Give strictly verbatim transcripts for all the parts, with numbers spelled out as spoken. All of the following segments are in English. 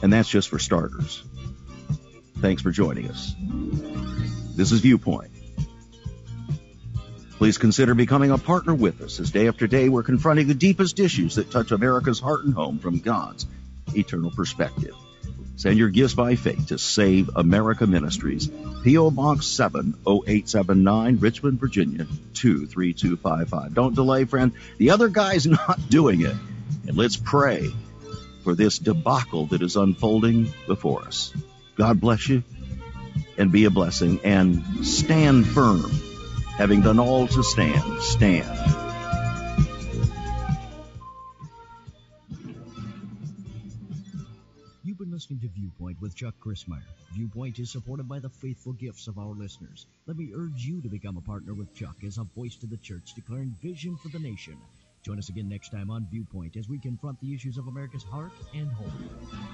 And that's just for starters. Thanks for joining us. This is Viewpoint. Please consider becoming a partner with us as day after day we're confronting the deepest issues that touch America's heart and home from God's eternal perspective. Send your gifts by faith to Save America Ministries, P O. Box seven oh eight seven nine, Richmond, Virginia, two three two five five. Don't delay, friend. The other guy's not doing it. And let's pray for this debacle that is unfolding before us. God bless you, and be a blessing, and stand firm. Having done all to stand, stand. You've been listening to Viewpoint with Chuck Crismier. Viewpoint is supported by the faithful gifts of our listeners. Let me urge you to become a partner with Chuck as a voice to the church declaring vision for the nation. Join us again next time on Viewpoint as we confront the issues of America's heart and home.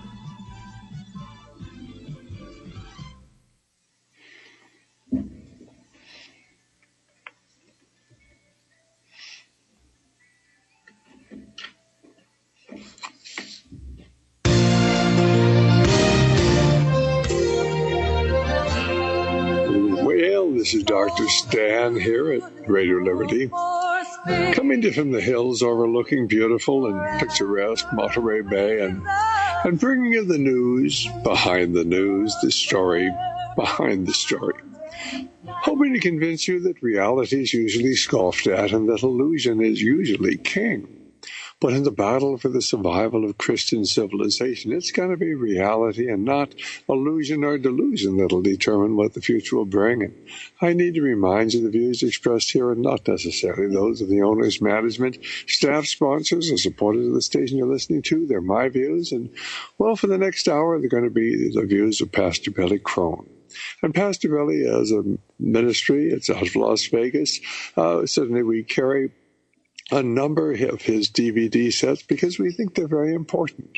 This is Doctor Stan here at Radio Liberty, coming to from the hills overlooking beautiful and picturesque Monterey Bay, and, and bringing you the news behind the news, the story behind the story. Hoping to convince you that reality is usually scoffed at and that illusion is usually king. But in the battle for the survival of Christian civilization, it's going to be reality and not illusion or delusion that'll determine what the future will bring. And I need to remind you the views expressed here are not necessarily those of the owners, management, staff, sponsors, or supporters of the station you're listening to. They're my views. And, well, for the next hour, they're going to be the views of Pastor Billy Crone. And Pastor Billy, as a ministry, it's out of Las Vegas. Uh, certainly we carry a number of his D V D sets because we think they're very important.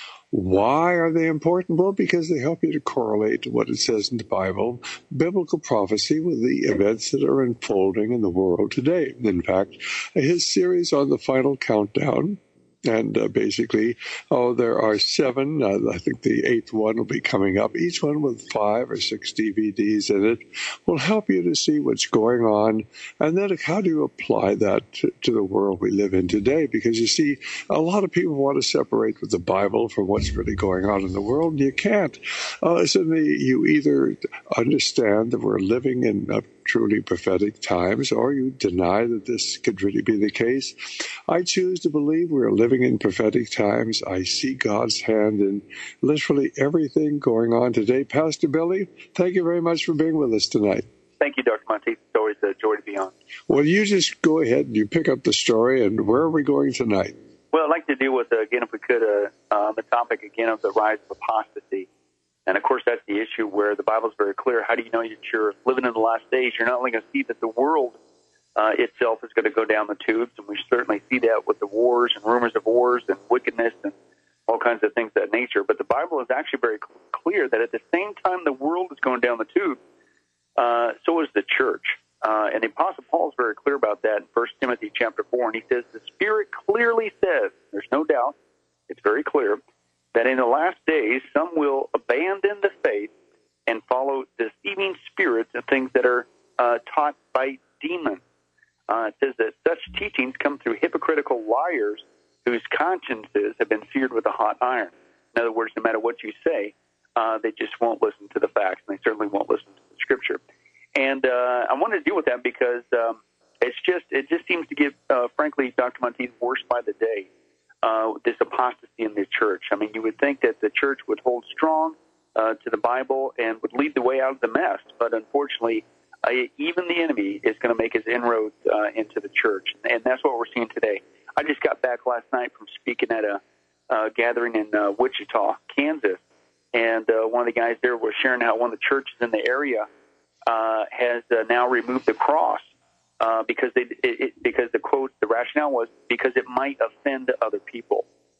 Why are they important? Well, because they help you to correlate what it says in the Bible, biblical prophecy, with the events that are unfolding in the world today. In fact, his series on the Final Countdown, and uh, basically, oh, there are seven. Uh, I think the eighth one will be coming up. Each one with five or six D V Ds in it will help you to see what's going on. And then how do you apply that to, to the world we live in today? Because you see, a lot of people want to separate with the Bible from what's really going on in the world, and you can't. Uh, suddenly, you either understand that we're living in a truly prophetic times, or you deny that this could really be the case. I choose to believe we're living in prophetic times. I see God's hand in literally everything going on today. Pastor Billy, thank you very much for being with us tonight. Thank you, Doctor Monteith. It's always a joy to be on. Well, you just go ahead and you pick up the story, and where are we going tonight? Well, I'd like to deal with, uh, again, if we could, uh, uh, the topic again of the rise of apostasy. And, of course, that's the issue where the Bible is very clear. How do you know that you're living in the last days? You're not only going to see that the world uh, itself is going to go down the tubes, and we certainly see that with the wars and rumors of wars and wickedness and all kinds of things of that nature. But the Bible is actually very clear that at the same time the world is going down the tube, uh, so is the church. Uh, and the Apostle Paul is very clear about that in First Timothy chapter four, and he says, the Spirit clearly says, there's no doubt, it's very clear, that in the last days some will abandon the faith and follow deceiving spirits and things that are uh, taught by demons. Uh, it says that such teachings come through hypocritical liars whose consciences have been seared with a hot iron. In other words, no matter what you say, uh, they just won't listen to the facts, and they certainly won't listen to the Scripture. And uh, I wanted to deal with that because um, it's just it just seems to get, uh, frankly, Doctor Monteith, worse by the day. Uh, this apostasy in the church. I mean, you would think that the church would hold strong uh, to the Bible and would lead the way out of the mess, but unfortunately, uh, even the enemy is going to make his inroads uh, into the church, and that's what we're seeing today. I just got back last night from speaking at a uh, gathering in uh, Wichita, Kansas, and uh, one of the guys there was sharing how one of the churches in the area uh, has uh, now removed the cross. Uh, because they, it, it, because the quote, the rationale was because it might offend other people.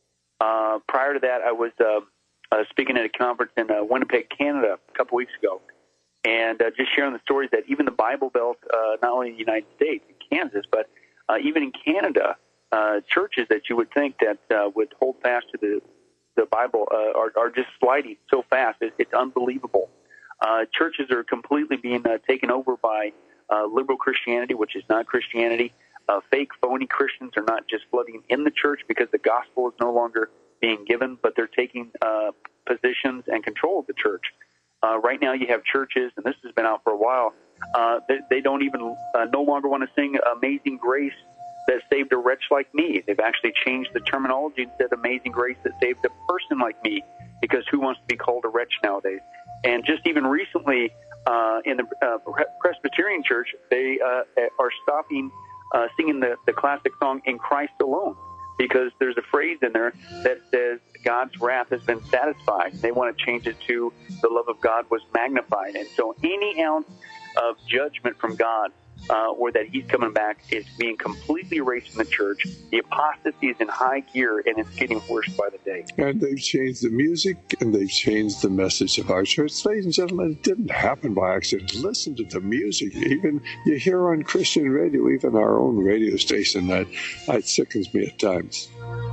Uh, prior to that, I was uh, uh, speaking at a conference in uh, Winnipeg, Canada, a couple weeks ago, and uh, just sharing the stories that even the Bible Belt, uh, not only in the United States, in Kansas, but uh, even in Canada, uh, churches that you would think that uh, would hold fast to the the Bible uh, are, are just sliding so fast. It, it's unbelievable. Uh, churches are completely being uh, taken over by uh, liberal Christianity, which is not Christianity. Uh, fake, phony Christians are not just flooding in the church because the gospel is no longer being given, but they're taking uh, positions and control of the church. Uh, right now you have churches, and this has been out for a while, uh, they, they don't even uh, no longer want to sing Amazing Grace that saved a wretch like me. They've actually changed the terminology and said Amazing Grace that saved a person like me, because who wants to be called a wretch nowadays? And just even recently uh, in the uh, Presbyterian Church, they uh, are stopping uh, singing the, the classic song In Christ Alone, because there's a phrase in there that says God's wrath has been satisfied. They want to change it to the love of God was magnified. And so any ounce of judgment from God uh, or that he's coming back is being completely erased from the church. The apostasy is in high gear, and it's getting worse by the day. And they've changed the music, and they've changed the message of our church. Ladies and gentlemen, it didn't happen by accident. Listen to the music. Even you hear on Christian radio, even our own radio station, that, that sickens me at times.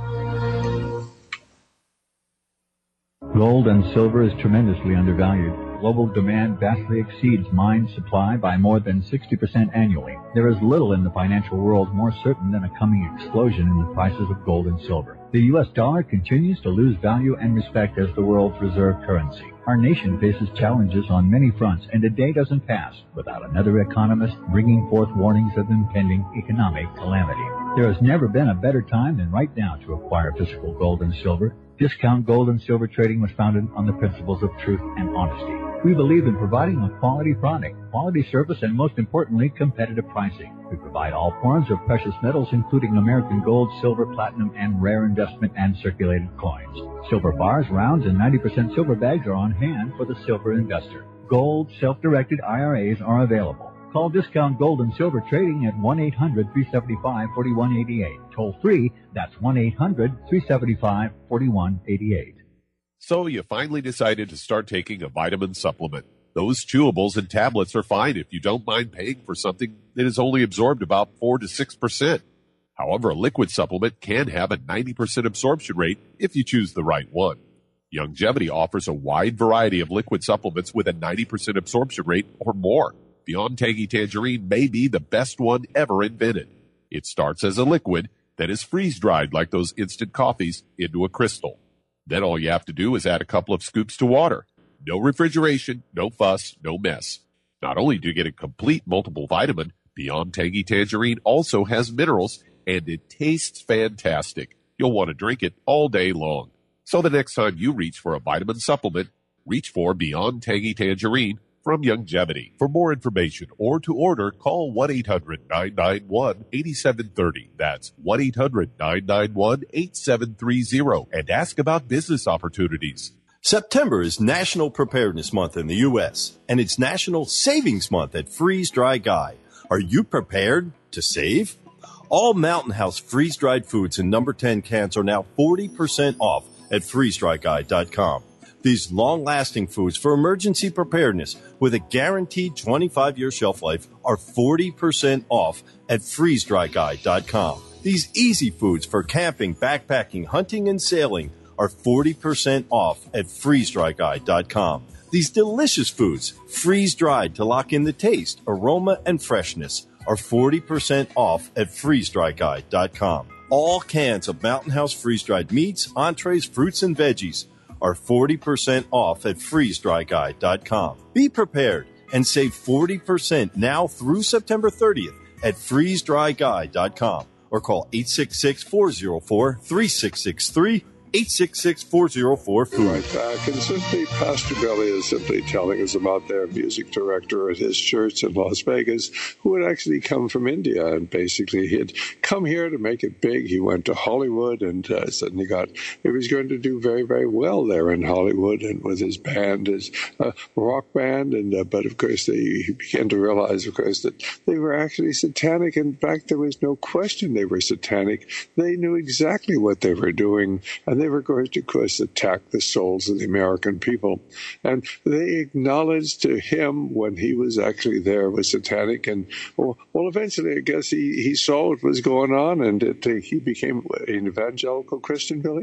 Gold and silver is tremendously undervalued. Global demand vastly exceeds mine supply by more than sixty percent annually. There is little in the financial world more certain than a coming explosion in the prices of gold and silver. The U S dollar continues to lose value and respect as the world's reserve currency. Our nation faces challenges on many fronts, and a day doesn't pass without another economist bringing forth warnings of impending economic calamity. There has never been a better time than right now to acquire physical gold and silver. Discount Gold and Silver Trading was founded on the principles of truth and honesty. We believe in providing a quality product, quality service, and most importantly, competitive pricing. We provide all forms of precious metals, including American gold, silver, platinum, and rare investment and circulated coins. Silver bars, rounds, and ninety percent silver bags are on hand for the silver investor. Gold self-directed I R As are available. Call Discount Gold and Silver Trading at one eight hundred, three seven five, four one eight eight. Toll free, that's one eight hundred, three seven five, four one eight eight. So you finally decided to start taking a vitamin supplement. Those chewables and tablets are fine if you don't mind paying for something that is only absorbed about four to six percent. However, a liquid supplement can have a ninety percent absorption rate if you choose the right one. Youngevity offers a wide variety of liquid supplements with a ninety percent absorption rate or more. Beyond Tangy Tangerine may be the best one ever invented. It starts as a liquid that is freeze-dried like those instant coffees into a crystal. Then all you have to do is add a couple of scoops to water. No refrigeration, no fuss, no mess. Not only do you get a complete multiple vitamin, Beyond Tangy Tangerine also has minerals, and it tastes fantastic. You'll want to drink it all day long. So the next time you reach for a vitamin supplement, reach for Beyond Tangy Tangerine from Youngevity. For more information or to order, call one eight hundred, nine nine one, eight seven three zero. That's one eight hundred, nine nine one, eight seven three zero. And ask about business opportunities. September is National Preparedness Month in the U S, and it's National Savings Month at Freeze Dry Guy. Are you prepared to save? All Mountain House freeze-dried foods in number ten cans are now forty percent off at freeze dry guy dot com. These long-lasting foods for emergency preparedness with a guaranteed twenty-five year shelf life are forty percent off at freeze dry guy dot com. These easy foods for camping, backpacking, hunting, and sailing are forty percent off at freeze dry guy dot com. These delicious foods, freeze-dried to lock in the taste, aroma, and freshness, are forty percent off at freeze dry guy dot com. All cans of Mountain House freeze-dried meats, entrees, fruits, and veggies are forty percent off at freeze dry guy dot com. Be prepared and save forty percent now through September thirtieth at freeze dry guy dot com or call eight six six, four zero four, three six six three, eight six six, four zero four, food. Right back. And simply, Pastor Billy is simply telling us about their music director at his church in Las Vegas, who had actually come from India. And basically, he had come here to make it big. He went to Hollywood and uh, suddenly got, he was going to do very, very well there in Hollywood and with his band, his uh, rock band. And uh, But of course, they, he began to realize, of course, that they were actually satanic. In fact, there was no question they were satanic. They knew exactly what they were doing. And they were going to, of course, attack the souls of the American people. And they acknowledged to him when he was actually there was satanic. And, well, well eventually, I guess he, he saw what was going on, and it, he became an evangelical Christian, Billy?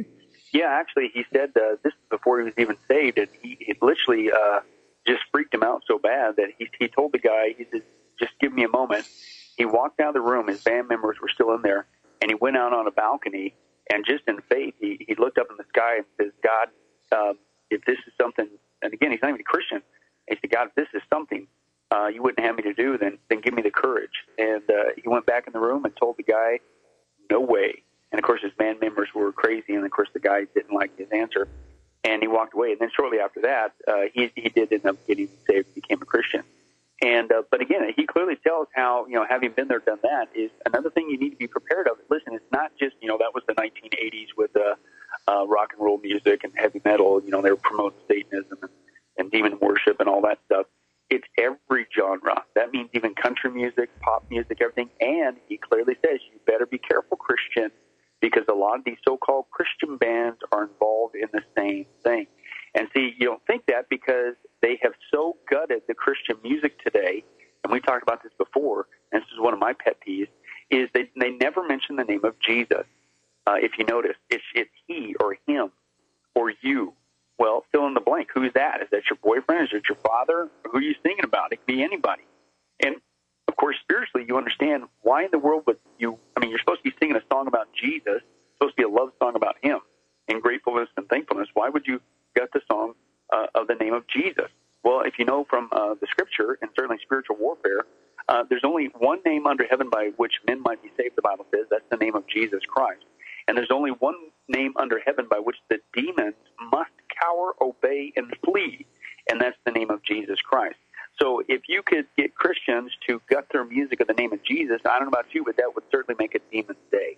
Yeah, actually, he said uh, this is before he was even saved, and he, he literally uh, just freaked him out so bad that he, he told the guy, he said, just give me a moment. He walked out of the room. His band members were still in there, and he went out on a balcony, and just in faith, he, he looked up in the sky and says, God, uh, if this is something, and again, he's not even a Christian. He said, God, if this is something uh, you wouldn't have me to do, then, then give me the courage. And uh, he went back in the room and told the guy, no way. And, of course, his band members were crazy, and, of course, the guy didn't like his answer. And he walked away. And then shortly after that, uh, he, he did end up getting saved, became a Christian. And uh, but, again, he clearly tells how, you know, having been there, done that, is another thing you need to be prepared of. Listen, it's not just, you know, that was the nineteen eighties with uh, uh, rock and roll music and heavy metal. You know, they were promoting Satanism and, and demon worship and all that stuff. It's every genre. That means even country music, pop music, everything. And he clearly says, you better be careful, Christian, because a lot of these so-called Christian bands are involved in the same thing. And see, you don't think that because they have so gutted the Christian music today, and we talked about this before, and this is one of my pet peeves, is they, they never mention the name of Jesus. Uh, if you notice, it's, it's he or him or you. Well, fill in the blank. Who's that? Is that your boyfriend? Is it your father? Who are you singing about? It could be anybody. And, of course, spiritually, you understand why in the world would you, I mean, you're supposed to be singing a song about Jesus. It's supposed to be a love song about him in gratefulness and thankfulness. Why would you gut the song uh, of the name of Jesus? Well, if you know from uh, the Scripture and certainly spiritual warfare, uh, there's only one name under heaven by which men might be saved, the Bible says. That's the name of Jesus Christ. And there's only one name under heaven by which the demons must cower, obey, and flee, and that's the name of Jesus Christ. So if you could get Christians to gut their music of the name of Jesus, I don't know about you, but that would certainly make a demon's day.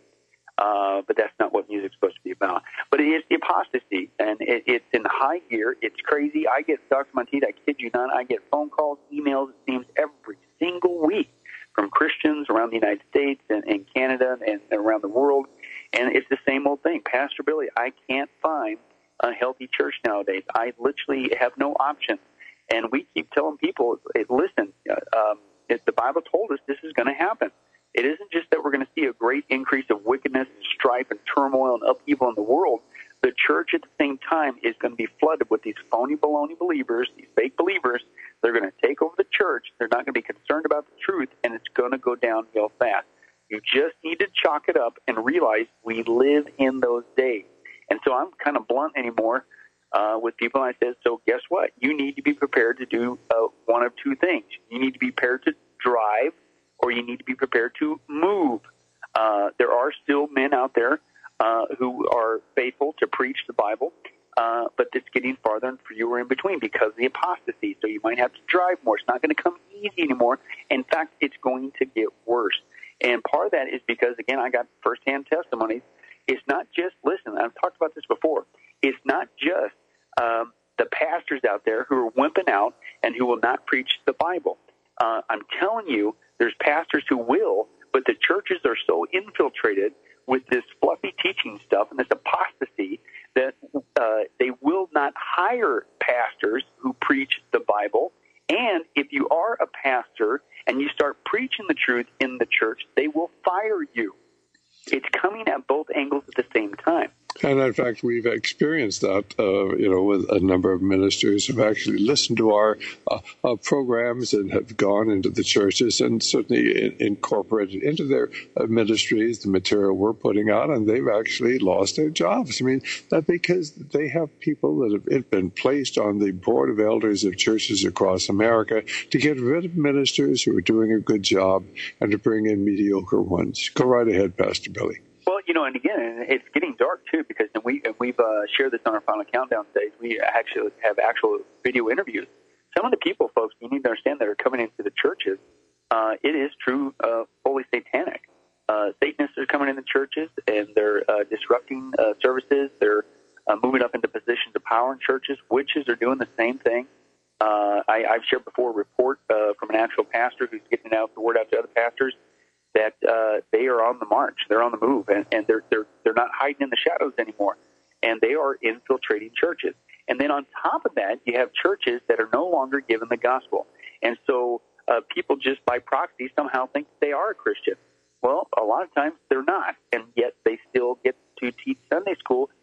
Uh, but that's not what music's supposed to be about. But it is apostasy, and it, it's in high gear. It's crazy. I get, Doctor Montita, I kid you not, I get phone calls, emails, it seems, every single week from Christians around the United States and, and Canada and around the world. And it's the same old thing. Pastor Billy, I can't find a healthy church nowadays. I literally have no option. And we keep telling people, hey, listen, uh, um, if the Bible told us this is going to happen. It isn't just that we're going to see a great increase of wickedness and strife and turmoil and upheaval in the world. The church at the same time is going to be flooded with these phony baloney believers, these fake believers. They're going to take over the church. They're not going to be concerned about the truth, and it's going to go downhill fast. You just need to chalk it up and realize we live in those days. And so I'm kind of blunt anymore uh, with people. I said, so guess what? You need to be prepared to do uh, one of two things. You need to be prepared to drive, or you need to be prepared to move. Uh, there are still men out there uh, who are faithful to preach the Bible, uh, but it's getting farther and fewer in between because of the apostasy. So you might have to drive more. It's not going to come easy anymore. In fact, it's going to get worse. And part of that is because, again, I got firsthand testimonies. It's not just, listen, I've talked about this before, it's not just um, the pastors out there who are wimping out and who will not preach the Bible. Uh, I'm telling you, there's pastors who will, but the churches are so infiltrated with this fluffy teaching stuff and this apostasy that uh, they will not hire pastors who preach the Bible. And if you are a pastor and you start preaching the truth in the church, they will fire you. It's coming at both angles at the same time. And in fact, we've experienced that, uh, you know, with a number of ministers who've actually listened to our uh, uh, programs and have gone into the churches and certainly in, incorporated into their uh, ministries the material we're putting out, and they've actually lost their jobs. I mean, that because they have people that have been placed on the board of elders of churches across America to get rid of ministers who are doing a good job and to bring in mediocre ones. Go right ahead, Pastor Billy. Well, you know, and again, it's getting dark, too, because we, we've uh, shared this on our Final Countdown stage. We actually have actual video interviews. Some of the people, folks, you need to understand that are coming into the churches, uh, it is true, uh, fully satanic. Uh, Satanists are coming in the churches, and they're uh, disrupting uh, services. They're uh, moving up into positions of power in churches. Witches are doing the same thing. Uh, I, I've shared before a report uh, from an actual pastor who's getting out the word out to other pastors that uh, they are on the march, they're on the move, and, and they're they're they're not hiding in the shadows anymore, and they are infiltrating churches. And then on top of that, you have churches that are no longer given the gospel, and so uh, people just by proxy somehow think they are a Christian. Well, a lot of times they're not, and yet they still get to teach Sunday school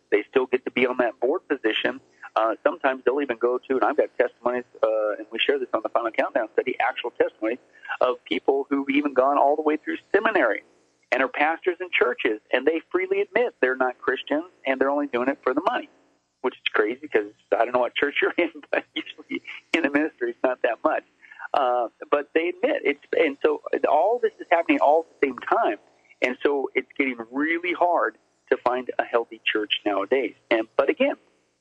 They still get to be on that board position. Uh, sometimes they'll even go to, and I've got testimonies, uh, and we share this on the Final Countdown study, actual testimonies of people who've even gone all the way through seminary and are pastors in churches, and they freely admit they're not Christians and they're only doing it for the money, which is crazy because I don't know what church you're in, but usually in the ministry it's not that much. Uh, but they admit it's, and so all this is happening all at the same time, and so it's getting really hard to find a healthy church nowadays. And but again,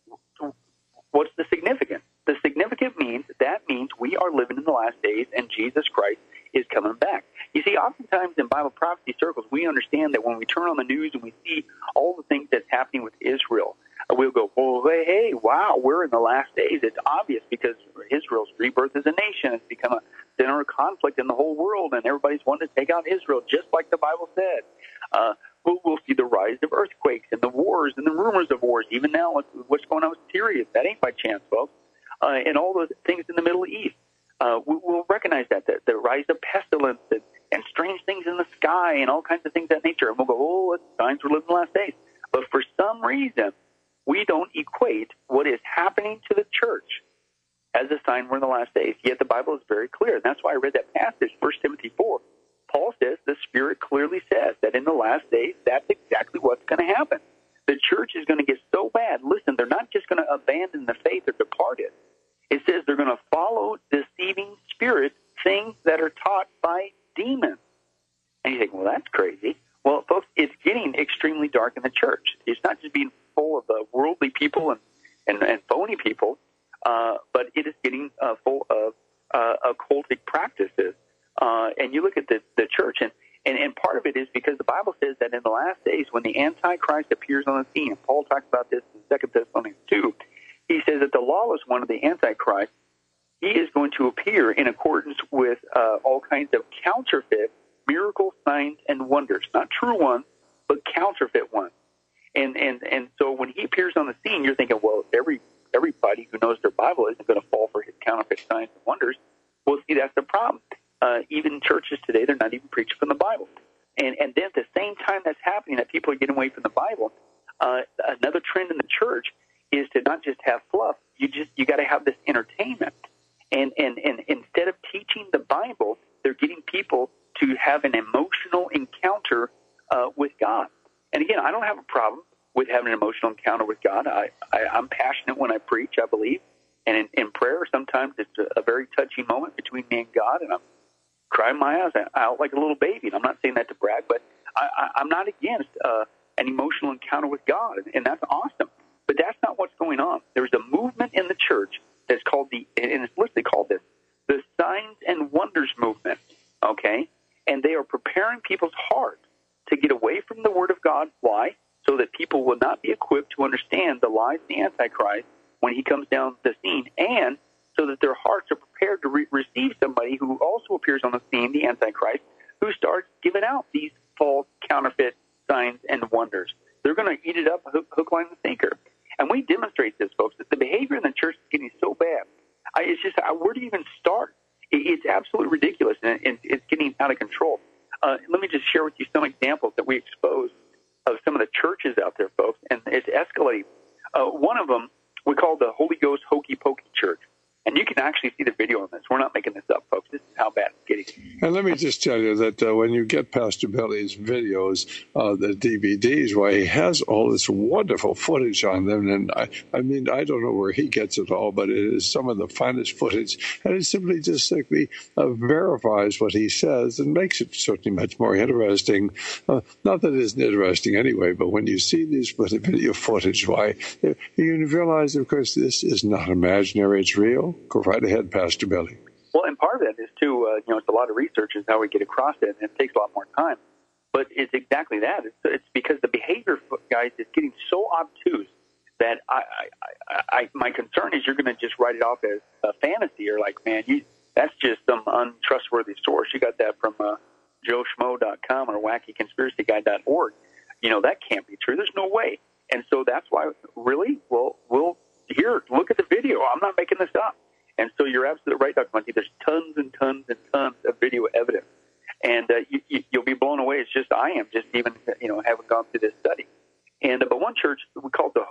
what's the significance? The significance means that means we are living in the last days, and Jesus Christ is coming back. You see, oftentimes in Bible prophecy circles, we understand that when we turn on the news and we see all the things that's happening with Israel, we'll go, well, hey, hey, wow, we're in the last days. It's obvious because Israel's rebirth as a nation has become a center of conflict in the whole world, and everybody's wanting to take out Israel, just like the Bible said. Uh, we'll, we'll see the rise of earthquakes and the wars and the rumors of wars. Even now, what's going on with Syria? That ain't by chance, folks. Uh, and all those things in the Middle East. Uh, we, we'll recognize that, the, the rise of pestilence and, and strange things in the sky and all kinds of things of that nature. And we'll go, oh, it's signs we're living in the last days. But for some reason, we don't equate what is happening to the church as a sign we're in the last days. Yet the Bible is very clear. And that's why I read that passage, First Timothy four. Paul says the Spirit clearly says that in the last days, that's exactly what's going to happen. The church is going to get so bad. Listen, they're not just going to abandon the faith or depart it. It says they're going to follow deceiving spirits, things that are taught by demons. And you think, well, that's crazy. Well, folks, it's getting extremely dark in the church. It's not just being full of uh, worldly people and, and, and phony people, uh, but it is getting uh, full of uh, occultic practices. Uh, and you look at the, the church, and, and, and part of it is because the Bible says that in the last days when the Antichrist appears on the scene, and Paul talks about this in Second Thessalonians two, he says that the lawless one of the Antichrist, he is going to appear in accordance with uh, all kinds of counterfeit miracle signs and wonders. Not true ones, but counterfeit ones. And and and so when he appears on the scene, you're thinking, well, every everybody who knows their Bible isn't going to fall for his counterfeit signs and wonders. Well, see, that's the problem. Uh, even churches today, they're not even preaching from the Bible. And and then at the same time that's happening, that people are getting away from the Bible, uh, another trend in the church is to not just have fluff. You just you got to have this entertainment. And, and and instead of teaching the Bible, they're getting people to have an emotional encounter uh, with God. And again, I don't have a problem with having an emotional encounter with God. I, I, I'm passionate when I preach, I believe. And in, in prayer, sometimes it's a, a very touchy moment between me and God, and I'm crying my eyes out like a little baby. And I'm not saying that to brag, but I, I, I'm not against uh, an emotional encounter with God, and, and that's awesome. But that's not what's going on. There's a movement in the church that's called the, and it's literally called this, the Signs and Wonders movement, okay? And they are preparing people's hearts to get away from the Word of God. Why? So that people will not be equipped to understand the lies of the Antichrist when he comes down the scene, and so that their hearts are prepared to re- receive somebody who also appears on the scene, the Antichrist, who starts giving out these false counterfeit signs and wonders. They're going to eat it up hook, hook, line, and sinker. And we demonstrate this, folks, that the behavior in the church is getting so bad. I, it's just, where do you even start? It, it's absolutely ridiculous, and it, it's getting out of control. Uh, let me just share with you some examples that we expose of some of the churches out there, folks, and it's escalating. Uh, one of them we call the Holy Ghost Hokey Pokey Church. And you can actually see the video on this. We're not making this up, folks. This is how bad it's getting. And let me just tell you that uh, when you get Pastor Billy's videos, uh, the D V Ds, why he has all this wonderful footage on them. And I, I mean, I don't know where he gets it all, but it is some of the finest footage. And it simply just simply uh, verifies what he says and makes it certainly much more interesting. Uh, not that it isn't interesting anyway, but when you see these video footage, why, you realize, of course, this is not imaginary. It's real. Go right ahead, Pastor Billy. Well, and part of that is, too, uh, you know, it's a lot of research is how we get across it, and it takes a lot more time. But it's exactly that. It's, it's because the behavior, guys, is getting so obtuse that I, I, I, my concern is you're going to just write it off as a fantasy, or like, man, you, that's just some untrustworthy source. You got that from uh, joe schmo dot com or wacky conspiracy guy dot org. You know, that can't be true. There's no way. And so that's why, really, well, we'll, here, look at the video. I'm not making this up. And so you're absolutely right, Doctor Monty. There's tons and tons and tons of video evidence. And uh, you, you, you'll be blown away. It's just I am, just even, you know, having gone through this study. And uh, but one church we called the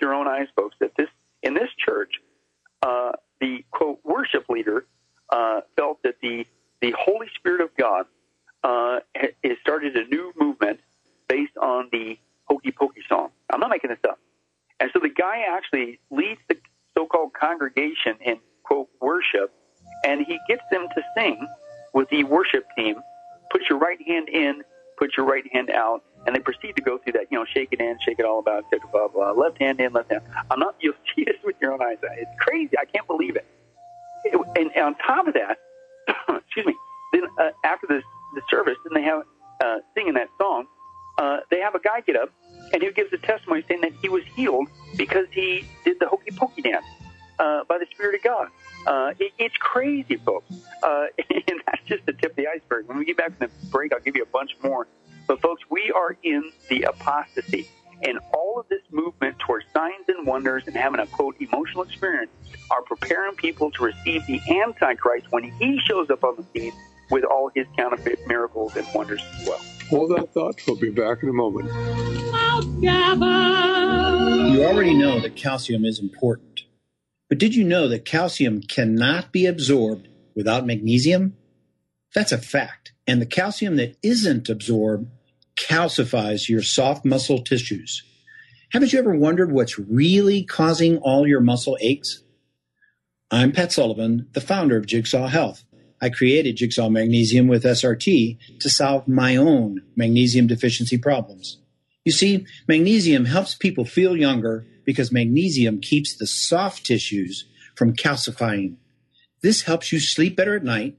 your own eyes, folks, that this in this church, uh, the, quote, worship leader uh, felt that the, the Holy Spirit of God uh, has started a new movement based on the Hokey Pokey song. I'm not making this up. And so the guy actually leads the so-called congregation in, quote, worship, and he gets them to sing with the worship team, put your right hand in, put your right hand out, and they proceed to go through that, you know, shake it in, shake it all about, blah, blah, blah, left hand in, left hand. I'm not, you'll see this with your own eyes. It's crazy. I can't believe it. it and, and on top of that, excuse me, then uh, after the, the service, then they have, uh, singing that song, uh, they have a guy get up, and he gives a testimony saying that he was healed because he did the Hokey Pokey dance uh, by the Spirit of God. Uh, it, it's crazy, folks. Uh, and that's just the tip of the iceberg. When we get back from the break, I'll give you a bunch more. But, folks, we are in the apostasy. And all of this movement towards signs and wonders and having a, quote, emotional experience are preparing people to receive the Antichrist when he shows up on the scene with all his counterfeit miracles and wonders as well. Hold that thought. We'll be back in a moment. You already know that calcium is important. But did you know that calcium cannot be absorbed without magnesium? That's a fact. And the calcium that isn't absorbed calcifies your soft muscle tissues. Haven't you ever wondered what's really causing all your muscle aches? I'm Pat Sullivan, the founder of Jigsaw Health. I created Jigsaw Magnesium with S R T to solve my own magnesium deficiency problems. You see, magnesium helps people feel younger because magnesium keeps the soft tissues from calcifying. This helps you sleep better at night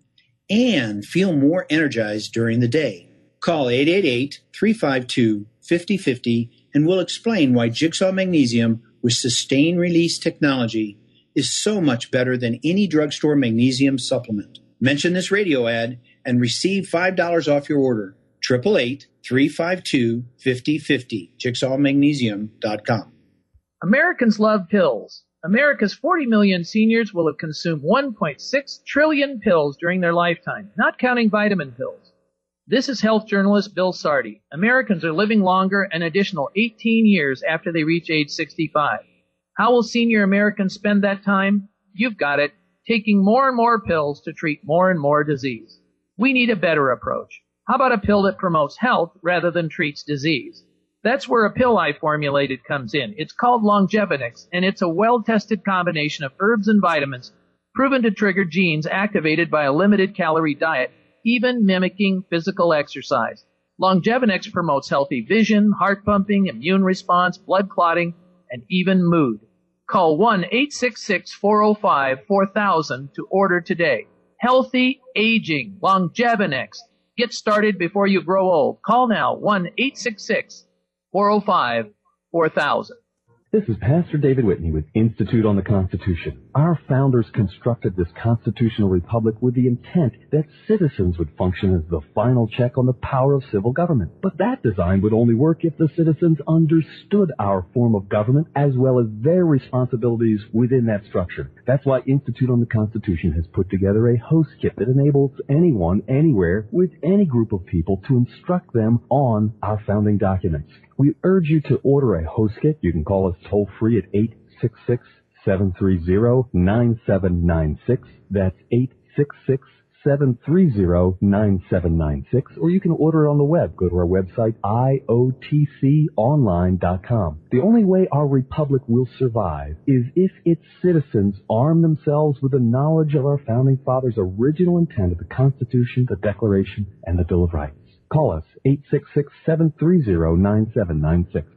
and feel more energized during the day. Call eight eight eight, three five two, five zero five zero and we'll explain why Jigsaw Magnesium with sustained release technology is so much better than any drugstore magnesium supplement. Mention this radio ad and receive five dollars off your order. eight eight eight, three five two, five zero five zero, jigsaw magnesium dot com. Americans love pills. America's forty million seniors will have consumed one point six trillion pills during their lifetime, not counting vitamin pills. This is health journalist Bill Sardi. Americans are living longer an additional eighteen years after they reach age sixty-five. How will senior Americans spend that time? You've got it. Taking more and more pills to treat more and more disease. We need a better approach. How about a pill that promotes health rather than treats disease? That's where a pill I formulated comes in. It's called Longevinix, and it's a well-tested combination of herbs and vitamins proven to trigger genes activated by a limited-calorie diet, even mimicking physical exercise. Longevinix promotes healthy vision, heart pumping, immune response, blood clotting, and even mood. Call one eight six six, four oh five, four thousand to order today. Healthy aging, Longevinix. Get started before you grow old. Call now, one eight six six, four oh five, four thousand. This is Pastor David Whitney with Institute on the Constitution. Our founders constructed this constitutional republic with the intent that citizens would function as the final check on the power of civil government. But that design would only work if the citizens understood our form of government as well as their responsibilities within that structure. That's why Institute on the Constitution has put together a host kit that enables anyone, anywhere, with any group of people to instruct them on our founding documents. We urge you to order a host kit. You can call us toll-free at eight six six, seven three zero, nine seven nine six. That's eight six six, seven three zero, nine seven nine six. Or you can order it on the web. Go to our website, I O T C online dot com. The only way our republic will survive is if its citizens arm themselves with the knowledge of our founding fathers' original intent of the Constitution, the Declaration, and the Bill of Rights. Call us, eight six six, seven three zero, nine seven nine six.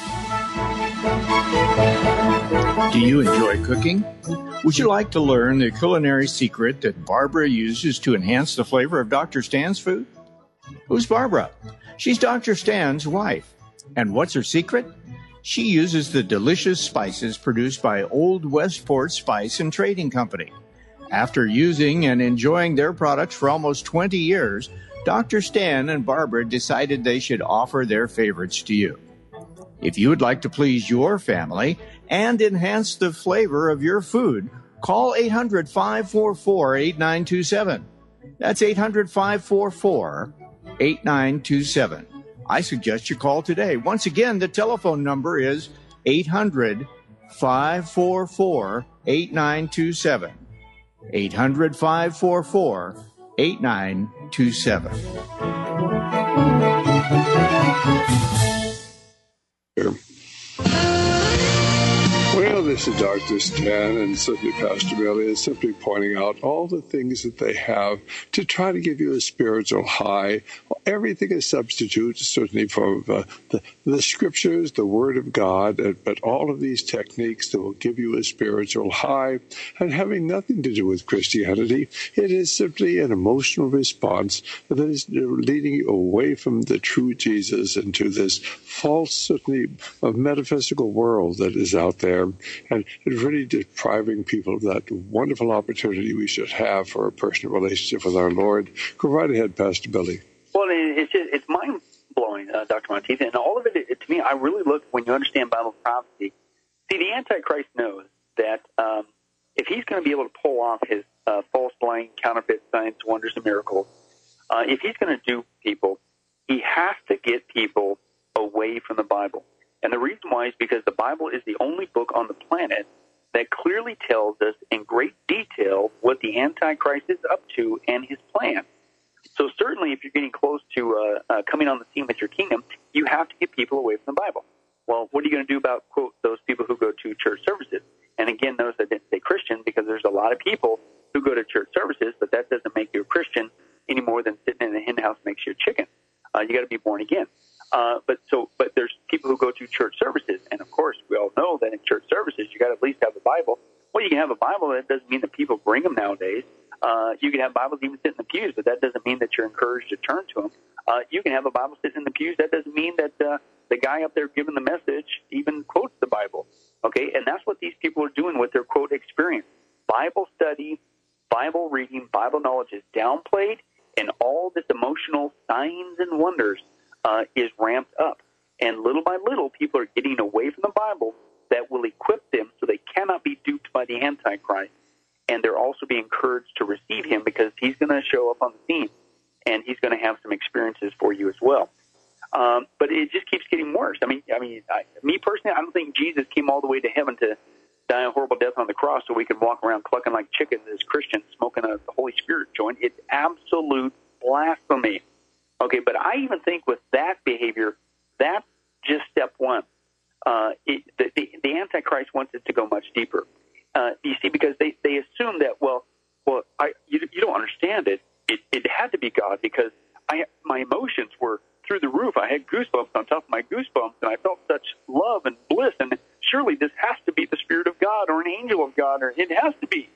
Do you enjoy cooking? Would you like to learn the culinary secret that Barbara uses to enhance the flavor of Doctor Stan's food? Who's Barbara? She's Doctor Stan's wife. And what's her secret? She uses the delicious spices produced by Old Westport Spice and Trading Company. After using and enjoying their products for almost twenty years, Doctor Stan and Barbara decided they should offer their favorites to you. If you would like to please your family and enhance the flavor of your food, call eight hundred, five four four, eight nine two seven. That's eight hundred, five four four, eight nine two seven. I suggest you call today. Once again, the telephone number is eight hundred, five four four, eight nine two seven. eight hundred, five four four, eight nine two seven. Well, this is Doctor Stan, and certainly Pastor Bailey is simply pointing out all the things that they have to try to give you a spiritual high. Everything is substitute, certainly for uh, the, the scriptures, the Word of God, but all of these techniques that will give you a spiritual high, and having nothing to do with Christianity. It is simply an emotional response that is leading you away from the true Jesus into this false, certainly, of metaphysical world that is out there. And it's really depriving people of that wonderful opportunity we should have for a personal relationship with our Lord. Go right ahead, Pastor Billy. Well, it's just, it's mind-blowing, uh, Doctor Monteith, and all of it, it, to me, I really look, when you understand Bible prophecy, see, the Antichrist knows that um, if he's going to be able to pull off his uh, false, lying, counterfeit signs, wonders, and miracles, uh, if he's going to do people, he has to get people away from the Bible. And the reason why is because the Bible is the only book on the planet that clearly tells us in great detail what the Antichrist is up to and his plan. So certainly if you're getting close to uh, uh, coming on the scene with your kingdom, you have to get people away from the Bible. Well, what are you going to do about, quote, those people who go to church services? And again, notice I didn't say Christian because there's a lot of people who go to church services, but that doesn't make you a Christian any more than sitting in a hen house makes you a chicken. Uh, you got to be born again. Uh, but so, but there's people who go to church services, and of course, we all know that in church services, you got to at least have a Bible. Well, you can have a Bible, that doesn't mean that people bring them nowadays. Uh, you can have Bibles even sit in the pews, but that doesn't mean that you're encouraged to turn to them. Uh, you can have a Bible sitting in the pews. That doesn't mean that uh, the guy up there giving the message even quotes the Bible. Okay, and that's what these people are doing with their quote experience. Bible study, Bible reading, Bible knowledge is downplayed, and all this emotional signs and wonders Uh, is ramped up. And little by little, people are getting away from the Bible that will equip them so they cannot be duped by the Antichrist. And they're also being encouraged to receive him because he's going to show up on the scene, and he's going to have some experiences for you as well. Um, but it just keeps getting worse. I mean, I mean, I, me personally, I don't think Jesus came all the way to heaven to die a horrible death on the cross so we could walk around clucking like chickens as Christians smoking a Holy Spirit joint. It's absolute blasphemy. Okay, but I even think with that behavior, that's just step one. Uh, it, the, the, the Antichrist wants it to go much deeper. Uh, you see, because they, they assume that, well, well, I, you, you don't understand it. it. It had to be God because I, my emotions were through the roof. I had goosebumps on top of my goosebumps, and I felt such love and bliss, and surely this has to be the Spirit of God or an angel of God, or it has to be.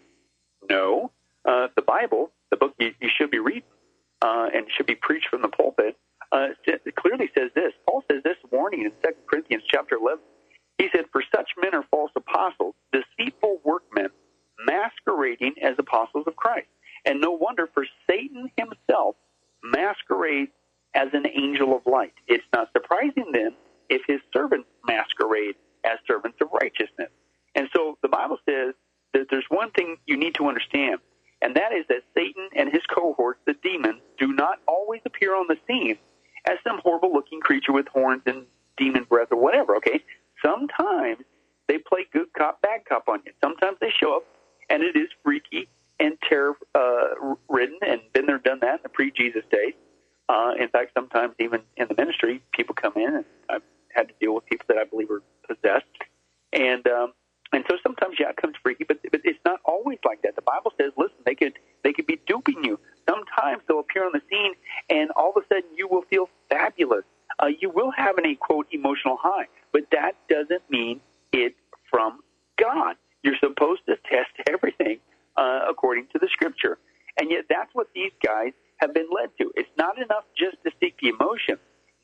No, uh, the Bible, the book you, you should be reading, Uh, and should be preached from the pulpit, uh, it clearly says this. Paul says this warning in Second Corinthians chapter eleven. He said, "For such men are false apostles, deceitful workmen, masquerading as apostles of Christ. And no wonder, for Satan himself masquerades as an angel of light. It's not surprising then if his servants masquerade as servants of righteousness." And so the Bible says that there's one thing you need to understand, and that is that Satan and his cohorts, the demons, do not always appear on the scene as some horrible-looking creature with horns and demon breath or whatever, okay? Sometimes they play good cop, bad cop on you. Sometimes they show up, and it is freaky and terror-ridden, uh, and been there, done that in the pre-Jesus days. Uh, in fact, sometimes even in the ministry, people come in, and I've had to deal with people that I believe are possessed. And um, and so sometimes, yeah, it comes freaky, but, but it's not always like that. The Bible says, listen, they could they could be duping you. Sometimes they'll appear on the scene, and all of a sudden you will feel fabulous. Uh, you will have an, a, quote, emotional high, but that doesn't mean it's from God. You're supposed to test everything uh, according to the Scripture. And yet that's what these guys have been led to. It's not enough just to seek the emotion.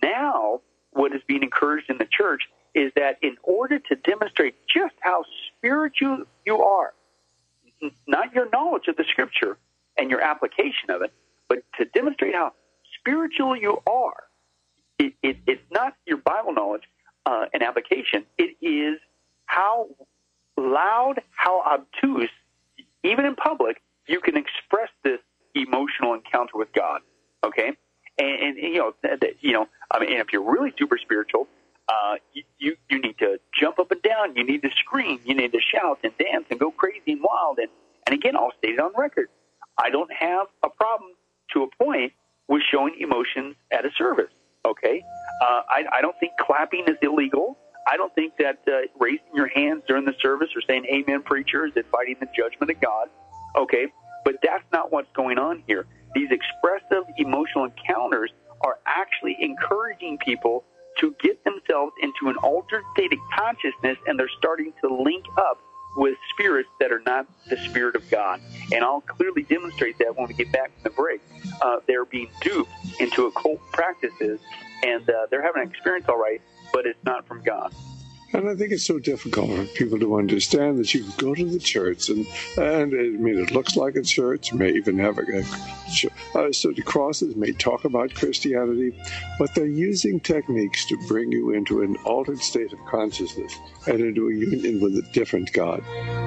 Now what is being encouraged in the church is that in order to demonstrate just how spiritual you are, not your knowledge of the Scripture and your application of it, but to demonstrate how spiritual you are, it, it, it's not your Bible knowledge uh, and application. It is how loud, how obtuse, even in public, you can express this emotional encounter with God. Okay, and, and you know, that, you know, I mean, if you're really super spiritual, Uh, you, you, you need to jump up and down. You need to scream. You need to shout and dance and go crazy and wild. And, and again, I'll state it on record. I don't have a problem to a point with showing emotions at a service, okay? Uh, I, I don't think clapping is illegal. I don't think that uh, raising your hands during the service or saying amen, preacher, is inviting the judgment of God, okay? But that's not what's going on here. These expressive emotional encounters are actually encouraging people to get themselves into an altered state of consciousness, and they're starting to link up with spirits that are not the Spirit of God. And I'll clearly demonstrate that when we get back from the break. Uh, they're being duped into occult practices, and uh, they're having an experience all right, but it's not from God. And I think it's so difficult for people to understand that you can go to the church, and, and I mean, it looks like a church, may even have a, a uh, so the crosses, may talk about Christianity, but they're using techniques to bring you into an altered state of consciousness and into a union with a different God.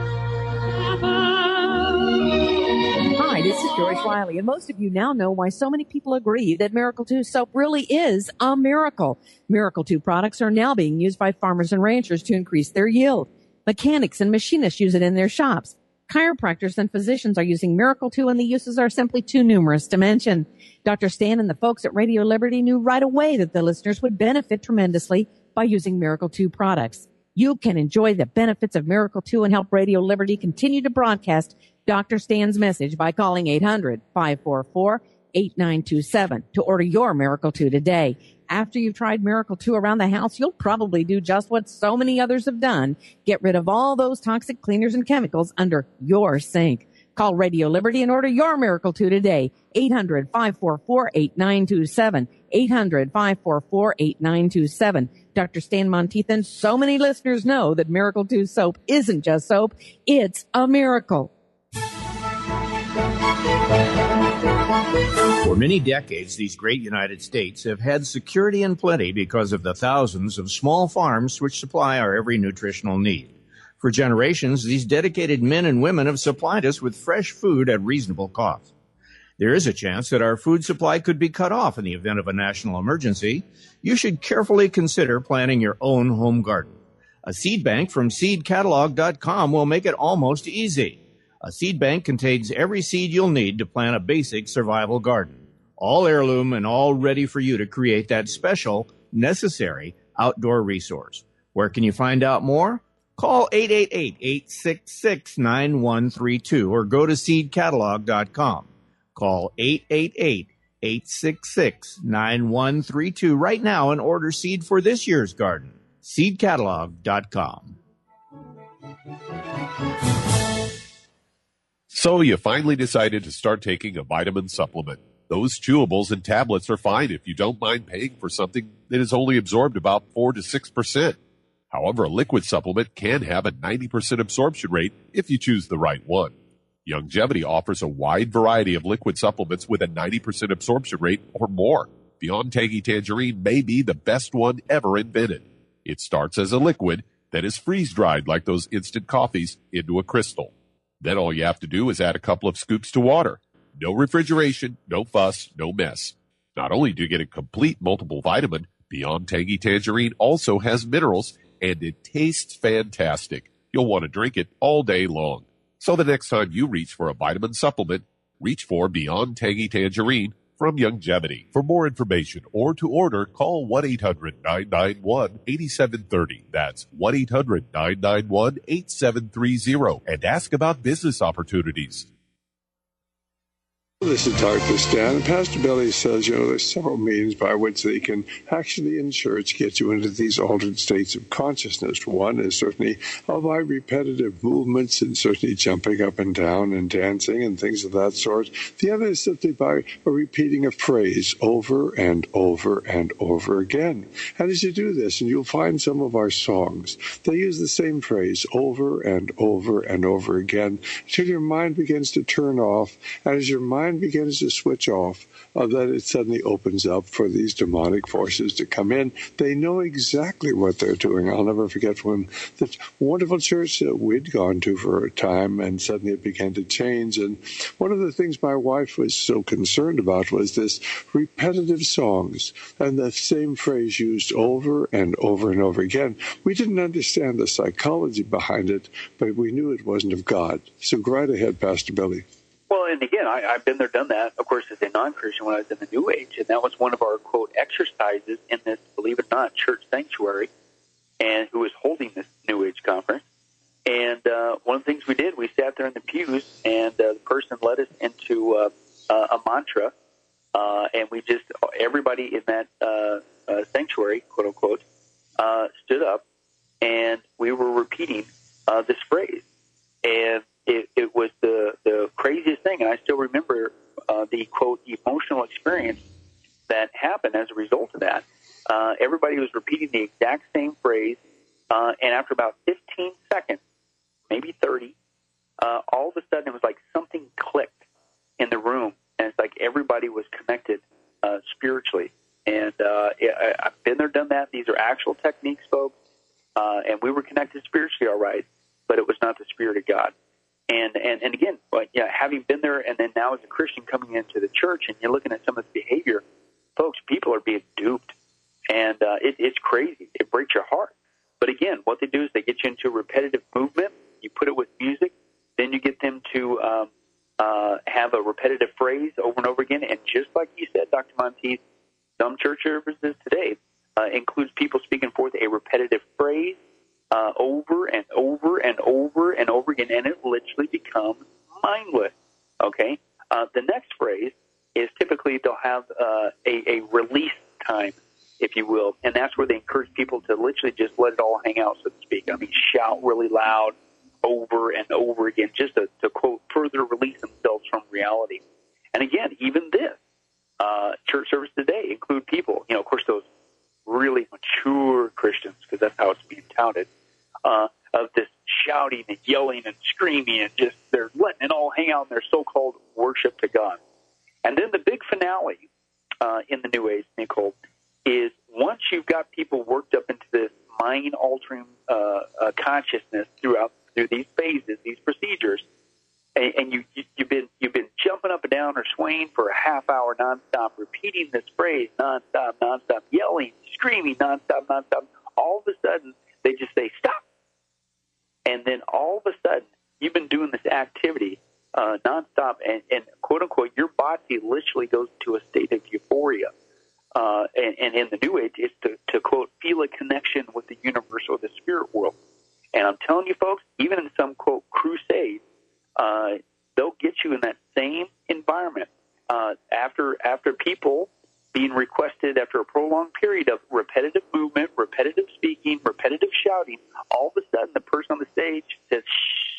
Hi, this is Joyce Riley, and most of you now know why so many people agree that Miracle two soap really is a miracle. Miracle two products are now being used by farmers and ranchers to increase their yield. Mechanics and machinists use it in their shops. Chiropractors and physicians are using Miracle two, and the uses are simply too numerous to mention. Doctor Stan and the folks at Radio Liberty knew right away that the listeners would benefit tremendously by using Miracle two products. You can enjoy the benefits of Miracle two and help Radio Liberty continue to broadcast Doctor Stan's message by calling eight hundred, five four four, eight nine two seven to order your Miracle two today. After you've tried Miracle two around the house, you'll probably do just what so many others have done. Get rid of all those toxic cleaners and chemicals under your sink. Call Radio Liberty and order your Miracle two today. eight hundred, five four four, eight nine two seven. eight hundred, five four four, eight nine two seven. Doctor Stan Monteith and so many listeners know that Miracle two soap isn't just soap. It's a miracle. For many decades, these great United States have had security and plenty because of the thousands of small farms which supply our every nutritional need. For generations, these dedicated men and women have supplied us with fresh food at reasonable cost. There is a chance that our food supply could be cut off in the event of a national emergency. You should carefully consider planting your own home garden. A seed bank from seed catalog dot com will make it almost easy. A seed bank contains every seed you'll need to plant a basic survival garden, all heirloom and all ready for you to create that special, necessary outdoor resource. Where can you find out more? Call eight eight eight, eight six six, nine one three two or go to seed catalog dot com. Call eight eight eight, eight six six, nine one three two right now and order seed for this year's garden. seed catalog dot com. So you finally decided to start taking a vitamin supplement. Those chewables and tablets are fine if you don't mind paying for something that is only absorbed about four to six percent. However, a liquid supplement can have a ninety percent absorption rate if you choose the right one. Youngevity offers a wide variety of liquid supplements with a ninety percent absorption rate or more. Beyond Tangy Tangerine may be the best one ever invented. It starts as a liquid that is freeze-dried like those instant coffees into a crystal. Then all you have to do is add a couple of scoops to water. No refrigeration, no fuss, no mess. Not only do you get a complete multiple vitamin, Beyond Tangy Tangerine also has minerals, and it tastes fantastic. You'll want to drink it all day long. So the next time you reach for a vitamin supplement, reach for Beyond Tangy Tangerine from Youngevity. For more information or to order, call one eight hundred, nine nine one, eight seven three zero. That's one eight hundred, nine nine one, eight seven three zero and ask about business opportunities. This is Doctor Stan. Pastor Billy says, you know, there's several means by which they can actually in church get you into these altered states of consciousness. One is certainly by repetitive movements and certainly jumping up and down and dancing and things of that sort. The other is simply by repeating a phrase over and over and over again. And as you do this, and you'll find some of our songs, they use the same phrase over and over and over again until your mind begins to turn off. And as your mind mind begins to switch off, uh, that it suddenly opens up for these demonic forces to come in. They know exactly what they're doing. I'll never forget when the wonderful church that we'd gone to for a time, and suddenly it began to change. And one of the things my wife was so concerned about was this repetitive songs and the same phrase used over and over and over again. We didn't understand the psychology behind it, but we knew it wasn't of God. So go right ahead, Pastor Billy. Well, and again, I, I've been there, done that, of course, as a non-Christian when I was in the New Age, and that was one of our, quote, exercises in this, believe it or not, church sanctuary, and who was holding this New Age conference. And uh, one of the things we did, we sat there in the pews, and uh, the person led us into uh, uh, a mantra, uh, and we just, everybody in that uh, uh, sanctuary, quote, unquote, uh, stood up, and we were repeating uh, this phrase. And It, it was the, the craziest thing, and I still remember uh, the, quote, emotional experience that happened as a result of that. Uh, everybody was repeating the exact same phrase, uh, and after about fifteen seconds, maybe thirty, uh, all of a sudden it was like something clicked in the room, and it's like everybody was connected uh, spiritually. And uh, I, I've been there, done that. These are actual techniques, folks, uh, and we were connected spiritually all right, but it was not the Spirit of God. And, and, and again, but yeah, having been there and then now as a Christian coming into the church and you're looking at some of the behavior, folks, people are being duped. And uh, it, it's crazy. It breaks your heart. But again, what they do is they get you into repetitive movement. You put it with music. Then you get them to um, uh, have a repetitive phrase over and over again. And just like you said, Doctor Monteith, some church services today uh, includes people speaking forth a repetitive phrase Uh, over and over and over and over again, and it literally becomes mindless, okay? Uh, the next phrase is typically they'll have uh, a, a release time, if you will, and that's where they encourage people to literally just let it all hang out, so to speak. I mean, shout really loud over and over again, just to, to quote, further release themselves from reality. And again, even this, uh, church service today include people, you know, of course, those really mature Christians, because that's how it's being touted, uh, of this shouting and yelling and screaming and just they're letting it all hang out in their so-called worship to God. And then the big finale uh, in the New Age, Nicole, is once you've got people worked up into this mind-altering uh, uh, consciousness throughout through these phases, these procedures, and, and you, you, you've been you've been jumping up and down or swaying for a half hour nonstop, repeating this phrase nonstop, nonstop, yelling, screaming nonstop, nonstop. All of a sudden, they just say stop, and then all of a sudden, you've been doing this activity uh, nonstop, and, and quote unquote, your body literally goes into a state of euphoria. Uh, and, and in the New Age, it's to, to quote, feel a connection with the universe or the spirit world. And I'm telling you, folks, even in some quote crusade, uh, they'll get you in that same environment uh, after after people being requested after a prolonged period of repetitive movement, repetitive speaking, repetitive shouting. All of a sudden, the person on the stage says, "Shh,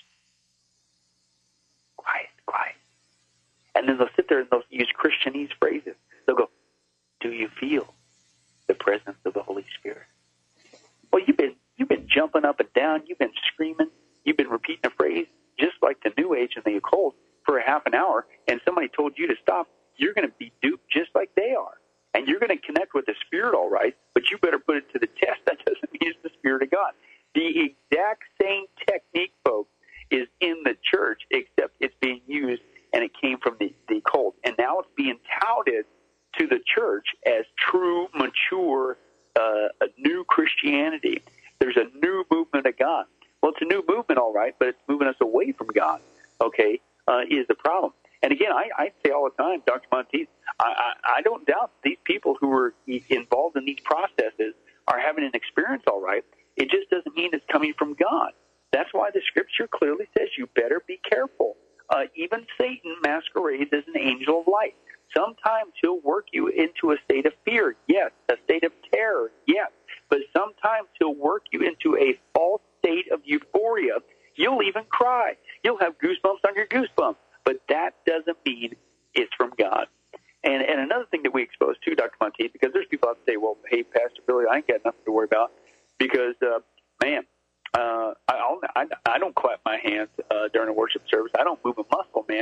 quiet, quiet," and then they'll sit there and they'll use Christianese phrases. They'll go, "Do you feel the presence of the Holy Spirit?" Well, you've been you've been jumping up and down, you've been screaming, you've been repeating a phrase just like the New Age and the occult for a half an hour, and somebody told you to stop. You're going to be duped just like they are, and you're going to connect with the Spirit, all right. But you better put it to the test. That doesn't mean it's the Spirit of God. The exact same technique, folks, is in the church, except it's being used and it came from the, the occult, and now it's being touted to the church as true, mature, uh, a new Christianity. There's a new movement of God. Well, it's a new movement, all right, but it's moving us away from God, okay, uh, is the problem. And again, I, I say all the time, Doctor Monteith, I, I, I don't doubt these people who are involved in these processes are having an experience, all right. It just doesn't mean it's coming from God. That's why the Scripture clearly says you better be careful. Uh, even Satan masquerades as an angel of light. Sometimes he'll work you into a state of fear, yes, a state of terror, yes, but sometimes he'll work you into a false state of euphoria. You'll even cry. You'll have goosebumps on your goosebumps, but that doesn't mean it's from God. And and another thing that we expose too, Doctor Monteith, because there's people out there say, well, hey, Pastor Billy, I ain't got nothing to worry about because, uh, man, uh, I, I'll, I I don't clap my hands uh, during a worship service. I don't move a muscle, man.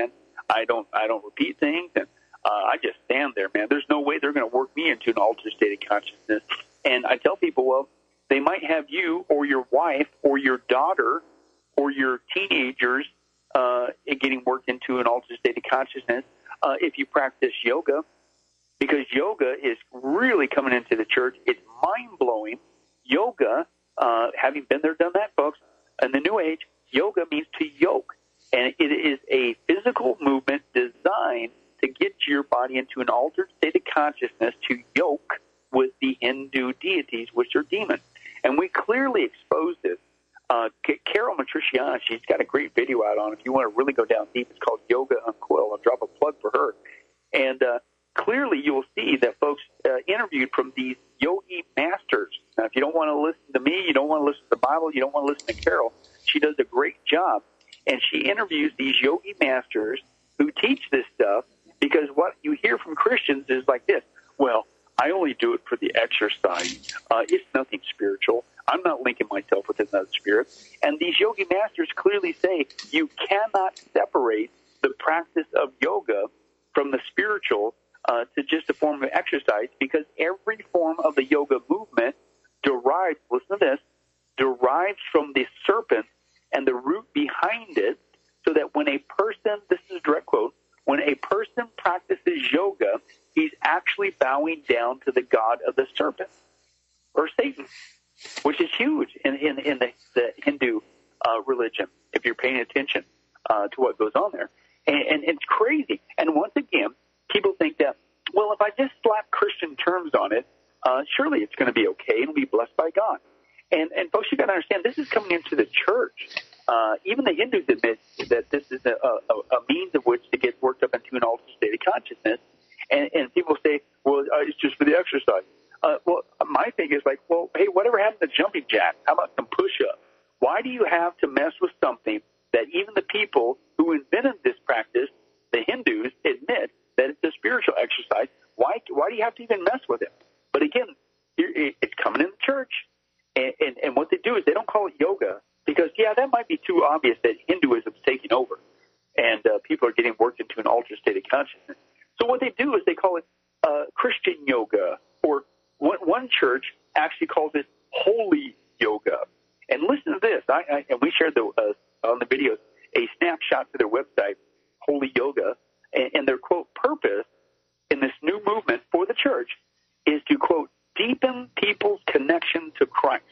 I don't I don't repeat things, and uh, I just stand there, man. There's no way they're going to work me into an altered state of consciousness. And I tell people, well, they might have you or your wife or your daughter or your teenagers uh, getting worked into an altered state of consciousness uh, if you practice yoga, because yoga is really coming into the church. It's mind-blowing. Yoga, uh, having been there, done that, folks, in the New Age, yoga means to yoke. And it is a physical movement designed to get your body into an altered state of consciousness to yoke with the Hindu deities, which are demons. And we clearly expose this. Uh, Carol Matriciana, she's got a great video out on it. If you want to really go down deep, it's called Yoga Uncoiled. I'll drop a plug for her. And uh, clearly you'll see that folks uh, interviewed from these yogi masters. Now, if you don't want to listen to me, you don't want to listen to the Bible, you don't want to listen to Carol, she does a great job. And she interviews these yogi masters who teach this stuff, because what you hear from Christians is like this: well, I only do it for the exercise. Uh, it's nothing spiritual. I'm not linking myself with another spirit. And these yogi masters clearly say you cannot separate the practice of yoga from the spiritual uh, to just a form of exercise, because every form of the yoga movement derives, listen to this, derives from the serpent and the root behind it, so that when a person, this is a direct quote, when a person practices yoga, he's actually bowing down to the god of the serpent, or Satan, which is huge in, in, in the, the Hindu uh, religion, if you're paying attention uh, to what goes on there. And, and it's crazy. And once again, people think that, well, if I just slap Christian terms on it, uh, surely it's going to be okay and be blessed by God. And, and folks, you got to understand, this is coming into the church. Uh, even the Hindus admit that this is a, a, a means of which to get worked up into an altered state of consciousness. And, and people say, well, uh, it's just for the exercise. Uh, well, my thing is like, well, hey, whatever happened to jumping jacks? How about some push-ups? Why do you have to mess with something that even the people who invented this practice, the Hindus, admit that it's a spiritual exercise? Why, why do you have to even mess with it? But again, it's coming in the church. And, and, and what they do is they don't call it yoga because, yeah, that might be too obvious that Hinduism's taking over and uh, people are getting worked into an altered state of consciousness. So what they do is they call it uh, Christian yoga, or one, one church actually calls it holy yoga. And listen to this, I, I, and we shared the, uh, on the videos a snapshot to their website, Holy Yoga, and, and their, quote, purpose in this new movement for the church is to, quote, deepen people's connection to Christ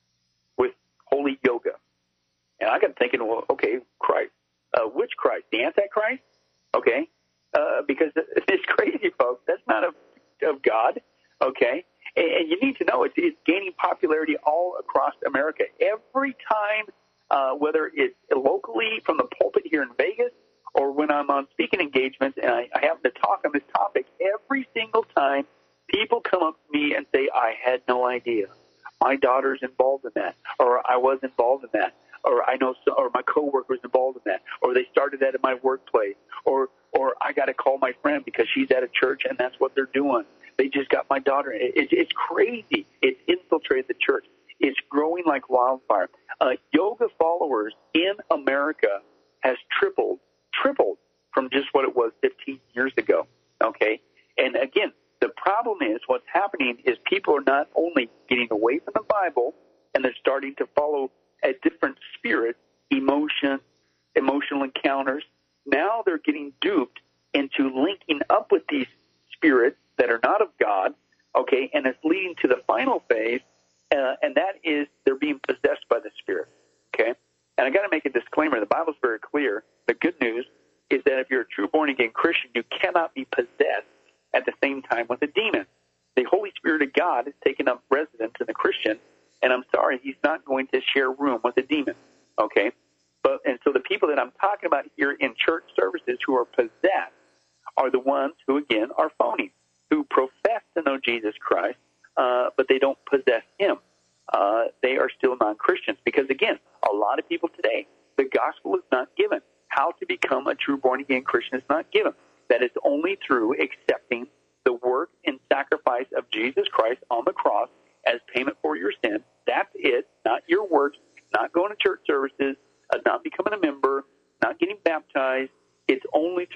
with holy yoga. And I got thinking, well, okay, Christ. Uh, which Christ? The Antichrist? Okay. Uh, because it's crazy, folks. That's not of, of God. Okay. And, and you need to know it's, it's gaining popularity all across America. Every time, uh, whether it's locally from the pulpit here in Vegas or when I'm on speaking engagements and I, I happen to talk on this topic, every single time people come up to me and say, I had no idea. My daughter's involved in that, or I was involved in that, or I know, so, or my coworker was involved in that, or they started that in my workplace, or or I got to call my friend because she's at a church and that's what they're doing. They just got my daughter. It, it, it's crazy. It's infiltrated the church. It's growing like wildfire. Uh, yoga followers in America has tripled, tripled from just what it was fifteen years ago. Okay, and again, the problem is what's happening is people are not only getting away from the Bible and they're starting to follow a different spirit, emotion, emotional encounters. Now they're getting duped into linking up with these spirits that are not of God, okay, and it's leading to the final phase, uh, and that is they're being possessed by the Spirit, okay? And I got to make a disclaimer. The Bible's very clear. The good news is that if you're a true born-again Christian, you cannot be possessed at the same time with a demon. The Holy Spirit of God has taken up residence in the Christian, and I'm sorry, he's not going to share room with a demon, okay? But and so the people that I'm talking about here in church services who are possessed are the ones who, again, are phony, who profess to know Jesus Christ, uh, but they don't possess him. Uh, they are still non-Christians because, again, a lot of people today, the gospel is not given. How to become a true born-again Christian is not given. That is only through accepting the work and sacrifice of Jesus Christ on the cross as payment for your sin. That's it, not your works, not going to church services, uh, not becoming a member, not getting baptized. It's only through the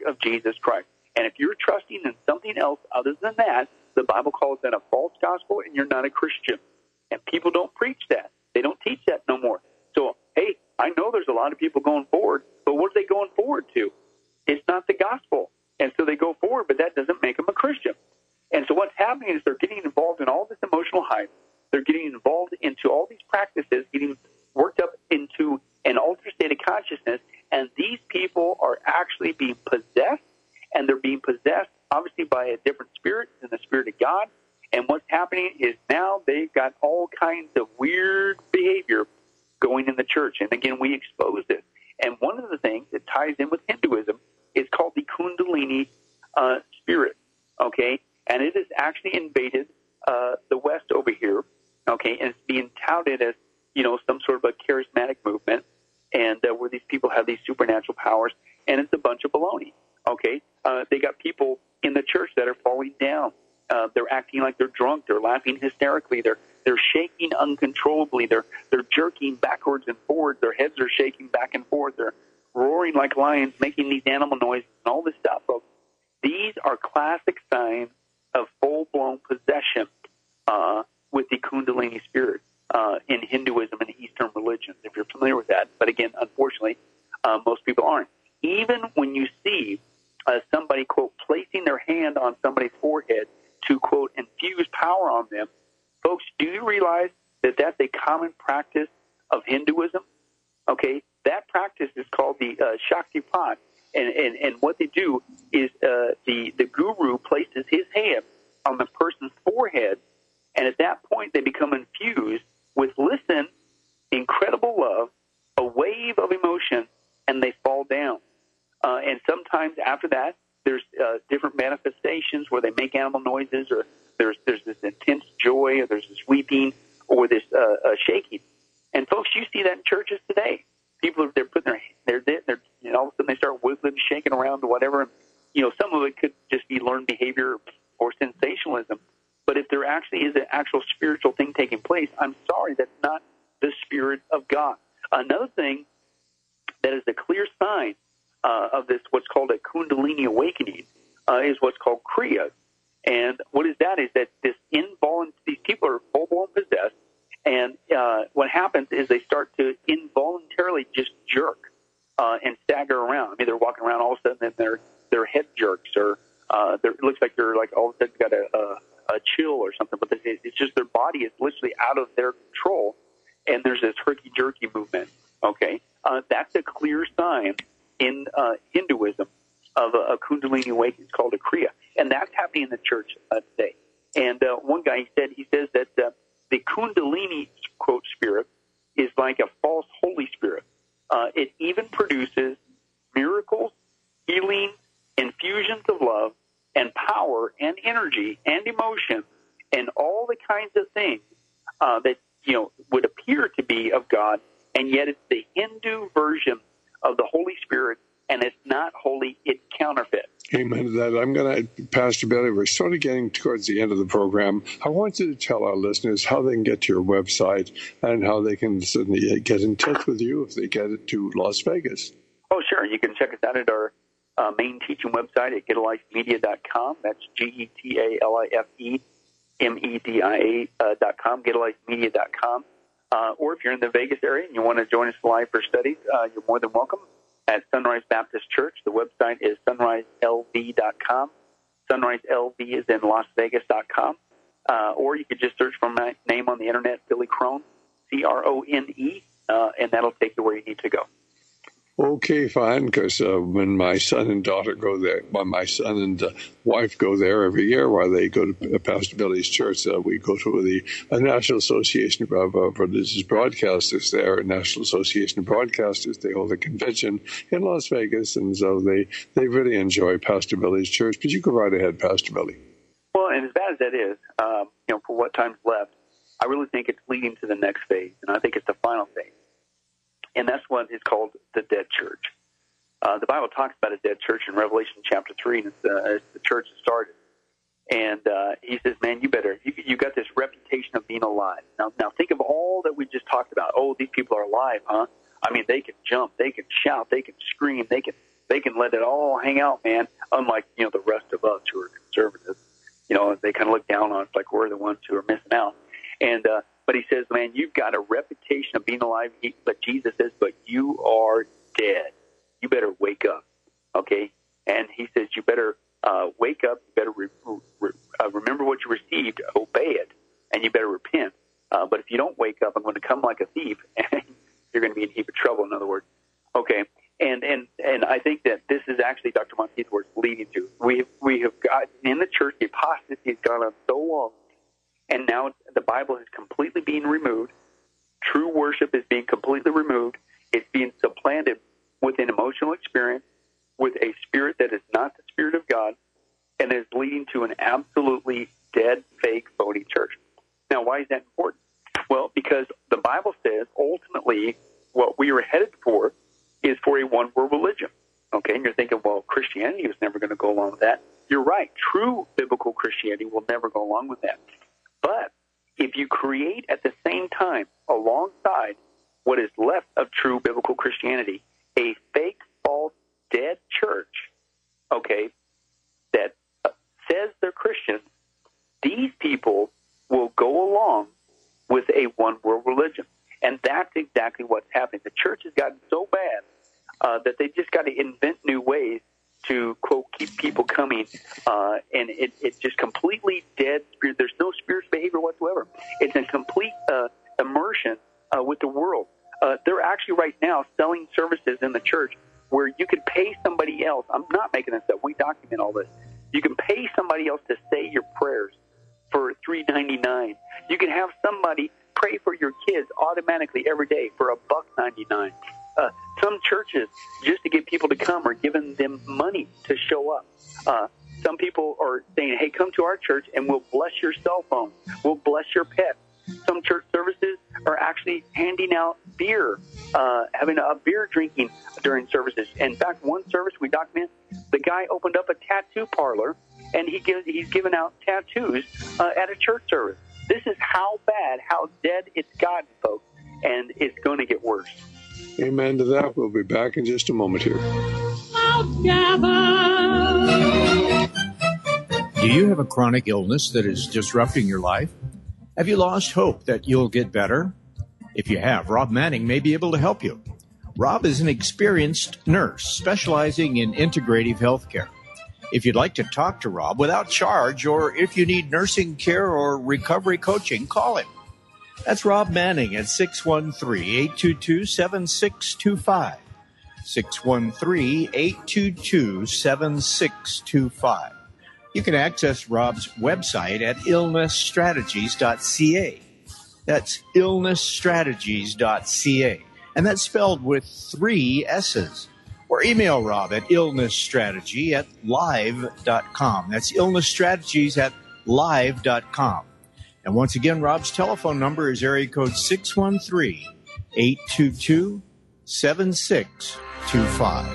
of Jesus Christ. And if you're trusting in something else other than that, the Bible calls that a false gospel, and you're not a Christian. And people don't preach that. They don't teach that no more. So, hey, I know there's a lot of people going forward, but what are they going forward to? It's not the gospel. And so they go forward, but that doesn't make them a Christian. And so what's happening is they're getting involved in all this emotional hype. They're getting involved into all these practices, getting worked up into an altered state of consciousness, and these people are actually being possessed, and they're being possessed, obviously, by a different spirit than the Spirit of God. And what's happening is now they've got all kinds of weird behavior going in the church. And again, we expose this. And one of the things that ties in with Hinduism is called the Kundalini uh, spirit, okay? And it has actually invaded uh, the West over here, okay? And it's being touted as, you know, some sort of a charismatic movement, and uh, where these people have these supernatural powers, and it's a bunch of baloney, okay? Uh, they got people in the church that are falling down. Uh, they're acting like they're drunk. They're laughing hysterically. They're they're shaking uncontrollably. They're they're jerking backwards and forwards. Their heads are shaking back and forth. They're roaring like lions, making these animal noises and all this stuff, folks. These are classic signs of full-blown possession uh, with the Kundalini spirit uh, in Hinduism and Eastern religions, if you're familiar with that. But again, unfortunately, uh, most people aren't. Even when you see uh, somebody, quote, placing their hand on somebody's forehead to, quote, infuse power on them, folks, do you realize that that's a common practice of Hinduism? Okay, that practice is called the uh, Shaktipat, and, and, and what they do is uh, the, the guru places his hand on the person's forehead, and at that point they become infused with, listen, incredible love, a wave of emotion, and they fall down. Uh, and sometimes after that, there's uh, different manifestations where they make animal noises, or there's there's this intense joy, or there's this weeping, or this uh, uh, shaking. And folks, you see that in churches today. People are they're putting their they're they're you know all of a sudden they start wiggling, shaking around, or whatever. And, you know, some of it could just be learned behavior or sensationalism. But if there actually is an actual spiritual thing taking place, I'm sorry, that's not the Spirit of God. Another thing that is a clear sign uh, of this, what's called a Kundalini awakening, uh, is what's called Kriya. And what is that? Is that this involuntary, these people are full-blown possessed, and uh, what happens is they start to involuntarily just jerk uh, and stagger around. I mean, they're walking around all of a sudden, and their their head jerks, or uh, it looks like they're like all of a sudden got a, a, a chill or something. But it's just their body is literally out of their control, and there's this herky-jerky movement. Okay, uh, that's a clear sign in uh, Hinduism of a, a Kundalini awakening. It's called a Kriya, and that's happening in the church uh, today. And uh, one guy, he said, he says that uh, the Kundalini, quote, spirit is like a false Holy Spirit. Uh, it even produces miracles, healing, infusions of love, and power, and energy, and emotion, and all the kinds of things uh, that, you know, would appear to be of God, and yet it's the Hindu version of the Holy Spirit, and it's not holy, it's counterfeit. Amen to that. I'm going to, Pastor Billy, we're sort of getting towards the end of the program. I want you to tell our listeners how they can get to your website and how they can certainly get in touch with you if they get it to Las Vegas. Oh, sure. You can check us out at our uh, main teaching website at get a life media dot com. That's G E T A L I F E M E D I A uh, dot com, get a life media dot com. Uh, or if you're in the Vegas area and you want to join us live for studies, uh, you're more than welcome. At Sunrise Baptist Church, the website is sunrise L V dot com. Sunrise L V is in Las Vegas dot com. Uh, or you could just search for my name on the internet, Billy Crone, C R O N E, uh, and that'll take you where you need to go. Okay, fine, because uh, when my son and daughter go there, when my son and uh, wife go there every year while they go to Pastor Billy's church, uh, we go to the uh, National Association of uh, Religious Broadcasters there, National Association of Broadcasters. They hold a convention in Las Vegas, and so they, they really enjoy Pastor Billy's church. But you go right ahead, Pastor Billy. Well, and as bad as that is, um, you know, for what time's left, I really think it's leading to the next phase, and I think it's the final phase. And that's what is called the dead church. Uh, the Bible talks about a dead church in Revelation chapter three, and it's, uh, it's the church that started. And uh, he says, man, you better, you, you got this reputation of being alive. Now, now think of all that we just talked about. Oh, these people are alive, huh? I mean, they can jump, they can shout, they can scream, they can they they can let it all hang out, man, unlike, you know, the rest of us who are conservative. You know, they kind of look down on us like we're the ones who are missing out. And, uh, but he says, man, you've got a reputation of being alive. He, but Jesus says, but you are dead. You better wake up. Okay. And he says, you better uh, wake up. You better re- re- uh, remember what you received, obey it, and you better repent. Uh, but if you don't wake up, I'm going to come like a thief, and you're going to be in a heap of trouble, in other words. Okay. And, and, and I think that this is actually Doctor Monteith's words leading to. We have, we have got in the church, the apostasy has gone on so long, and now the Bible is completely being removed. True worship is being completely removed. It's being supplanted with an emotional experience, with a spirit that is not the Spirit of God, and is leading to an absolutely dead, fake, phony church. Now, why is that important? Well, because the Bible says ultimately what we are headed for is for a one-world religion. Okay, and you're thinking, well, Christianity was never going to go along with that. You're right. True biblical Christianity will never go along with that. But if you create at the same time, alongside what is left of true biblical Christianity, a fake, false, dead church, okay, that says they're Christians, these people will go along with a one-world religion. And that's exactly what's happening. The church has gotten so bad uh, that they've just got to invent new ways to, quote, keep people coming. Uh, and it, it's just completely dead spirit. There's no spiritual behavior whatsoever. It's a complete uh, immersion uh, with the world. Uh, they're actually right now selling services in the church where you could pay somebody else. I'm not making this up. We document all this. You can pay somebody else to say your prayers for three ninety-nine. You can have somebody pray for your kids automatically every day for a buck ninety-nine. Uh, some churches, just to get people to come, are giving them money to show up. Uh, some people are saying, hey, come to our church and we'll bless your cell phone. We'll bless your pet. Some church services are actually handing out beer, uh, having a beer drinking during services. In fact, one service we document, the guy opened up a tattoo parlor, and he gives, he's giving out tattoos uh, at a church service. This is how bad, how dead it's gotten, folks, and it's going to get worse. Amen to that. We'll be back in just a moment here. Do you have a chronic illness that is disrupting your life? Have you lost hope that you'll get better? If you have, Rob Manning may be able to help you. Rob is an experienced nurse specializing in integrative health care. If you'd like to talk to Rob without charge, or if you need nursing care or recovery coaching, call him. That's Rob Manning at six one three, eight two two, seven six two five. six one three, eight two two, seven six two five. You can access Rob's website at illness strategies dot c a. That's illness strategies dot c a. And that's spelled with three S's. Or email Rob at illnessstrategy at live dot com. That's illnessstrategies at live dot com. And once again, Rob's telephone number is area code six one three, eight two two, seven six two five.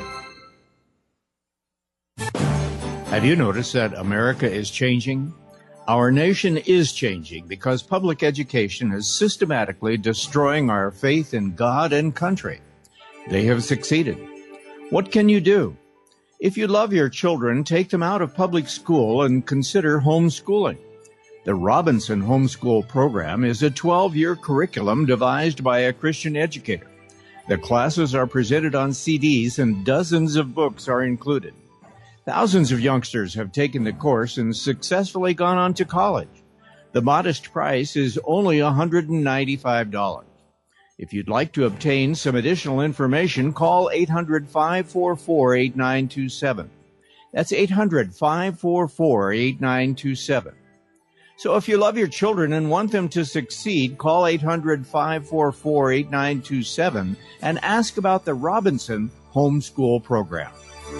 Have you noticed that America is changing? Our nation is changing because public education is systematically destroying our faith in God and country. They have succeeded. What can you do? If you love your children, take them out of public school and consider homeschooling. The Robinson Homeschool Program is a twelve-year curriculum devised by a Christian educator. The classes are presented on C Ds and dozens of books are included. Thousands of youngsters have taken the course and successfully gone on to college. The modest price is only one hundred ninety-five dollars. If you'd like to obtain some additional information, call eight hundred, five four four, eight nine two seven. That's eight hundred, five four four, eight nine two seven. So if you love your children and want them to succeed, call eight hundred, five four four, eight nine two seven and ask about the Robinson Homeschool Program.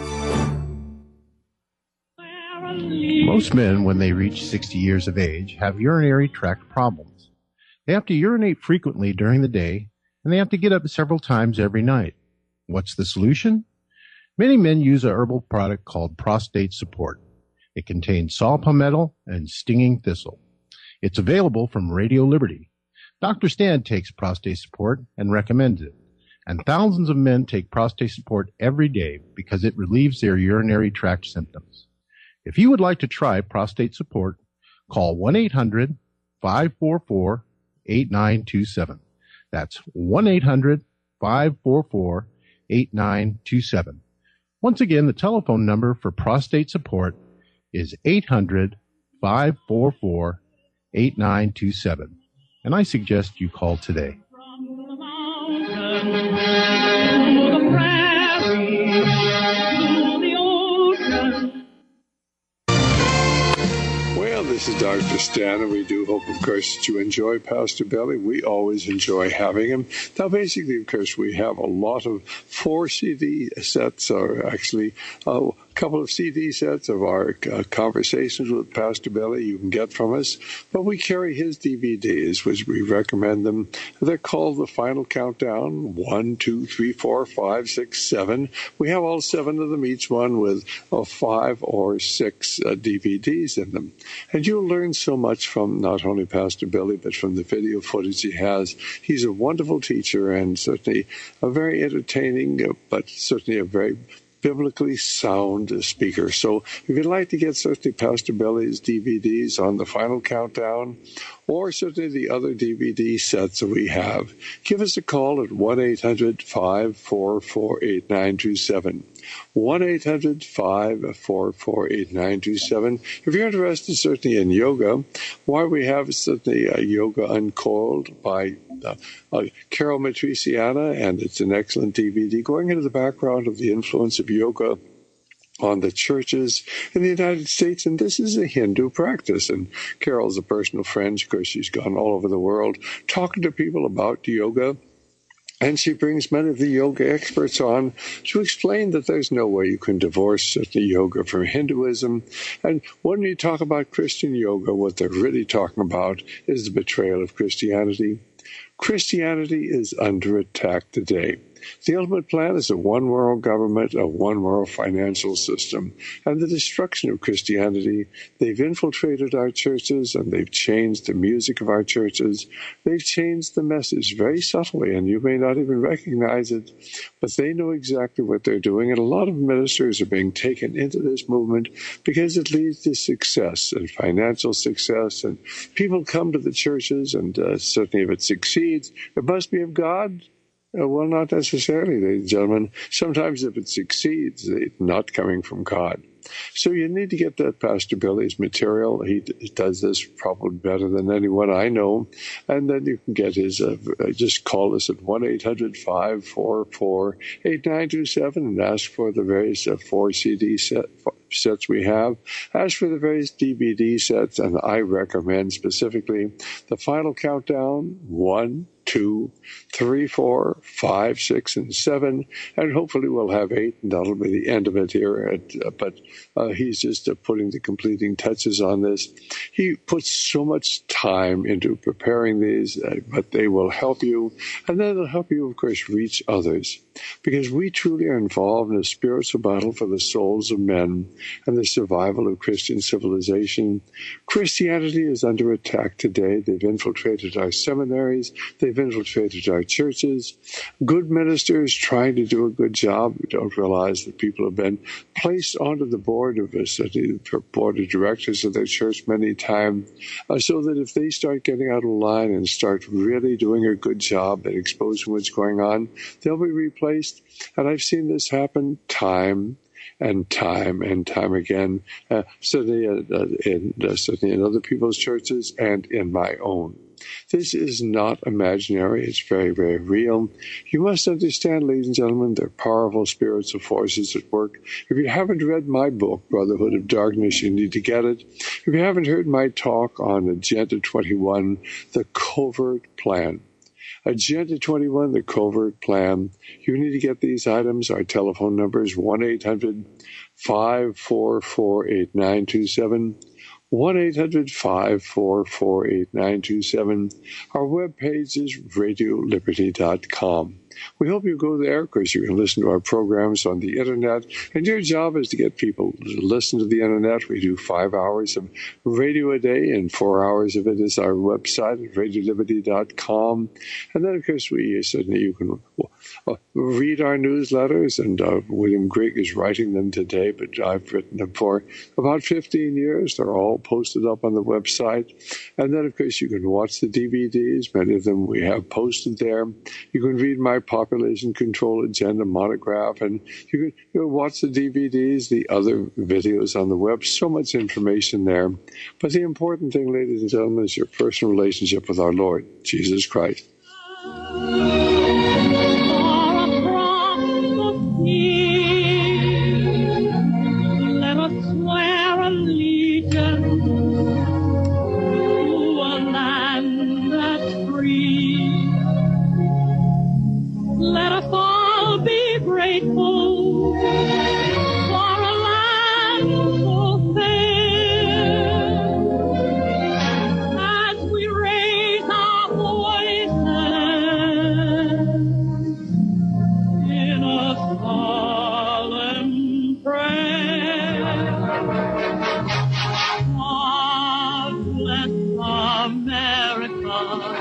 Most men, when they reach sixty years of age, have urinary tract problems. They have to urinate frequently during the day, and they have to get up several times every night. What's the solution? Many men use a herbal product called Prostate Support. It contains saw palmetto and stinging thistle. It's available from Radio Liberty. Doctor Stan takes Prostate Support and recommends it. And thousands of men take prostate support every day because it relieves their urinary tract symptoms. If you would like to try prostate support, call one eight hundred five four four eight nine two seven. That's one eight hundred five four four eight nine two seven. Once again, the telephone number for prostate support is eight hundred five four four eight nine two seven. And I suggest you call today. Well, this is Doctor Stan, and we do hope, of course, that you enjoy Pastor Belly. We always enjoy having him. Now, basically, of course, we have a lot of four C D sets, or actually uh, a couple of C D sets of our uh, conversations with Pastor Belly you can get from us. But we carry his D V Ds, which we recommend them. They're called The Final Countdown, one, two, three, four, five, six, seven. We have all seven of them, each one with uh, five or six uh, D V Ds in them. And you'll learn so much from not only Pastor Billy, but from the video footage he has. He's a wonderful teacher and certainly a very entertaining, uh, but certainly a very biblically sound speaker. So if you'd like to get certainly Pastor Billy's D V Ds on The Final Countdown, or certainly the other D V D sets that we have, give us a call at one eight hundred five four four eight nine two seven. one eight hundred five four four eight nine two seven. If you're interested certainly in yoga, why we have certainly uh, Yoga Uncoiled by uh, uh, Carol Matriciana, and it's an excellent D V D going into the background of the influence of yoga on the churches in the United States. And this is a Hindu practice. And Carol's a personal friend. Of course, she's gone all over the world talking to people about yoga. And she brings many of the yoga experts on to explain that there's no way you can divorce the yoga from Hinduism. And when you talk about Christian yoga, what they're really talking about is the betrayal of Christianity. Christianity is under attack today. The ultimate plan is a one-world government, a one-world financial system, and the destruction of Christianity. They've infiltrated our churches, and they've changed the music of our churches. They've changed the message very subtly, and you may not even recognize it, but they know exactly what they're doing, and a lot of ministers are being taken into this movement because it leads to success and financial success, and people come to the churches, and uh, certainly if it succeeds, it must be of God. Uh, well, not necessarily, ladies and gentlemen. Sometimes if it succeeds, it's not coming from God. So you need to get that Pastor Billy's material. He, he does this probably better than anyone I know. And then you can get his, uh, just call us at one eight hundred five four four eight nine two seven and ask for the various uh, four C D set, sets we have. Ask for the various D V D sets, and I recommend specifically The Final Countdown, one, two, three, four, five, six, and seven, and hopefully we'll have eight, and that'll be the end of it here. At, uh, but uh, he's just uh, putting the completing touches on this. He puts so much time into preparing these, uh, but they will help you, and then they'll help you, of course, reach others, because we truly are involved in a spiritual battle for the souls of men and the survival of Christian civilization. Christianity is under attack today. They've infiltrated our seminaries. They've infiltrated our churches. Good ministers trying to do a good job don't realize that people have been placed onto the board of a city, board of directors of their church many times, uh, so that if they start getting out of line and start really doing a good job at exposing what's going on, they'll be replaced. And I've seen this happen time and time and time again, uh, certainly, uh, in, uh, certainly in other people's churches and in my own. This is not imaginary. It's very, very real. You must understand, ladies and gentlemen, there are powerful spiritual forces at work. If you haven't read my book, Brotherhood of Darkness, you need to get it. If you haven't heard my talk on Agenda twenty-one, The Covert Plan, Agenda twenty-one, The Covert Plan, you need to get these items. Our telephone number is one eight hundred five four four eight nine two seven. one eight hundred five four four eight nine two seven. Our webpage is radio liberty dot com. We hope you go there because you can listen to our programs on the Internet. And your job is to get people to listen to the Internet. We do five hours of radio a day, and four hours of it is our website at radio liberty dot com. And then, of course, we certainly you can uh, read our newsletters, and uh, William Grigg is writing them today, but I've written them for about fifteen years. They're all posted up on the website. And then, of course, you can watch the D V Ds. Many of them we have posted there. You can read my Population Control Agenda monograph, and you can, you can watch the D V Ds, the other videos on the web. So much information there. But the important thing, ladies and gentlemen, is your personal relationship with our Lord, Jesus Christ. Let us all be grateful for a land so fair. As we raise our voices in a solemn prayer. God bless America.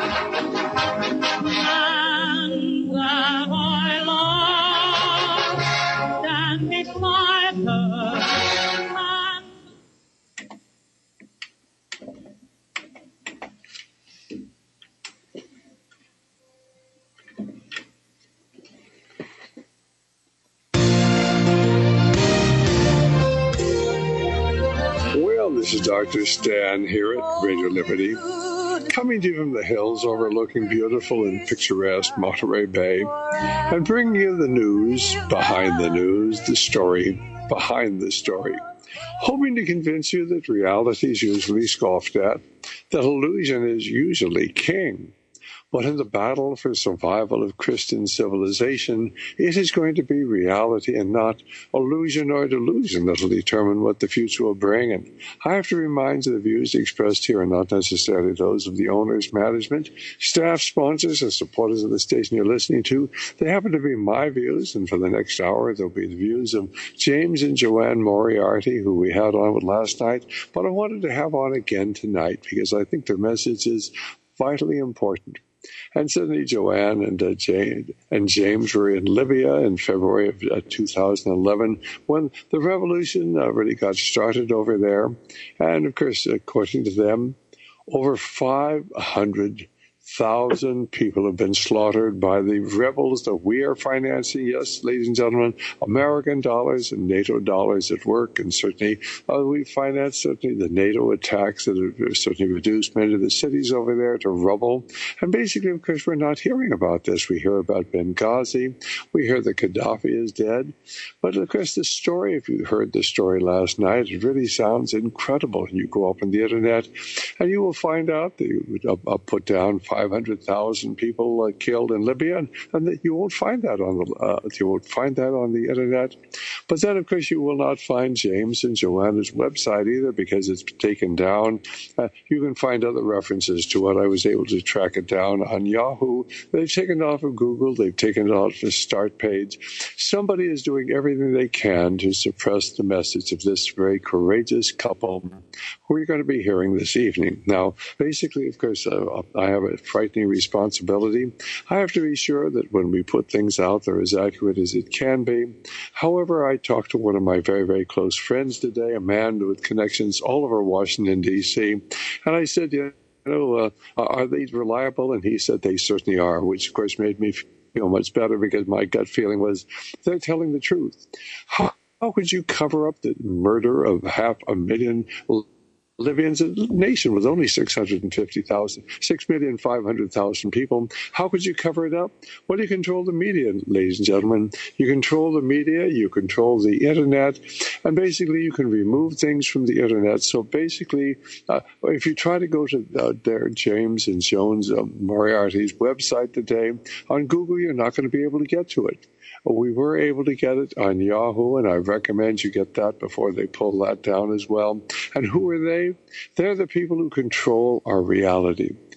Well, this is Doctor Stan here at Radio Liberty, coming to you from the hills overlooking beautiful and picturesque Monterey Bay, and bringing you the news behind the news, the story behind the story, hoping to convince you that reality is usually scoffed at, that illusion is usually king. But in the battle for survival of Christian civilization, it is going to be reality and not illusion or delusion that will determine what the future will bring. And I have to remind you the views expressed here are not necessarily those of the owners, management, staff, sponsors, or supporters of the station you're listening to. They happen to be my views, and for the next hour, they'll be the views of James and Joanne Moriarty, who we had on with last night. But I wanted to have on again tonight because I think their message is vitally important. And certainly Joanne and, uh, Jane and James were in Libya in February of uh, two thousand eleven when the revolution uh, really got started over there. And, of course, according to them, over five hundred thousand people have been slaughtered by the rebels that we are financing. Yes, ladies and gentlemen, American dollars and NATO dollars at work. And certainly uh, we finance certainly the NATO attacks that have certainly reduced many of the cities over there to rubble. And basically, of course, we're not hearing about this. We hear about Benghazi. We hear that Gaddafi is dead. But, of course, the story, if you heard the story last night, it really sounds incredible. You go up on the Internet and you will find out that you would uh, uh, put down five hundred thousand people uh, killed in Libya, and, and that you won't find that on the uh, you won't find that on the Internet. But then, of course, you will not find James and Joanna's website either because it's taken down. Uh, you can find other references to it. I was able to track it down on Yahoo. They've taken it off of Google. They've taken it off the start page. Somebody is doing everything they can to suppress the message of this very courageous couple who you're going to be hearing this evening. Now, basically, of course, uh, I have a frightening responsibility. I have to be sure that when we put things out, they're as accurate as it can be. However, I talked to one of my very, very close friends today, a man with connections all over Washington, D C, and I said, you know, uh, are they reliable? And he said they certainly are, which, of course, made me feel much better because my gut feeling was they're telling the truth. How, how could you cover up the murder of half a million Libyans, a nation with only six hundred fifty thousand, six million five hundred thousand people? How could you cover it up? Well, you control the media, ladies and gentlemen. You control the media, you control the Internet, and basically you can remove things from the Internet. So basically, uh, if you try to go to uh, there, James and Jones uh, Moriarty's website today, on Google, you're not going to be able to get to it. We were able to get it on Yahoo, and I recommend you get that before they pull that down as well. And who are they? They're the people who control our reality.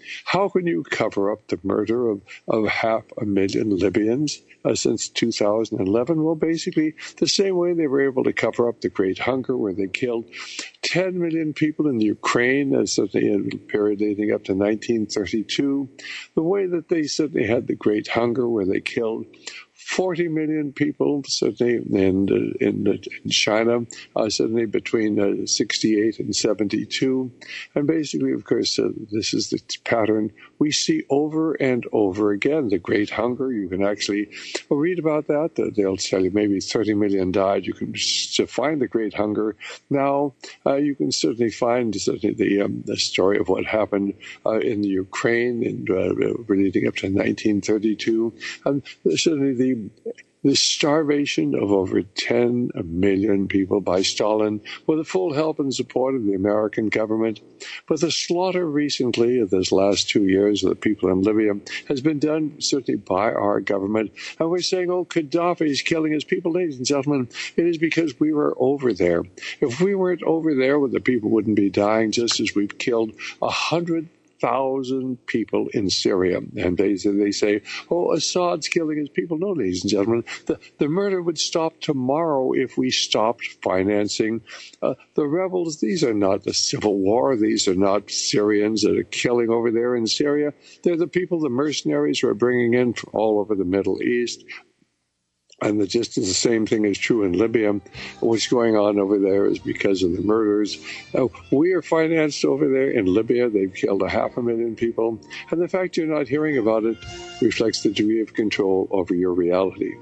How can you cover up the murder of, of half a million Libyans uh, since two thousand eleven? Well, basically the same way they were able to cover up the Great Hunger, where they killed ten million people in Ukraine, uh, certainly in the period leading up to nineteen thirty-two. The way that they certainly had the Great Hunger, where they killed forty million people, certainly in uh, in, uh, in China, uh, certainly between uh, sixty-eight and seventy-two. And basically, of course, uh, this is the pattern we see over and over again. The Great Hunger, you can actually read about that. Uh, they'll tell you maybe thirty million died. You can to find the Great Hunger. Now, uh, you can certainly find certainly the, um, the story of what happened uh, in the Ukraine in, uh, leading up to nineteen thirty-two. And certainly the The starvation of over ten million people by Stalin with the full help and support of the American government. But the slaughter recently of this last two years of the people in Libya has been done certainly by our government. And we're saying, oh, Gaddafi is killing his people. Ladies and gentlemen, it is because we were over there. If we weren't over there, well, the people wouldn't be dying, just as we've killed a hundred thousand people in Syria. And they, they say, oh, Assad's killing his people. No, ladies and gentlemen, the, the murder would stop tomorrow if we stopped financing uh, the rebels. These are not the civil war. These are not Syrians that are killing over there in Syria. They're the people, the mercenaries who are bringing in from all over the Middle East. And the, just the same thing is true in Libya. What's going on over there is because of the murders. Now, we are financed over there in Libya. They've killed a half a million people. And the fact you're not hearing about it reflects the degree of control over your reality.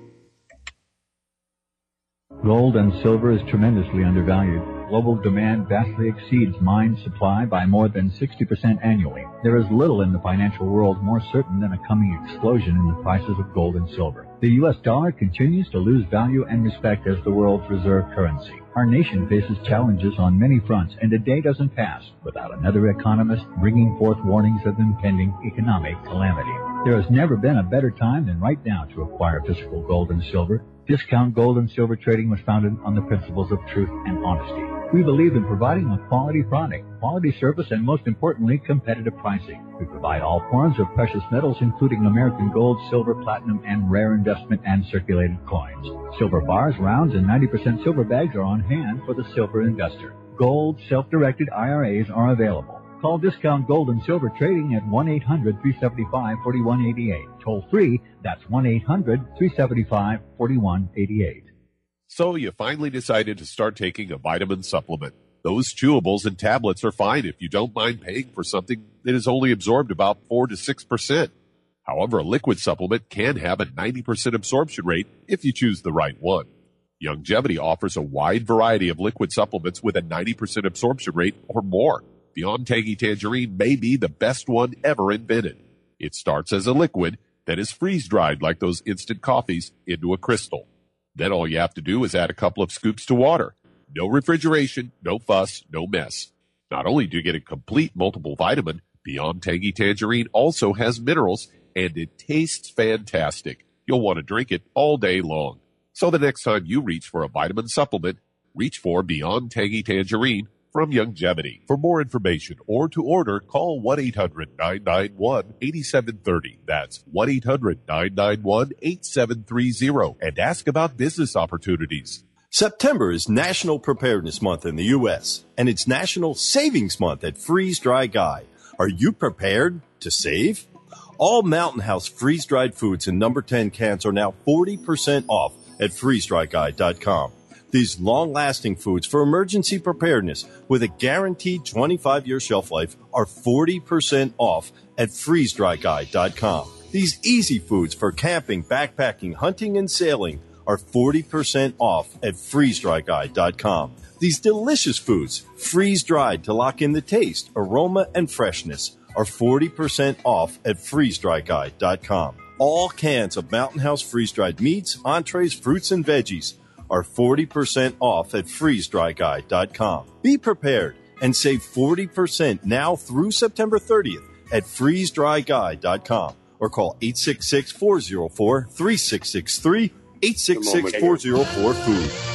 Gold and silver is tremendously undervalued. Global demand vastly exceeds mine supply by more than sixty percent annually. There is little in the financial world more certain than a coming explosion in the prices of gold and silver. The U S dollar continues to lose value and respect as the world's reserve currency. Our nation faces challenges on many fronts, and a day doesn't pass without another economist bringing forth warnings of impending economic calamity. There has never been a better time than right now to acquire physical gold and silver. Discount Gold and Silver Trading was founded on the principles of truth and honesty. We believe in providing a quality product, quality service, and most importantly, competitive pricing. We provide all forms of precious metals, including American gold, silver, platinum, and rare investment and circulated coins. Silver bars, rounds, and ninety percent silver bags are on hand for the silver investor. Gold, self-directed I R As are available. Call Discount Gold and Silver Trading at one eight hundred, three seven five, four one eight eight. Toll free, that's one eight hundred, three seven five, four one eight eight. So you finally decided to start taking a vitamin supplement. Those chewables and tablets are fine if you don't mind paying for something that is only absorbed about four to six percent. However, a liquid supplement can have a ninety percent absorption rate if you choose the right one. Youngevity offers a wide variety of liquid supplements with a ninety percent absorption rate or more. Beyond Tangy Tangerine may be the best one ever invented. It starts as a liquid that is freeze-dried like those instant coffees into a crystal. Then all you have to do is add a couple of scoops to water. No refrigeration, no fuss, no mess. Not only do you get a complete multiple vitamin, Beyond Tangy Tangerine also has minerals, and it tastes fantastic. You'll want to drink it all day long. So the next time you reach for a vitamin supplement, reach for Beyond Tangy Tangerine from Youngevity. For more information or to order, call one eight hundred, nine nine one, eight seven three zero. That's one eight hundred, nine nine one, eight seven three zero. And ask about business opportunities. September is National Preparedness Month in the U S, and it's National Savings Month at Freeze Dry Guy. Are you prepared to save? All Mountain House freeze-dried foods in number ten cans are now forty percent off at freeze dry guy dot com. These long-lasting foods for emergency preparedness with a guaranteed twenty-five year shelf life are forty percent off at freeze dry guy dot com. These easy foods for camping, backpacking, hunting, and sailing are forty percent off at freeze dry guy dot com. These delicious foods, freeze-dried to lock in the taste, aroma, and freshness, are forty percent off at freeze dry guy dot com. All cans of Mountain House freeze-dried meats, entrees, fruits, and veggies are forty percent off at freeze dry guy dot com. Be prepared and save forty percent now through September thirtieth at freeze dry guy dot com or call eight six six, four zero four, three six six three, eight six six, four zero four, food. Well,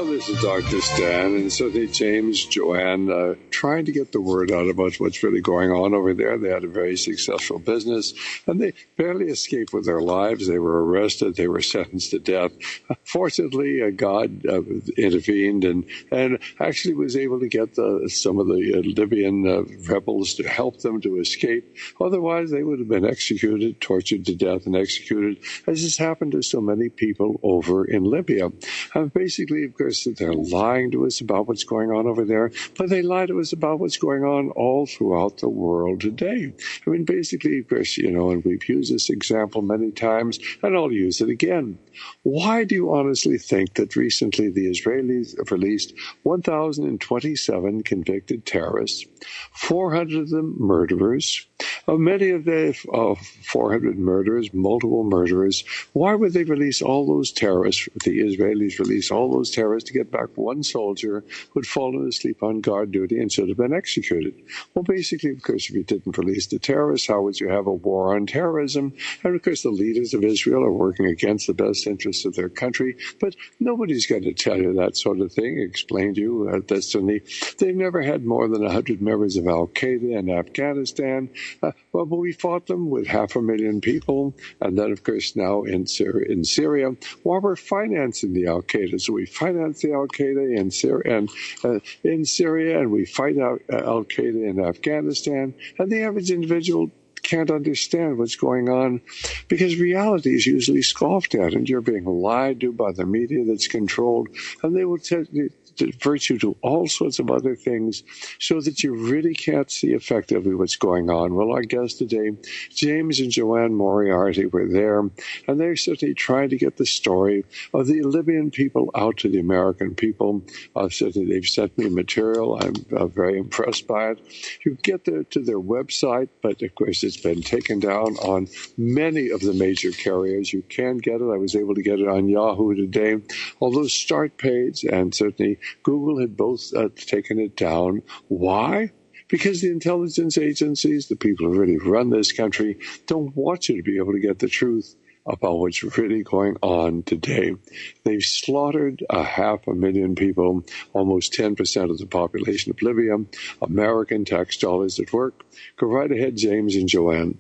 Well, this is Doctor Stan, and certainly James, Joanne, uh, trying to get the word out about what's really going on over there. They had a very successful business, and they barely escaped with their lives. They were arrested. They were sentenced to death. Fortunately, uh, God uh, intervened and, and actually was able to get the, some of the uh, Libyan uh, rebels to help them to escape. Otherwise, they would have been executed, tortured to death, and executed, as has happened to so many people over in Libya. And basically, of course, they're lying to us about what's going on over there, but they lie to us about what's going on all throughout the world today. I mean, basically, of course, you know, and we've used this example many times, and I'll use it again. Why do you honestly think that recently the Israelis have released one thousand twenty-seven convicted terrorists, four hundred of them murderers, uh, many of the uh, four hundred murderers, multiple murderers? Why would they release all those terrorists, the Israelis release all those terrorists to get back one soldier who'd fallen asleep on guard duty and should have been executed? Well, basically, of course, if you didn't release the terrorists, how would you have a war on terrorism? And, of course, the leaders of Israel are working against the best interests of their country, but nobody's going to tell you that sort of thing, explain to you uh, destiny. They've never had more than one hundred members of Al-Qaeda in Afghanistan. Uh, well, but we fought them with half a million people, and then, of course, now in, Syria, in Syria, while we're financing the Al-Qaeda. So we finance the Al-Qaeda in Syria, and, uh, in Syria, and we fight out uh, Al-Qaeda in Afghanistan, and the average individual can't understand what's going on because reality is usually scoffed at, and you're being lied to by the media that's controlled, and they will tell you divert you to all sorts of other things so that you really can't see effectively what's going on. Well, our guest today, James and Joanne Moriarty, were there, and they're certainly trying to get the story of the Libyan people out to the American people. Uh, certainly they've sent me material. I'm uh, very impressed by it. You get there to their website, but of course it's been taken down on many of the major carriers. You can get it. I was able to get it on Yahoo today. Although Start Page and certainly Google had both uh, taken it down. Why? Because the intelligence agencies, the people who really run this country, don't want you to be able to get the truth about what's really going on today. They've slaughtered a half a million people, almost ten percent of the population of Libya. American tax dollars at work. Go right ahead, James and Joanne.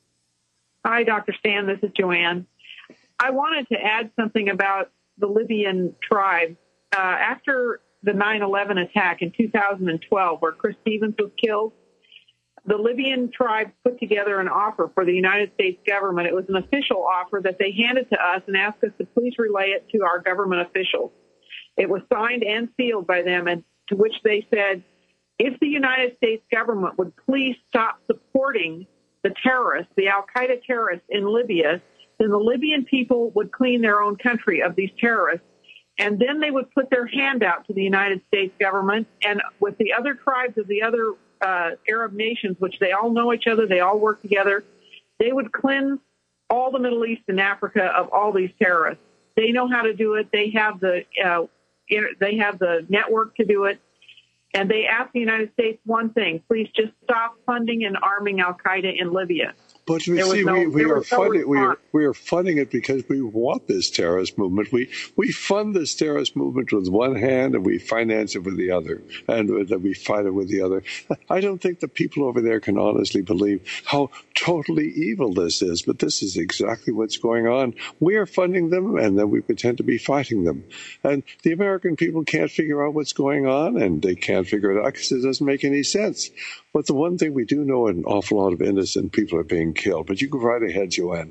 Hi, Doctor Stan. This is Joanne. I wanted to add something about the Libyan tribe. Uh, after the nine eleven attack in two thousand twelve, where Chris Stevens was killed, the Libyan tribe put together an offer for the United States government. It was an official offer that they handed to us and asked us to please relay it to our government officials. It was signed and sealed by them, and to which they said, if the United States government would please stop supporting the terrorists, the Al-Qaeda terrorists in Libya, then the Libyan people would clean their own country of these terrorists. And then they would put their hand out to the United States government, and with the other tribes of the other uh, Arab nations, which they all know each other, they all work together, they would cleanse all the Middle East and Africa of all these terrorists. They know how to do it. They have the uh, they have the network to do it. And they asked the United States one thing: please just stop funding and arming Al-Qaeda in Libya. But we see, no, we, we are funding no we are we are funding it because we want this terrorist movement. We we fund this terrorist movement with one hand and we finance it with the other, and that we fight it with the other. I don't think the people over there can honestly believe how totally evil this is. But this is exactly what's going on. We are funding them, and then we pretend to be fighting them. And the American people can't figure out what's going on, and they can't figure it out because it doesn't make any sense. But the one thing we do know, an awful lot of innocent people are being killed. But you go right ahead, Joanne.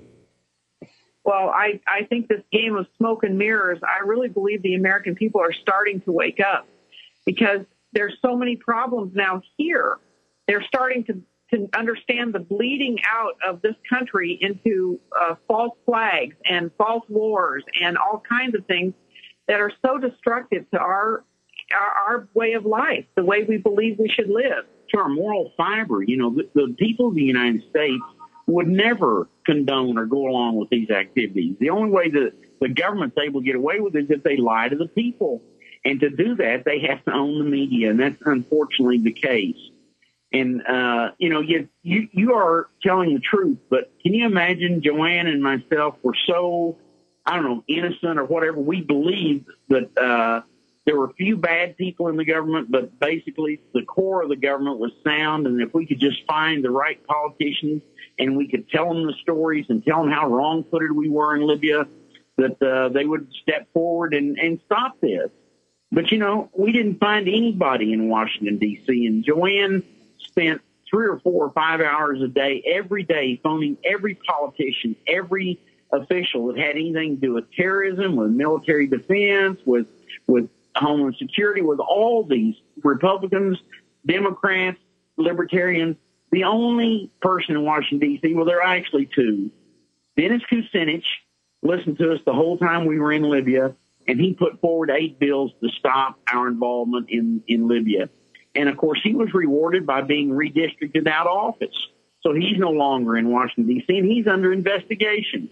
Well, I, I think this game of smoke and mirrors, I really believe the American people are starting to wake up because there's so many problems now here. They're starting to, to understand the bleeding out of this country into uh, false flags and false wars and all kinds of things that are so destructive to our, our, our way of life, the way we believe we should live. To our moral fiber, you know, the, the people of the United States would never condone or go along with these activities. The only way that the government's able to get away with it is if they lie to the people. And to do that, they have to own the media, and that's unfortunately the case. And, uh, you know, you, you, you are telling the truth, but can you imagine Joanne and myself were so, I don't know, innocent or whatever, we believed that uh, There were a few bad people in the government, but basically the core of the government was sound. And if we could just find the right politicians and we could tell them the stories and tell them how wrong-footed we were in Libya, that uh, they would step forward and, and stop this. But, you know, we didn't find anybody in Washington, D C, and Joanne spent three or four or five hours a day, every day, phoning every politician, every official that had anything to do with terrorism, with military defense, with with Homeland Security, with all these Republicans, Democrats, Libertarians. The only person in Washington, D C, well, there are actually two. Dennis Kucinich listened to us the whole time we were in Libya, and he put forward eight bills to stop our involvement in, in Libya. And, of course, he was rewarded by being redistricted out of office. So he's no longer in Washington, D C, and he's under investigation.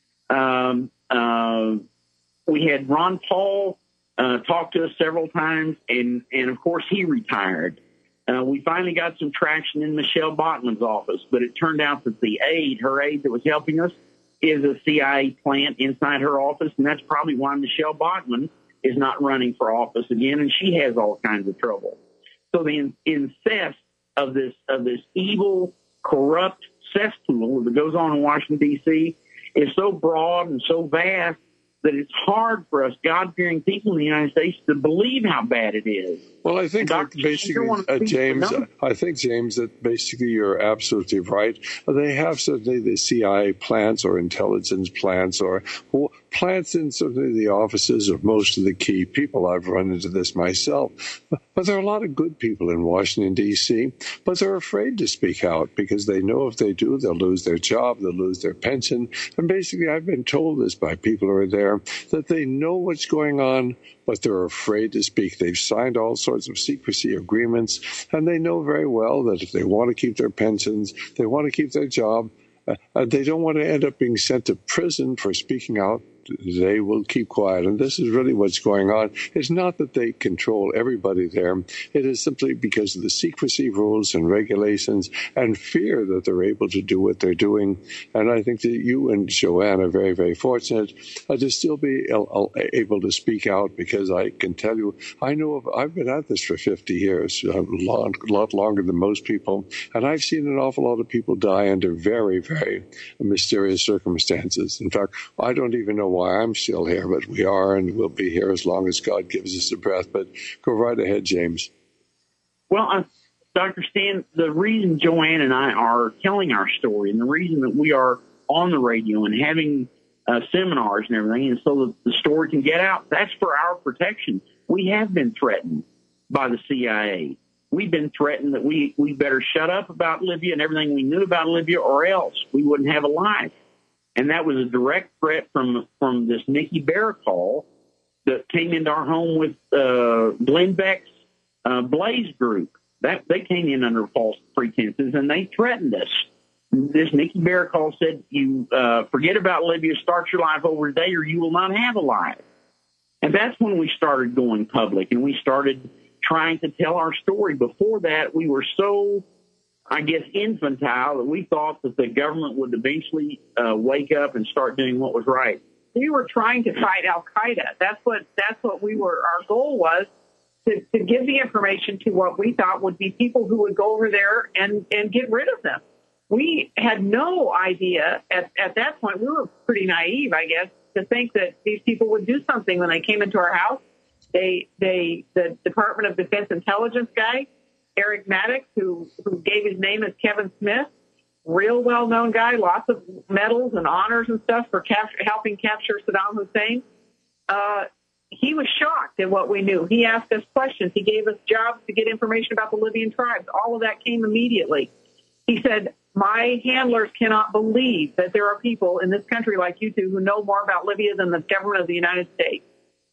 Um, uh, we had Ron Paul uh, talk to us several times, and, and of course, he retired. Uh, we finally got some traction in Michelle Bachmann's office, but it turned out that the aide, her aide that was helping us, is a C I A plant inside her office, and that's probably why Michelle Bachmann is not running for office again, and she has all kinds of trouble. So the incest of this of this evil, corrupt cesspool that goes on in Washington, D C is so broad and so vast that it's hard for us God-fearing people in the United States to believe how bad it is. Well, I think that basically, uh, James, I think, James, that basically you're absolutely right. They have certainly the C I A plants or intelligence plants or plants in certainly the offices of most of the key people. I've run into this myself. But there are a lot of good people in Washington, D C, but they're afraid to speak out because they know if they do, they'll lose their job, they'll lose their pension. And basically, I've been told this by people who are there, that they know what's going on, but they're afraid to speak. They've signed all sorts of secrecy agreements, and they know very well that if they want to keep their pensions, they want to keep their job, uh, they don't want to end up being sent to prison for speaking out. They will keep quiet. And this is really what's going on. It's not that they control everybody there. It is simply because of the secrecy rules and regulations and fear that they're able to do what they're doing. And I think that you and Joanne are very, very fortunate uh, to still be able to speak out, because I can tell you, I know of, I've been at this for fifty years, a lot, lot longer than most people. And I've seen an awful lot of people die under very, very mysterious circumstances. In fact, I don't even know why I'm still here, but we are, and we'll be here as long as God gives us a breath. But go right ahead, James. Well, uh, Doctor Stan, the reason Joanne and I are telling our story, and the reason that we are on the radio and having uh, seminars and everything, is so that the story can get out. That's for our protection. We have been threatened by the C I A. We've been threatened that we, we better shut up about Libya and everything we knew about Libya, or else we wouldn't have a life. And that was a direct threat from from this Nikki Barakal that came into our home with uh, Glenn Beck's uh, Blaze group. That they came in under false pretenses, and they threatened us. This Nikki Barakal said, "You uh, forget about Libya, start your life over today, or you will not have a life." And that's when we started going public, and we started trying to tell our story. Before that, we were so, I guess, infantile that we thought that the government would eventually uh, wake up and start doing what was right. We were trying to fight Al Qaeda. That's what that's what we were. Our goal was to, to give the information to what we thought would be people who would go over there and, and get rid of them. We had no idea at, at that point. We were pretty naive, I guess, to think that these people would do something when they came into our house. They they the Department of Defense intelligence guy, Eric Maddox, who, who gave his name as Kevin Smith, real well-known guy, lots of medals and honors and stuff for capture, helping capture Saddam Hussein. Uh, he was shocked at what we knew. He asked us questions. He gave us jobs to get information about the Libyan tribes. All of that came immediately. He said, my handlers cannot believe that there are people in this country like you two who know more about Libya than the government of the United States.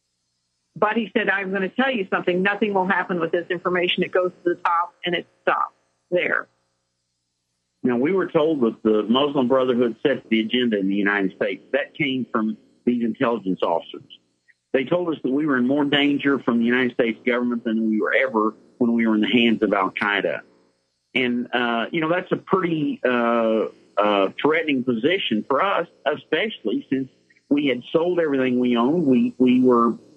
But he said, I'm going to tell you something. Nothing will happen with this information. It goes to the top, and it stops there. Now, we were told that the Muslim Brotherhood sets the agenda in the United States. That came from these intelligence officers. They told us that we were in more danger from the United States government than we were ever when we were in the hands of Al Qaeda. And, uh, you know, that's a pretty uh, uh, threatening position for us, especially since we had sold everything we owned. We we were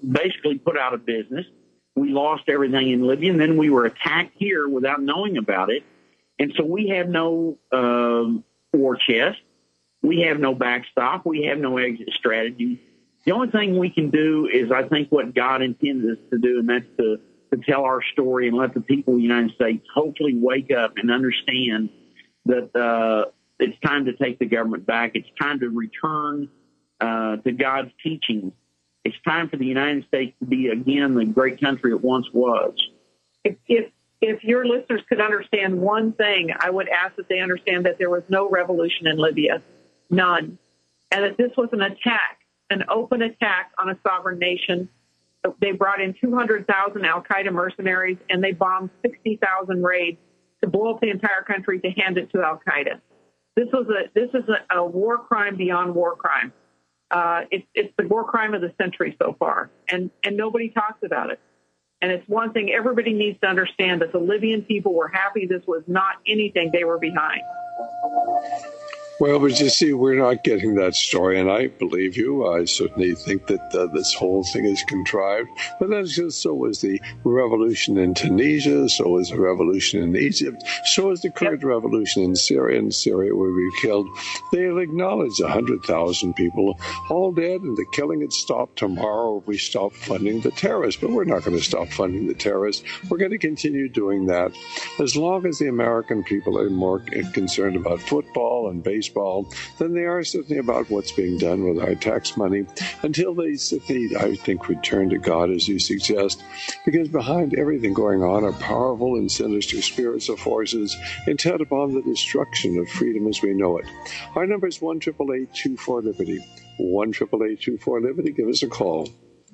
basically put out of business. We lost everything in Libya, and then we were attacked here without knowing about it. And so we have no um, war chest. We have no backstop. We have no exit strategy. The only thing we can do is, I think, what God intended us to do, and that's to, to tell our story and let the people of the United States hopefully wake up and understand that uh, it's time to take the government back. It's time to return uh, to God's teachings. It's time for the United States to be, again, the great country it once was. If, if, if your listeners could understand one thing, I would ask that they understand that there was no revolution in Libya, none, and that this was an attack, an open attack on a sovereign nation. They brought in two hundred thousand al-Qaeda mercenaries, and they bombed sixty thousand raids to blow up the entire country to hand it to al-Qaeda. This was a this is a, a war crime beyond war crime. Uh, it's it's the war crime of the century so far, and and nobody talks about it. And it's one thing everybody needs to understand, that the Libyan people were happy this was not anything they were behind. Well, but you see, we're not getting that story, and I believe you. I certainly think that uh, this whole thing is contrived. But that's just so was the revolution in Tunisia, so was the revolution in Egypt, so is the current yep. revolution in Syria, in Syria where we killed. They'll acknowledge one hundred thousand people all dead, and the killing had stopped tomorrow if we stop funding the terrorists. But we're not going to stop funding the terrorists. We're going to continue doing that. As long as the American people are more concerned about football and baseball than they are certainly about what's being done with our tax money, until they certainly, I think, return to God, as you suggest, because behind everything going on are powerful and sinister spirits or forces intent upon the destruction of freedom as we know it. Our number is one eight eight eight, two four, Liberty. one eight eight eight, two four, Liberty. Give us a call.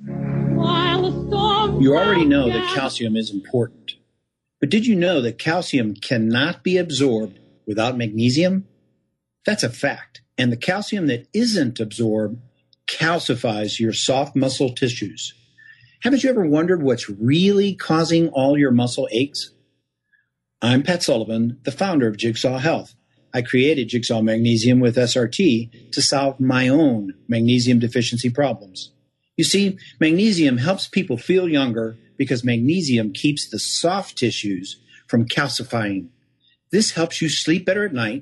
You already know that calcium is important. But did you know that calcium cannot be absorbed without magnesium? That's a fact. And the calcium that isn't absorbed calcifies your soft muscle tissues. Haven't you ever wondered what's really causing all your muscle aches? I'm Pat Sullivan, the founder of Jigsaw Health. I created Jigsaw Magnesium with S R T to solve my own magnesium deficiency problems. You see, magnesium helps people feel younger because magnesium keeps the soft tissues from calcifying. This helps you sleep better at night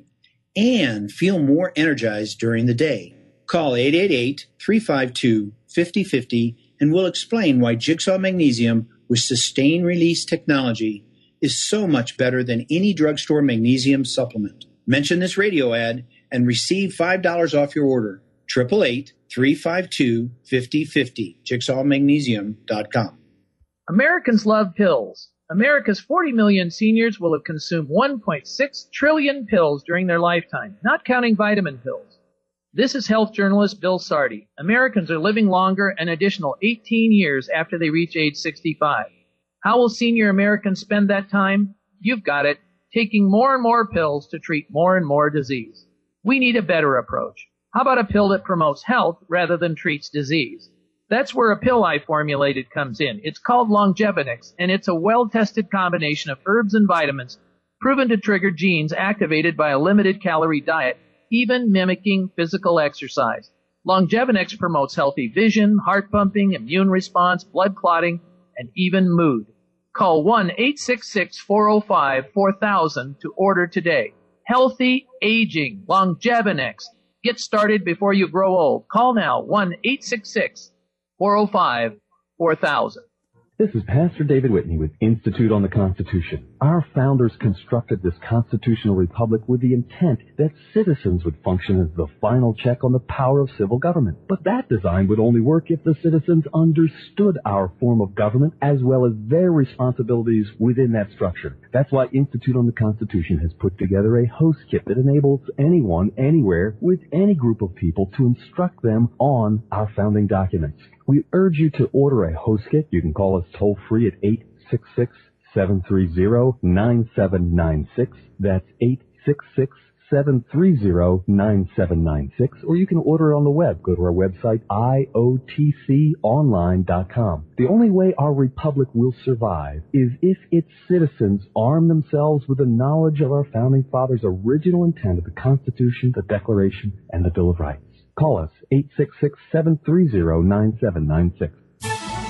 and feel more energized during the day. Call eight eight eight, three five two, five zero five zero and we'll explain why Jigsaw Magnesium with sustained release technology is so much better than any drugstore magnesium supplement. Mention this radio ad and receive five dollars off your order. eight eight eight, three five two, five zero five zero, jigsaw magnesium dot com. Americans love pills. America's forty million seniors will have consumed one point six trillion pills during their lifetime, not counting vitamin pills. This is health journalist Bill Sardi. Americans are living longer an additional eighteen years after they reach age sixty-five. How will senior Americans spend that time? You've got it, taking more and more pills to treat more and more disease. We need a better approach. How about a pill that promotes health rather than treats disease? That's where a pill I formulated comes in. It's called Longevinix, and it's a well-tested combination of herbs and vitamins proven to trigger genes activated by a limited-calorie diet, even mimicking physical exercise. Longevinix promotes healthy vision, heart pumping, immune response, blood clotting, and even mood. Call one eight six six, four oh five, four thousand to order today. Healthy aging, Longevinix. Get started before you grow old. Call now, one eight six six, four oh five, four thousand. This is Pastor David Whitney with Institute on the Constitution. Our founders constructed this constitutional republic with the intent that citizens would function as the final check on the power of civil government. But that design would only work if the citizens understood our form of government as well as their responsibilities within that structure. That's why Institute on the Constitution has put together a host kit that enables anyone, anywhere, with any group of people to instruct them on our founding documents. We urge you to order a host kit. You can call us toll-free at eight six six, seven three zero, nine seven nine six. That's eight six six, seven three zero, nine seven nine six. Or you can order it on the web. Go to our website, I O T C online dot com. The only way our republic will survive is if its citizens arm themselves with the knowledge of our founding fathers' original intent of the Constitution, the Declaration, and the Bill of Rights. Call us, eight six six, seven three zero, nine seven nine six.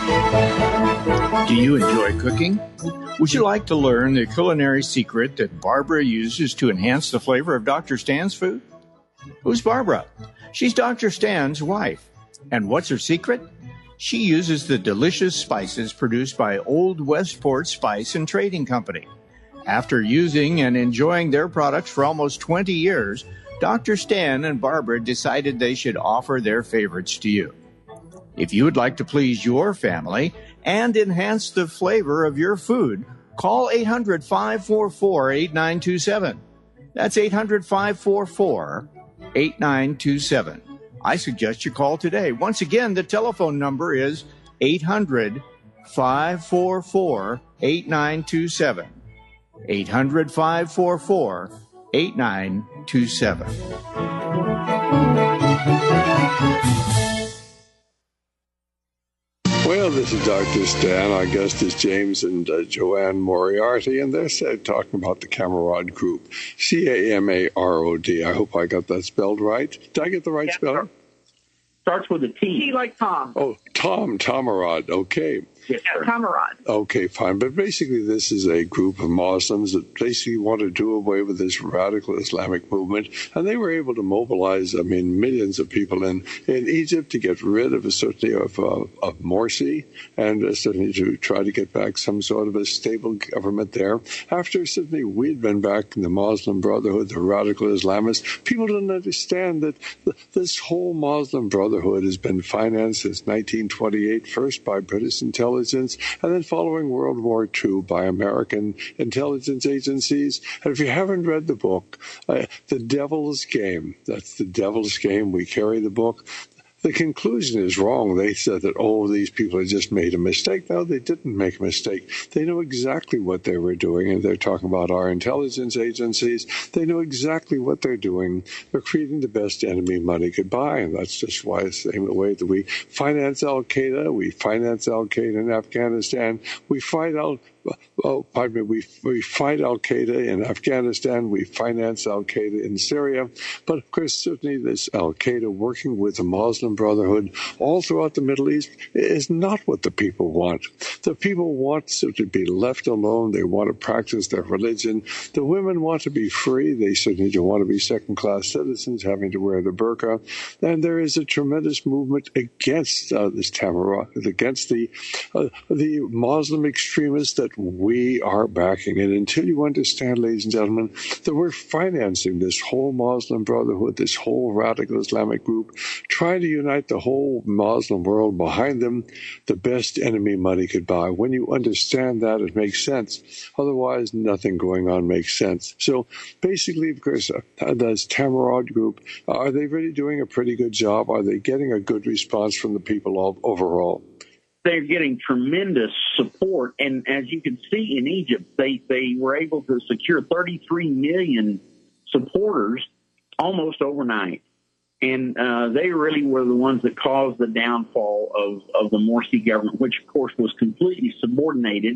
Do you enjoy cooking? Would you like to learn the culinary secret that Barbara uses to enhance the flavor of Doctor Stan's food? Who's Barbara? She's Doctor Stan's wife. And what's her secret? She uses the delicious spices produced by Old Westport Spice and Trading Company. After using and enjoying their products for almost twenty years, Doctor Stan and Barbara decided they should offer their favorites to you. If you would like to please your family and enhance the flavor of your food, call eight hundred, five four four, eight nine two seven. That's eight hundred, five four four, eight nine two seven. I suggest you call today. Once again, the telephone number is eight hundred, five four four, eight nine two seven. eight hundred, five four four, eight nine two seven. Well, this is Doctor Stan. Our guest is James and uh, Joanne Moriarty, and they're said, talking about the Camarod Group, C A M A R O D. I hope I got that spelled right. Did I get the right yeah, spelling? Starts with a T. T like Tom. Oh, Tom, Tamarod. Okay. Yes, yeah, Tamarod. Okay, fine. But basically, this is a group of Muslims that basically want to do away with this radical Islamic movement. And they were able to mobilize, I mean, millions of people in, in Egypt to get rid of, certainly, of, uh, of Morsi and uh, certainly to try to get back some sort of a stable government there. After, certainly, we'd been back in the Muslim Brotherhood, the radical Islamists, people didn't understand that this whole Muslim Brotherhood has been financed since nineteen twenty-eight, first by British intelligence, and then following World War Two by American intelligence agencies. And if you haven't read the book, uh, The Devil's Game, that's The Devil's Game, we carry the book. The conclusion is wrong. They said that, oh, these people had just made a mistake. No, they didn't make a mistake. They know exactly what they were doing, and they're talking about our intelligence agencies. They know exactly what they're doing. They're creating the best enemy money could buy, and that's just why it's the same way that we finance Al-Qaeda, we finance Al-Qaeda in Afghanistan, we fight Al Oh, pardon me, we, we fight Al-Qaeda in Afghanistan, we finance Al-Qaeda in Syria, but of course certainly this Al-Qaeda working with the Muslim Brotherhood all throughout the Middle East is not what the people want. The people want to be left alone, they want to practice their religion, the women want to be free, they certainly don't want to be second-class citizens having to wear the burqa, and there is a tremendous movement against uh, this Tamarod, against the, uh, the Muslim extremists that we are backing. And until you understand, ladies and gentlemen, that we're financing this whole Muslim Brotherhood, this whole radical Islamic group, trying to unite the whole Muslim world behind them, the best enemy money could buy. When you understand that, it makes sense. Otherwise, nothing going on makes sense. So basically, of course, uh, this Tamarod group, uh, are they really doing a pretty good job? Are they getting a good response from the people all, overall? They're getting tremendous support, and as you can see in Egypt, they, they were able to secure thirty-three million supporters almost overnight. And uh, they really were the ones that caused the downfall of, of the Morsi government, which, of course, was completely subordinated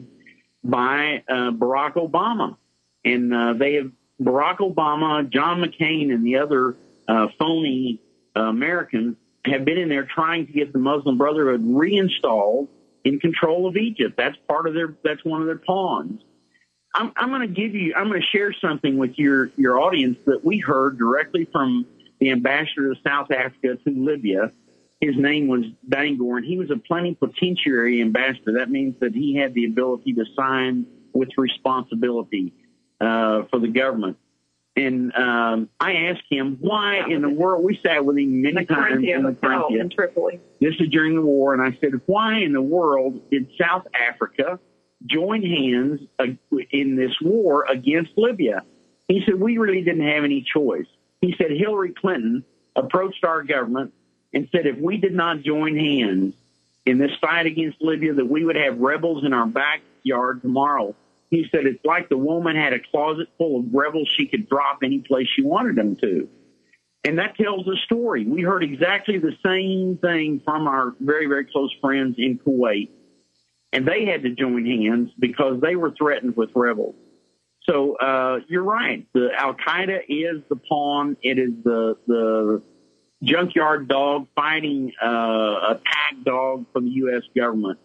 by uh, Barack Obama. And uh, they have Barack Obama, John McCain, and the other uh, phony uh, Americans have been in there trying to get the Muslim Brotherhood reinstalled in control of Egypt. That's part of their, that's one of their pawns. I'm, I'm going to give you, I'm going to share something with your, your audience that we heard directly from the ambassador of South Africa to Libya. His name was Bangor, and he was a plenipotentiary ambassador. That means that he had the ability to sign with responsibility uh, for the government. And um, I asked him why in the world, we sat with him many the times in the Corinthia in Tripoli. This is during the war, and I said, why in the world did South Africa join hands uh, in this war against Libya? He said, we really didn't have any choice. He said Hillary Clinton approached our government and said if we did not join hands in this fight against Libya, that we would have rebels in our backyard tomorrow. He said it's like the woman had a closet full of rebels she could drop any place she wanted them to. And that tells a story. We heard exactly the same thing from our very, very close friends in Kuwait. And they had to join hands because they were threatened with rebels. So uh, you're right. The Al-Qaeda is the pawn. It is the the junkyard dog fighting uh, a tag dog for the U S government.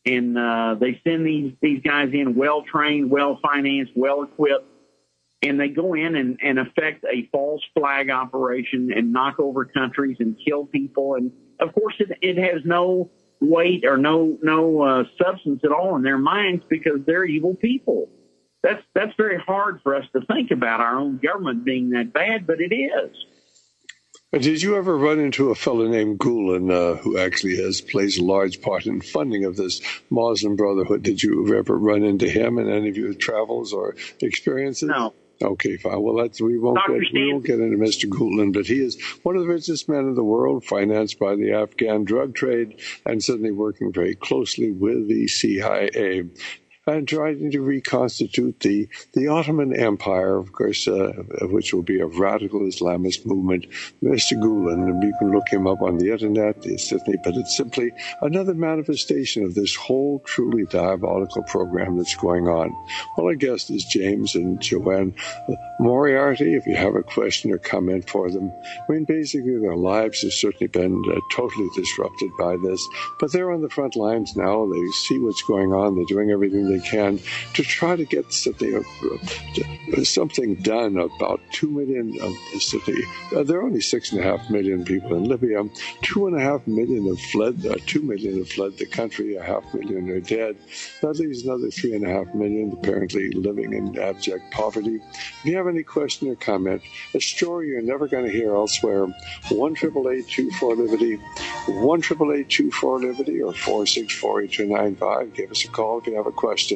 and uh, they send these, these guys in well-trained, well-financed, well-equipped, and they go in and, and effect a false flag operation and knock over countries and kill people. And, of course, it, it has no weight or no no uh, substance at all in their minds because they're evil people. That's that's very hard for us to think about our own government being that bad, but it is. Did you ever run into a fellow named Gulen, uh, who actually has plays a large part in funding of this Muslim Brotherhood? Did you ever run into him in any of your travels or experiences? No. Okay, fine. Well, that's we won't Doctor get we won't get into Mister Gulen, but he is one of the richest men in the world, financed by the Afghan drug trade, and certainly working very closely with the C I A. And trying to reconstitute the, the Ottoman Empire, of course, uh, which will be a radical Islamist movement. Mister Gulen, you can look him up on the internet, it's certainly, but it's simply another manifestation of this whole truly diabolical program that's going on. Well, our guest is James and Joanne Moriarty. If you have a question or comment for them, I mean, basically their lives have certainly been uh, totally disrupted by this, but they're on the front lines now. They see what's going on. They're doing everything they can to try to get something, uh, something done. About two million of the city. Uh, there are only six and a half million people in Libya. Two and a half million have fled. Uh, two million have fled the country. A half million are dead. That leaves another three and a half million apparently living in abject poverty. If you have any question or comment, a story you're never going to hear elsewhere, one triple eight two four Liberty, one triple eight two four Liberty, or four six four eight two nine five. Give us a call if you have a question.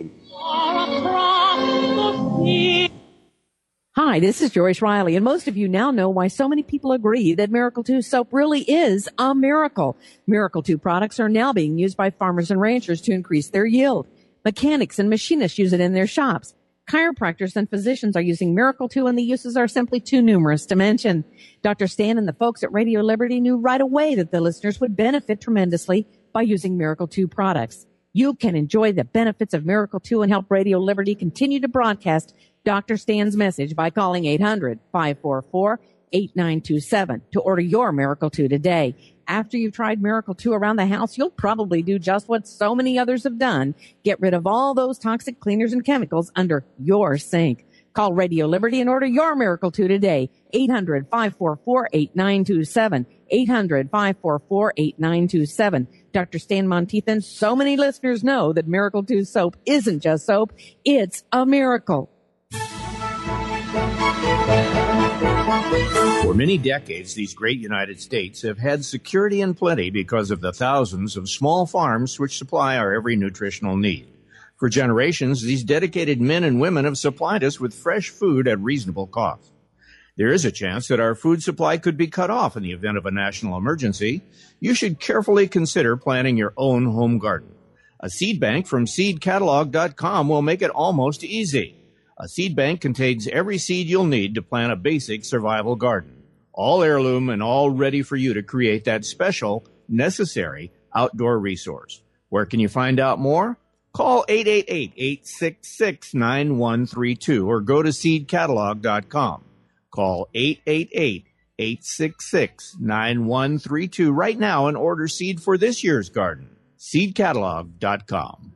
Hi, this is Joyce Riley, and most of you now know why so many people agree that Miracle two soap really is a miracle. Miracle two products are now being used by farmers and ranchers to increase their yield. Mechanics and machinists use it in their shops. Chiropractors and physicians are using Miracle two, and the uses are simply too numerous to mention. Doctor Stan and the folks at Radio Liberty knew right away that the listeners would benefit tremendously by using Miracle two products. You can enjoy the benefits of Miracle two and help Radio Liberty continue to broadcast Doctor Stan's message by calling eight hundred, five four four, eight nine two seven to order your Miracle two today. After you've tried Miracle two around the house, you'll probably do just what so many others have done. Get rid of all those toxic cleaners and chemicals under your sink. Call Radio Liberty and order your Miracle two today. eight hundred, five four four, eight nine two seven. eight hundred, five four four, eight nine two seven. Doctor Stan Monteith, so many listeners know that Miracle two soap isn't just soap, it's a miracle. For many decades, these great United States have had security and plenty because of the thousands of small farms which supply our every nutritional need. For generations, these dedicated men and women have supplied us with fresh food at reasonable cost. There is a chance that our food supply could be cut off in the event of a national emergency. You should carefully consider planting your own home garden. A seed bank from seed catalog dot com will make it almost easy. A seed bank contains every seed you'll need to plant a basic survival garden. All heirloom and all ready for you to create that special, necessary outdoor resource. Where can you find out more? Call eight eight eight, eight six six, nine one three two or go to seed catalog dot com. Call eight eight eight, eight six six, nine one three two right now and order seed for this year's garden. seed catalog dot com.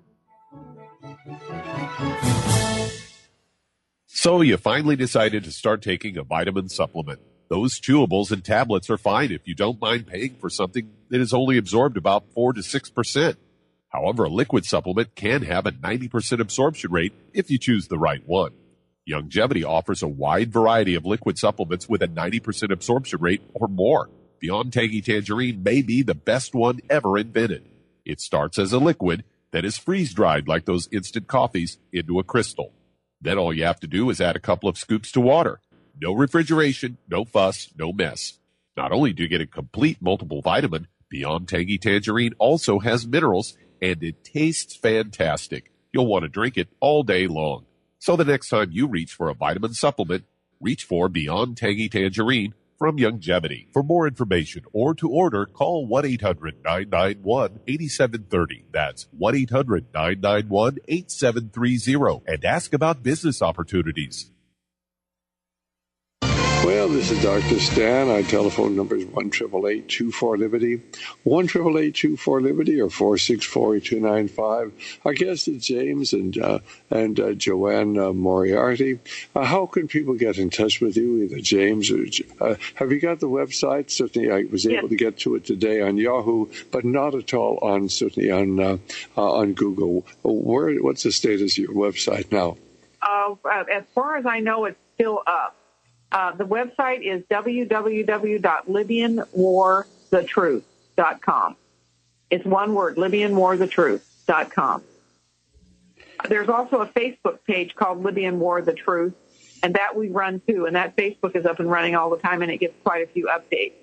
So you finally decided to start taking a vitamin supplement. Those chewables and tablets are fine if you don't mind paying for something that is only absorbed about four to six percent. However, a liquid supplement can have a ninety percent absorption rate if you choose the right one. Youngevity offers a wide variety of liquid supplements with a ninety percent absorption rate or more. Beyond Tangy Tangerine may be the best one ever invented. It starts as a liquid that is freeze-dried like those instant coffees into a crystal. Then all you have to do is add a couple of scoops to water. No refrigeration, no fuss, no mess. Not only do you get a complete multiple vitamin, Beyond Tangy Tangerine also has minerals, and it tastes fantastic. You'll want to drink it all day long. So the next time you reach for a vitamin supplement, reach for Beyond Tangy Tangerine from Youngevity. For more information or to order, call one eight hundred, nine nine one, eight seven three zero. That's one eight hundred, nine nine one, eight seven three zero. And ask about business opportunities. Well, this is Doctor Stan. Our telephone number is one eight eight eight, two four, Liberty, one eight eight eight, two four, Liberty, or four six four, two nine five. Our guest is James and uh, and uh, Joanne uh, Moriarty. Uh, how can people get in touch with you, either James or... Uh, have you got the website? Certainly I was able yes. to get to it today on Yahoo, but not at all on, certainly on, uh, uh, on Google. Where, what's the status of your website now? Uh, as far as I know, it's still up. Uh, the website is w w w dot libyan war the truth dot com. It's one word, libyan war the truth dot com. There's also a Facebook page called Libyan War the Truth, and that we run too, and that Facebook is up and running all the time, and it gets quite a few updates.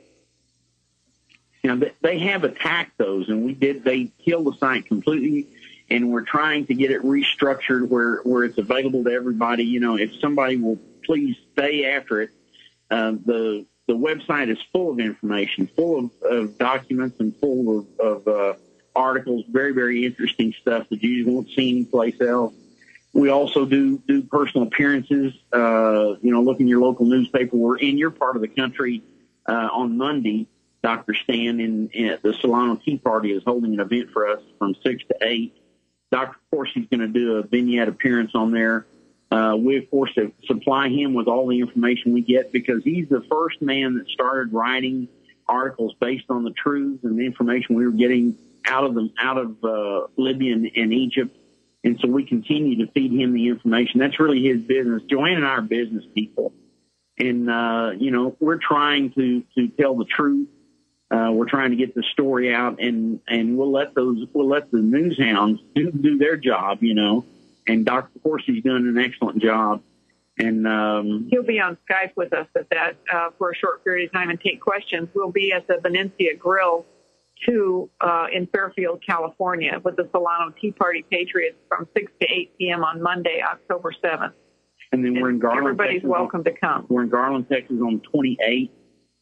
You know, they have attacked those, and we did. They killed the site completely, and we're trying to get it restructured where, where it's available to everybody. You know, if somebody will please stay after it. Uh, the the website is full of information, full of, of documents and full of, of uh, articles, very, very interesting stuff that you won't see anyplace else. We also do, do personal appearances. Uh, you know, look in your local newspaper. We're in your part of the country uh, on Monday. Doctor Stan in, in the Solano Tea Party is holding an event for us from six to eight. Doctor Corsi's going to do a vignette appearance on there. Uh, we, of course, have supply him with all the information we get because he's the first man that started writing articles based on the truths and the information we were getting out of them, out of uh, Libya and, and Egypt. And so we continue to feed him the information. That's really his business. Joanne and I are business people. And, uh, you know, we're trying to, to tell the truth. Uh, we're trying to get the story out, and, and we'll let those, we'll let the news hounds do, do their job, you know. And Doctor Corsi's doing an excellent job. And um, he'll be on Skype with us at that uh, for a short period of time and take questions. We'll be at the Venencia Grill, too, uh, in Fairfield, California, with the Solano Tea Party Patriots from six to eight p.m. on Monday, October seventh. And then and we're in Garland, everybody's Texas. welcome to come. We're in Garland, Texas on the twenty-eighth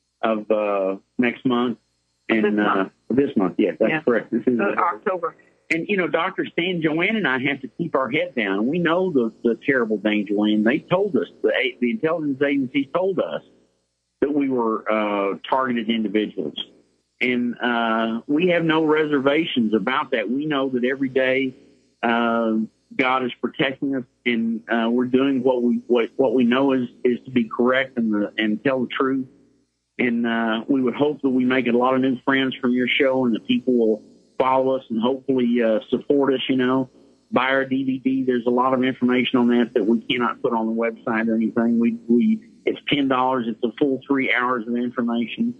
of uh, next month. And this month. Uh, this month, yes, that's yeah. correct. This is uh, October. And, you know, Doctor Stan, Joanne and I have to keep our head down. We know the, the terrible danger, Joanne. They told us, the, the intelligence agencies told us that we were uh, targeted individuals. And uh, we have no reservations about that. We know that every day uh, God is protecting us, and uh, we're doing what we what, what we know is, is to be correct and, the, and tell the truth. And uh, we would hope that we make a lot of new friends from your show and that people will follow us and hopefully uh, support us, you know, buy our D V D. There's a lot of information on that that we cannot put on the website or anything. We, we, it's ten dollars. It's a full three hours of information.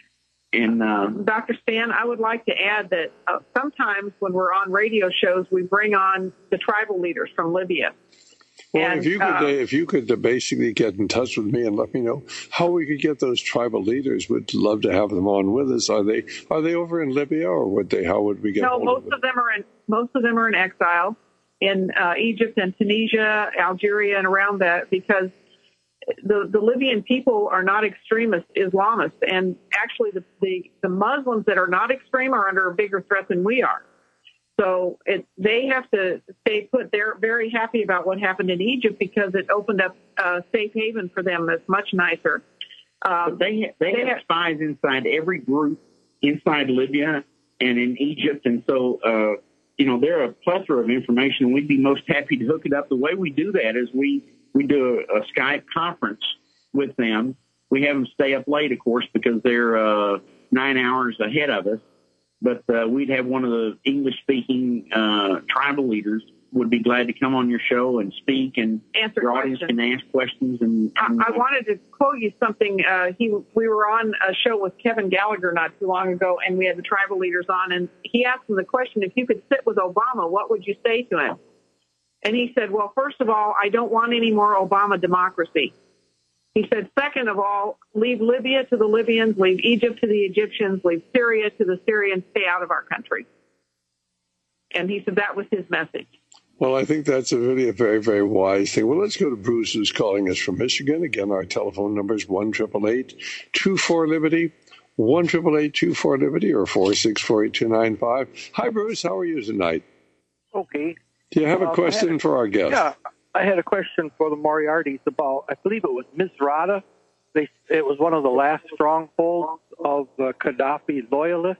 And uh, Doctor Stan, I would like to add that uh, sometimes when we're on radio shows, we bring on the tribal leaders from Libya. Well, and, if you could, uh, uh, if you could uh, basically get in touch with me and let me know how we could get those tribal leaders, we'd love to have them on with us. Are they are they over in Libya, or would they? How would we get? No, hold most of them? of them are in most of them are in exile in uh, Egypt and Tunisia, Algeria, and around that because the the Libyan people are not extremist Islamists, and actually the the, the Muslims that are not extreme are under a bigger threat than we are. So it, they have to stay put. They're very happy about what happened in Egypt because it opened up a safe haven for them that's much nicer. Um, but they they, they have, have spies inside every group inside Libya and in Egypt, and so uh, you know they're a plethora of information. We'd be most happy to hook it up. The way we do that is we we do a, a Skype conference with them. We have them stay up late, of course, because they're uh, nine hours ahead of us. But uh, we'd have one of the English-speaking uh, tribal leaders would be glad to come on your show and speak, and answer your audience questions. can ask questions. And, and I, I wanted to quote you something. Uh, he, we were on a show with Kevin Gallagher not too long ago, and we had the tribal leaders on, and he asked him the question, if you could sit with Obama, what would you say to him? And he said, well, first of all, I don't want any more Obama democracy. He said, second of all, leave Libya to the Libyans, leave Egypt to the Egyptians, leave Syria to the Syrians, stay out of our country. And he said that was his message. Well, I think that's a really a very, very wise thing. Well, let's go to Bruce, who's calling us from Michigan. Again, our telephone number is one eight eight eight, two four, Liberty, one eight eight eight, two four, Liberty, or four six four, eight two nine five. Hi, Bruce. How are you tonight? Okay. Do you have a um, question a, for our guest? Yeah. I had a question for the Moriartys about, I believe it was Miz Rada they, it was one of the last strongholds of uh, Gaddafi loyalists,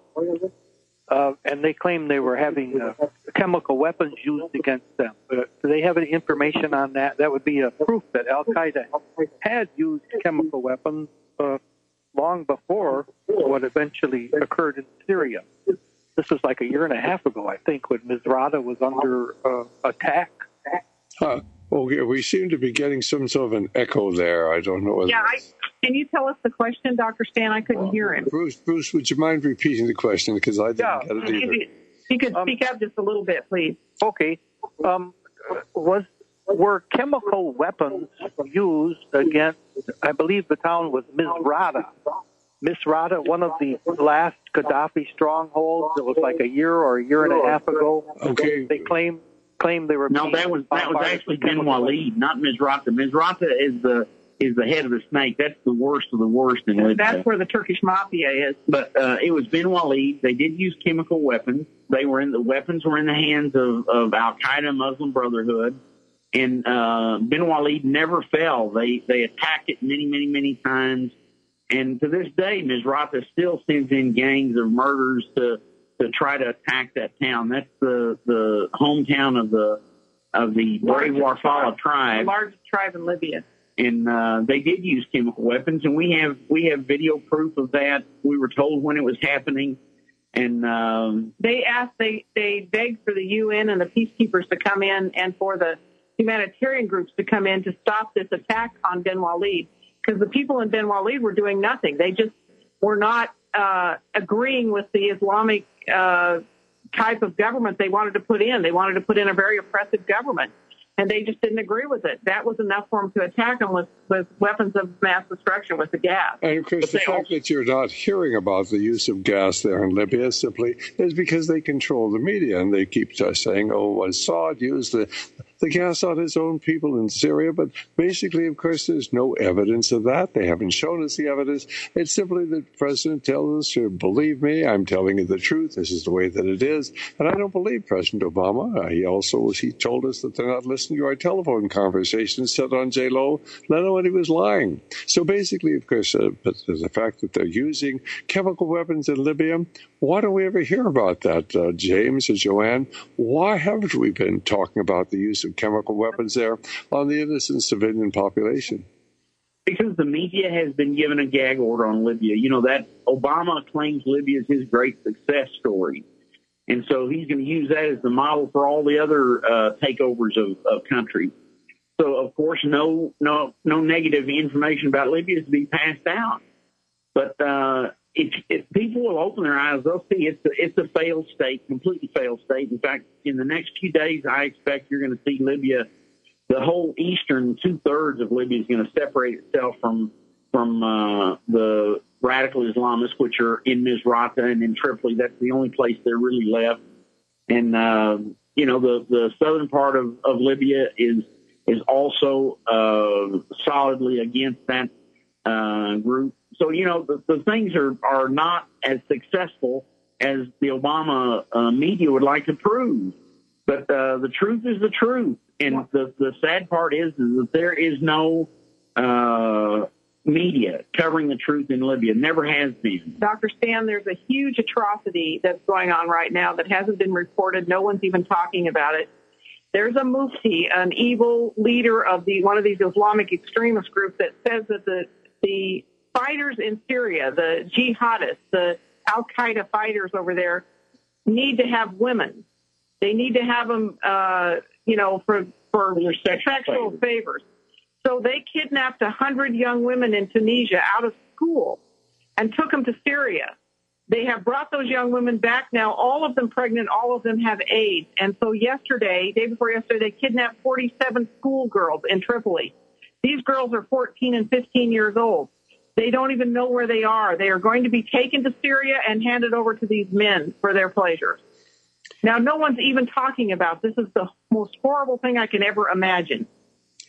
uh, and they claimed they were having uh, chemical weapons used against them. Uh, do they have any information on that? That would be a proof that Al-Qaeda had used chemical weapons uh, long before what eventually occurred in Syria. This was like a year and a half ago, I think, when Misrata was under uh, attack. Huh. Okay, we seem to be getting some sort of an echo there. I don't know whether Yeah, I, can you tell us the question, Doctor Stan? I couldn't hear him. Bruce, Bruce, would you mind repeating the question? Because I didn't Yeah. get it either. If you, if you could speak up just a little bit, please. Okay. Um, was were chemical weapons used against, I believe the town was Misrata. Misrata, one of the last Gaddafi strongholds. It was like a year or a year and a half ago. Okay. They claim claim they were. No, that was that was actually Ben Walid, not Misrata. Misrata is the is the head of the snake. That's the worst of the worst in Libya. That's where the Turkish mafia is. But uh, it was Ben Walid. They did use chemical weapons. They were in the weapons were in the hands of, of Al Qaeda, Muslim Brotherhood, and uh, Ben Walid never fell. They they attacked it many, many, many times, and to this day, Misrata still sends in gangs of murders to to try to attack that town. That's the the hometown of the of the Brave Warfala tribe, The largest tribe in Libya. and uh, they did use chemical weapons, and we have we have video proof of that. We were told when it was happening, and um, They asked, they, they begged for the U N and the peacekeepers to come in and for the humanitarian groups to come in to stop this attack on Ben Walid, because the people in Ben Walid were doing nothing. They just were not uh, agreeing with the Islamic uh, type of government they wanted to put in. They wanted to put in a very oppressive government, and they just didn't agree with it. That was enough for them to attack them with, with weapons of mass destruction, with the gas. And of course, the fact that you're not hearing about the use of gas there in Libya simply is because they control the media, and they keep just saying, "Oh, Assad used the the gas on his own people in Syria." But basically, of course, there's no evidence of that. They haven't shown us the evidence. It's simply that the president tells us, "Believe me, I'm telling you the truth. This is the way that it is." And I don't believe President Obama. He also he told us that they're not listening to our telephone conversations, said on J Lo Leno, and he was lying. So basically, of course, uh, but the fact that they're using chemical weapons in Libya, why don't we ever hear about that, uh, James or Joanne? Why haven't we been talking about the use of chemical weapons there on the innocent civilian population? because the media has been given a gag order on Libya. You know, that Obama claims Libya is his great success story. And so he's going to use that as the model for all the other uh, takeovers of, of countries. So, of course, no no no negative information about Libya is to be passed out. But uh, if, if people will open their eyes, they'll see it's a, it's a failed state, completely failed state. In fact, in the next few days, I expect you're going to see Libya, the whole eastern two-thirds of Libya is going to separate itself from from uh, the radical Islamists, which are in Misrata and in Tripoli. That's the only place they're really left. And, uh, you know, the, the southern part of, of Libya is is also uh, solidly against that uh, group. So, you know, the, the things are, are not as successful as the Obama uh, media would like to prove. But uh, the truth is the truth. And the, the sad part is, is that there is no uh, media covering the truth in Libya. Never has been. Doctor Stan, there's a huge atrocity that's going on right now that hasn't been reported. No one's even talking about it. There's a mufti, an evil leader of the one of these Islamic extremist groups, that says that the the fighters in Syria, the jihadists, the Al-Qaeda fighters over there, need to have women. They need to have them, uh, you know, for for sexual favors. favors. So they kidnapped a hundred young women in Tunisia out of school and took them to Syria. They have brought those young women back now, all of them pregnant, all of them have AIDS. And so yesterday, day before yesterday, they kidnapped forty-seven schoolgirls in Tripoli. These girls are fourteen and fifteen years old. They don't even know where they are. They are going to be taken to Syria and handed over to these men for their pleasures. Now, no one's even talking about this. Is the most horrible thing I can ever imagine.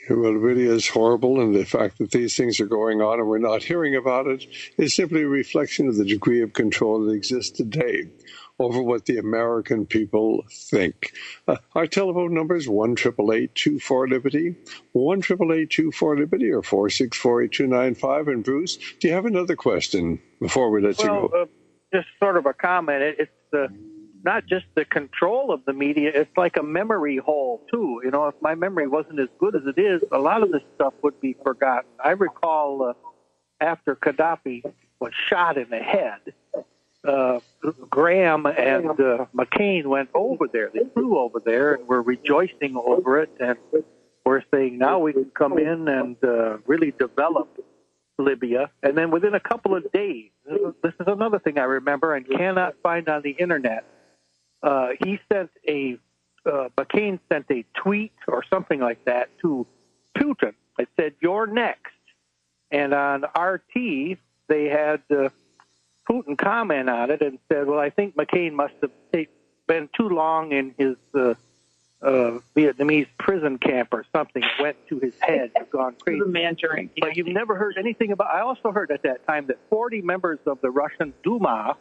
Well, it really is horrible, and the fact that these things are going on and we're not hearing about it is simply a reflection of the degree of control that exists today over what the American people think. Uh, our telephone number is one eight eight eight, two four, Liberty, one eight eight eight, two four, Liberty, or four six four, eight two nine five. And Bruce, do you have another question before we let well, you go? Uh, just sort of a comment. It, it's the not just the control of the media, it's like a memory hole, too. You know, if my memory wasn't as good as it is, a lot of this stuff would be forgotten. I recall uh, after Gaddafi was shot in the head, uh, Graham and uh, McCain went over there. They flew over there and were rejoicing over it, and we're saying now we can come in and uh, really develop Libya. And then within a couple of days, this is another thing I remember and cannot find on the internet, Uh, he sent a, uh, McCain sent a tweet or something like that to Putin. It said, "You're next." And on R T, they had uh, Putin comment on it and said, "Well, I think McCain must have take, been too long in his uh, uh, Vietnamese prison camp or something. It went to his head, gone crazy." Mandarin. But you've never heard anything about. I also heard at that time that forty members of the Russian Duma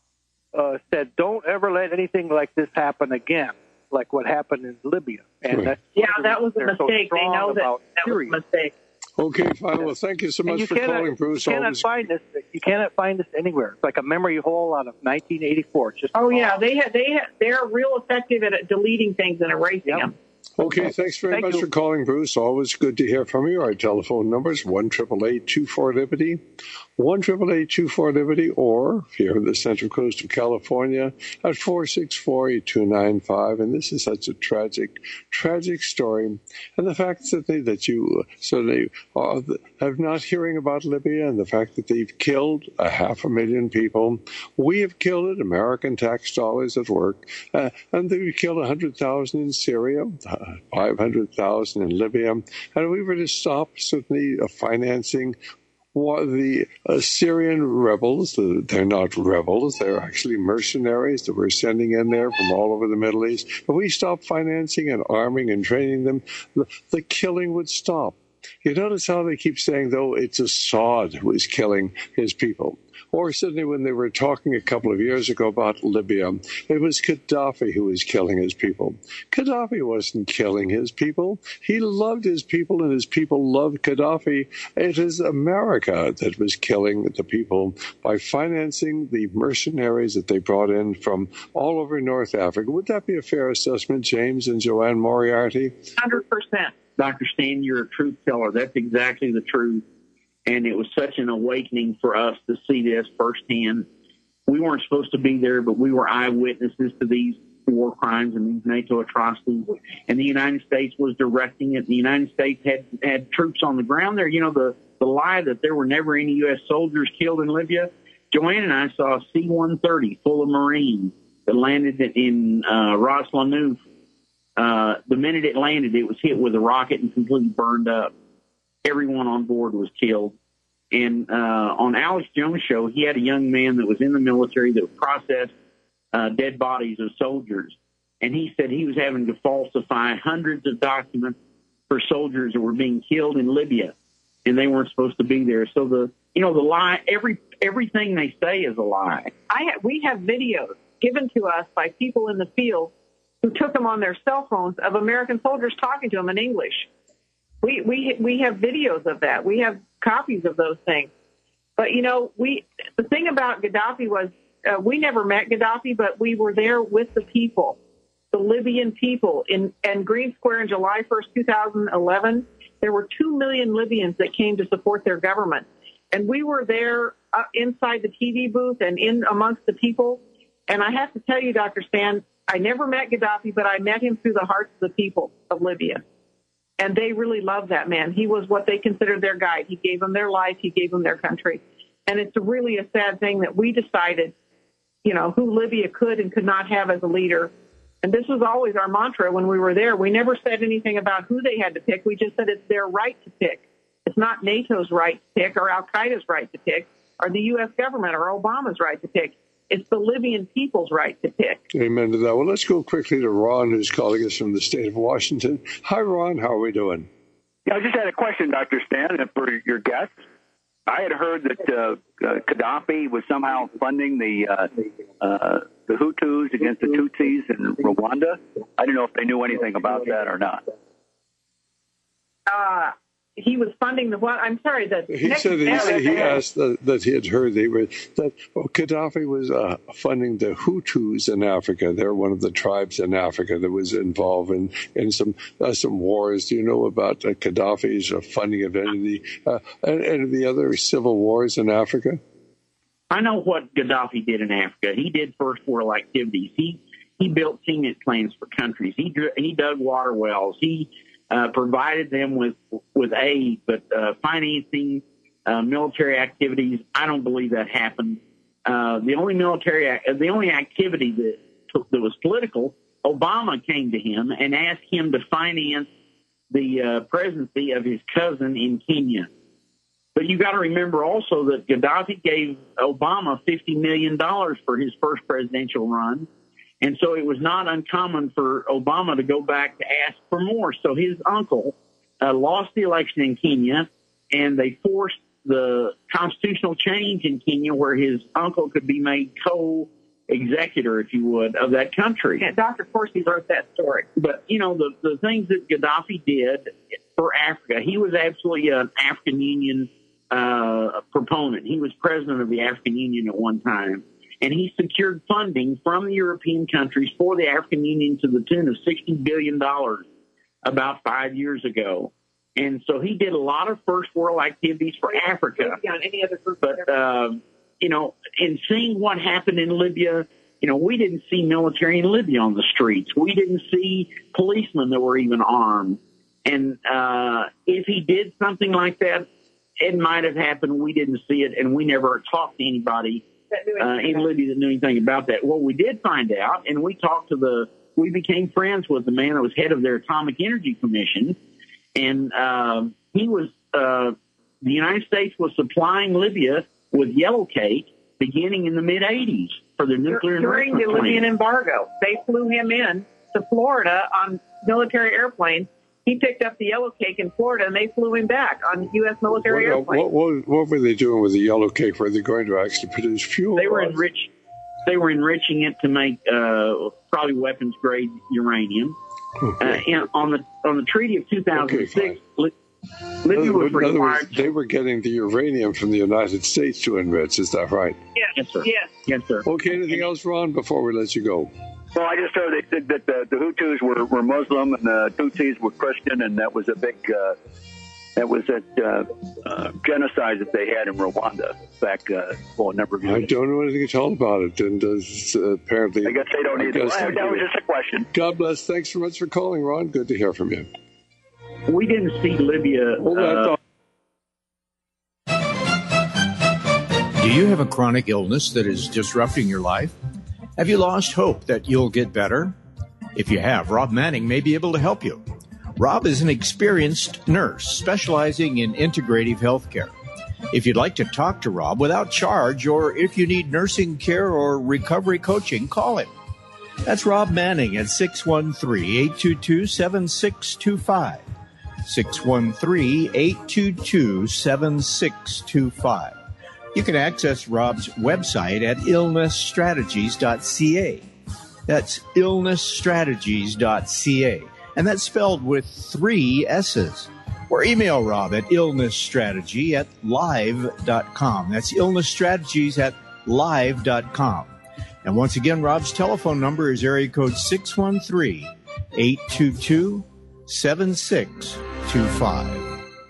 Uh, said, "Don't ever let anything like this happen again, like what happened in Libya." And that's yeah, that was a mistake. So they know that that was a mistake. Okay, fine. Well, thank you so much you for cannot, calling, Bruce. You cannot Always... find this. You cannot find this anywhere. It's like a memory hole out of nineteen eighty-four. It's just oh yeah, they ha- they ha- they're real effective at deleting things and erasing yep. them. Okay, thanks very Thank much you. for calling, Bruce. Always good to hear from you. Our telephone number is one eight eight eight, two four, Liberty, one eight eight eight, two four, Liberty, or if you're in the Central Coast of California, at four six four, eight two nine five. And this is such a tragic, tragic story. And the fact that, they, that you suddenly are have not hearing about Libya and the fact that they've killed a half a million people. We have killed it, American tax dollars at work, uh, and they've killed one hundred thousand in Syria, uh, five hundred thousand in Libya. And we were to stop certainly uh, financing the uh, Syrian rebels. Uh, they're not rebels. They're actually mercenaries that we're sending in there from all over the Middle East. If we stop financing and arming and training them, the, the killing would stop. You notice how they keep saying, though, it's Assad who is killing his people. Or certainly when they were talking a couple of years ago about Libya, it was Gaddafi who was killing his people. Gaddafi wasn't killing his people. He loved his people, and his people loved Gaddafi. It is America that was killing the people by financing the mercenaries that they brought in from all over North Africa. Would that be a fair assessment, James and Joanne Moriarty? one hundred percent. Doctor Stan, you're a truth teller. That's exactly the truth. And it was such an awakening for us to see this firsthand. We weren't supposed to be there, but we were eyewitnesses to these war crimes and these NATO atrocities. And the United States was directing it. The United States had, had troops on the ground there. You know, the, the lie that there were never any U S soldiers killed in Libya. Joanne and I saw a C one thirty full of Marines that landed in uh, Ras Lanuf. Uh, the minute it landed, it was hit with a rocket and completely burned up. Everyone on board was killed. And uh, on Alex Jones' show, he had a young man that was in the military that processed uh, dead bodies of soldiers. And he said he was having to falsify hundreds of documents for soldiers that were being killed in Libya, and they weren't supposed to be there. So the, you know, the lie, every everything they say is a lie. I ha- we have videos given to us by people in the field who took them on their cell phones of American soldiers talking to them in English. We we we have videos of that. We have copies of those things. But, you know, we the thing about Gaddafi was uh, we never met Gaddafi, but we were there with the people, the Libyan people. In, in Green Square on July first, two thousand eleven, there were two million Libyans that came to support their government. And we were there uh, inside the T V booth and in amongst the people. And I have to tell you, Doctor Stan, I never met Gaddafi, but I met him through the hearts of the people of Libya. And they really loved that man. He was what they considered their guide. He gave them their life. He gave them their country. And it's really a sad thing that we decided, you know, who Libya could and could not have as a leader. And this was always our mantra when we were there. We never said anything about who they had to pick. We just said it's their right to pick. It's not NATO's right to pick or Al-Qaeda's right to pick or the U S government or Obama's right to pick. It's the Libyan people's right to pick. Amen to that. Well, let's go quickly to Ron, who's calling us from the state of Washington. Hi, Ron. How are we doing? Yeah, I just had a question, Doctor Stan, for your guests. I had heard that uh, uh, Gaddafi was somehow funding the uh, uh, the Hutus against the Tutsis in Rwanda. I didn't know if they knew anything about that or not. Uh, he was funding the what? I'm sorry. The He said he, said he asked that, that he had heard they were, that oh, Gaddafi was uh, funding the Hutus in Africa. They're one of the tribes in Africa that was involved in, in some uh, some wars. Do you know about uh, Gaddafi's uh, funding of any of the uh, any of the other civil wars in Africa? I know what Gaddafi did in Africa. He did first world activities. He he built cement plants for countries. He he dug water wells. He Uh, provided them with with aid, but uh, financing uh, military activities, I don't believe that happened. Uh, the only military, the only activity that that was political, Obama came to him and asked him to finance the uh, presidency of his cousin in Kenya. But you got to remember also that Gaddafi gave Obama fifty million dollars for his first presidential run. And so it was not uncommon for Obama to go back to ask for more. So his uncle uh, lost the election in Kenya, and they forced the constitutional change in Kenya where his uncle could be made co-executor, if you would, of that country. Yeah, Doctor Corsi wrote that story. But, you know, the, the things that Gaddafi did for Africa, he was absolutely an African Union uh, proponent. He was president of the African Union at one time. And he secured funding from the European countries for the African Union to the tune of sixty billion dollars about five years ago. And so he did a lot of first world activities for Africa. On any other group, but, uh, you know, in seeing what happened in Libya, you know, we didn't see military in Libya on the streets. We didn't see policemen that were even armed. And uh, if he did something like that, it might have happened. We didn't see it, and we never talked to anybody Uh, in Libya that knew anything about that. Well, we did find out, and we talked to the, we became friends with the man that was head of their Atomic Energy Commission, and uh, he was, uh, the United States was supplying Libya with yellow cake beginning in the mid eighties for their nuclear during the Libyan embargo. They flew him in to Florida on military airplanes. He picked up the yellow cake in Florida, and they flew him back on U S military What, airplanes. what, what, what were they doing with the yellow cake? Were they going to actually produce fuel? They were enrich, They were enriching it to make uh, probably weapons grade uranium. Okay. Uh, and on the on the Treaty of two thousand six, okay, Libya was required. In other words, they were getting the uranium from the United States to enrich. Is that right? Yes, yes, sir. Yes, yes sir. Okay. Anything else, Ron? Before we let you go. Well, I just heard they said that the, the Hutus were, were Muslim and the Tutsis were Christian, and that was a big uh, that was a uh, uh, genocide that they had in Rwanda back uh, well, a number of years. I don't know anything at all about it, and uh, apparently I guess they don't either. Well, that was just a question. God bless. Thanks so much for calling, Ron. Good to hear from you. We didn't see Libya. Hold on. Uh, Do you have a chronic illness that is disrupting your life? Have you lost hope that you'll get better? If you have, Rob Manning may be able to help you. Rob is an experienced nurse specializing in integrative health care. If you'd like to talk to Rob without charge, or if you need nursing care or recovery coaching, call him. That's Rob Manning at six one three, eight two two, seven six two five. six one three, eight two two, seven six two five. You can access Rob's website at illness strategies dot c a. That's illness strategies dot c a. And that's spelled with three S's. Or email Rob at illnessstrategy at live dot com. That's illnessstrategies at live dot com. And once again, Rob's telephone number is area code six one three, eight two two, seven six two five.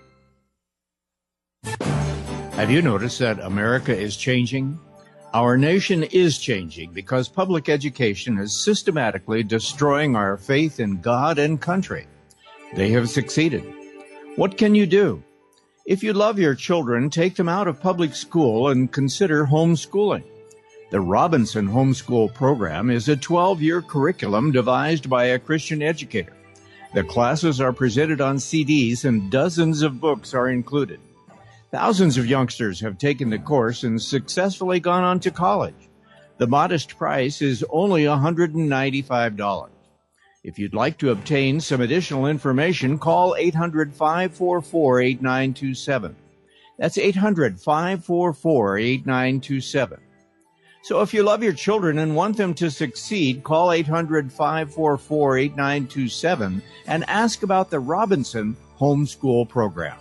Have you noticed that America is changing? Our nation is changing because public education is systematically destroying our faith in God and country. They have succeeded. What can you do? If you love your children, take them out of public school and consider homeschooling. The Robinson Homeschool Program is a twelve-year curriculum devised by a Christian educator. The classes are presented on C Ds and dozens of books are included. Thousands of youngsters have taken the course and successfully gone on to college. The modest price is only one hundred ninety-five dollars. If you'd like to obtain some additional information, call eight hundred, five four four, eight nine two seven. That's eight hundred, five four four, eight nine two seven. So if you love your children and want them to succeed, call eight hundred, five four four, eight nine two seven and ask about the Robinson Homeschool Program.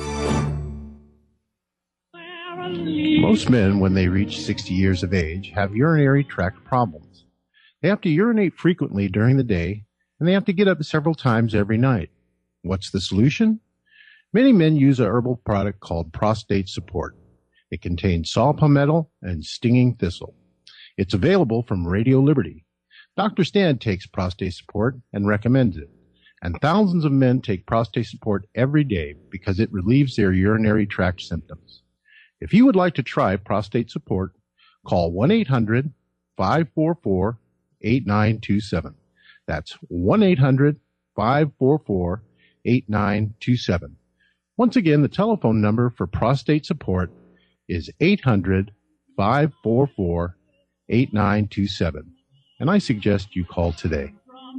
Most men, when they reach sixty years of age, have urinary tract problems. They have to urinate frequently during the day, and they have to get up several times every night. What's the solution? Many men use a herbal product called Prostate Support. It contains saw palmetto and stinging thistle. It's available from Radio Liberty. Doctor Stan takes Prostate Support and recommends it. And thousands of men take Prostate Support every day because it relieves their urinary tract symptoms. If you would like to try Prostate Support, call one eight hundred, five four four, eight nine two seven. That's one eight hundred, five four four, eight nine two seven. Once again, the telephone number for Prostate Support is eight hundred, five four four, eight nine two seven. And I suggest you call today.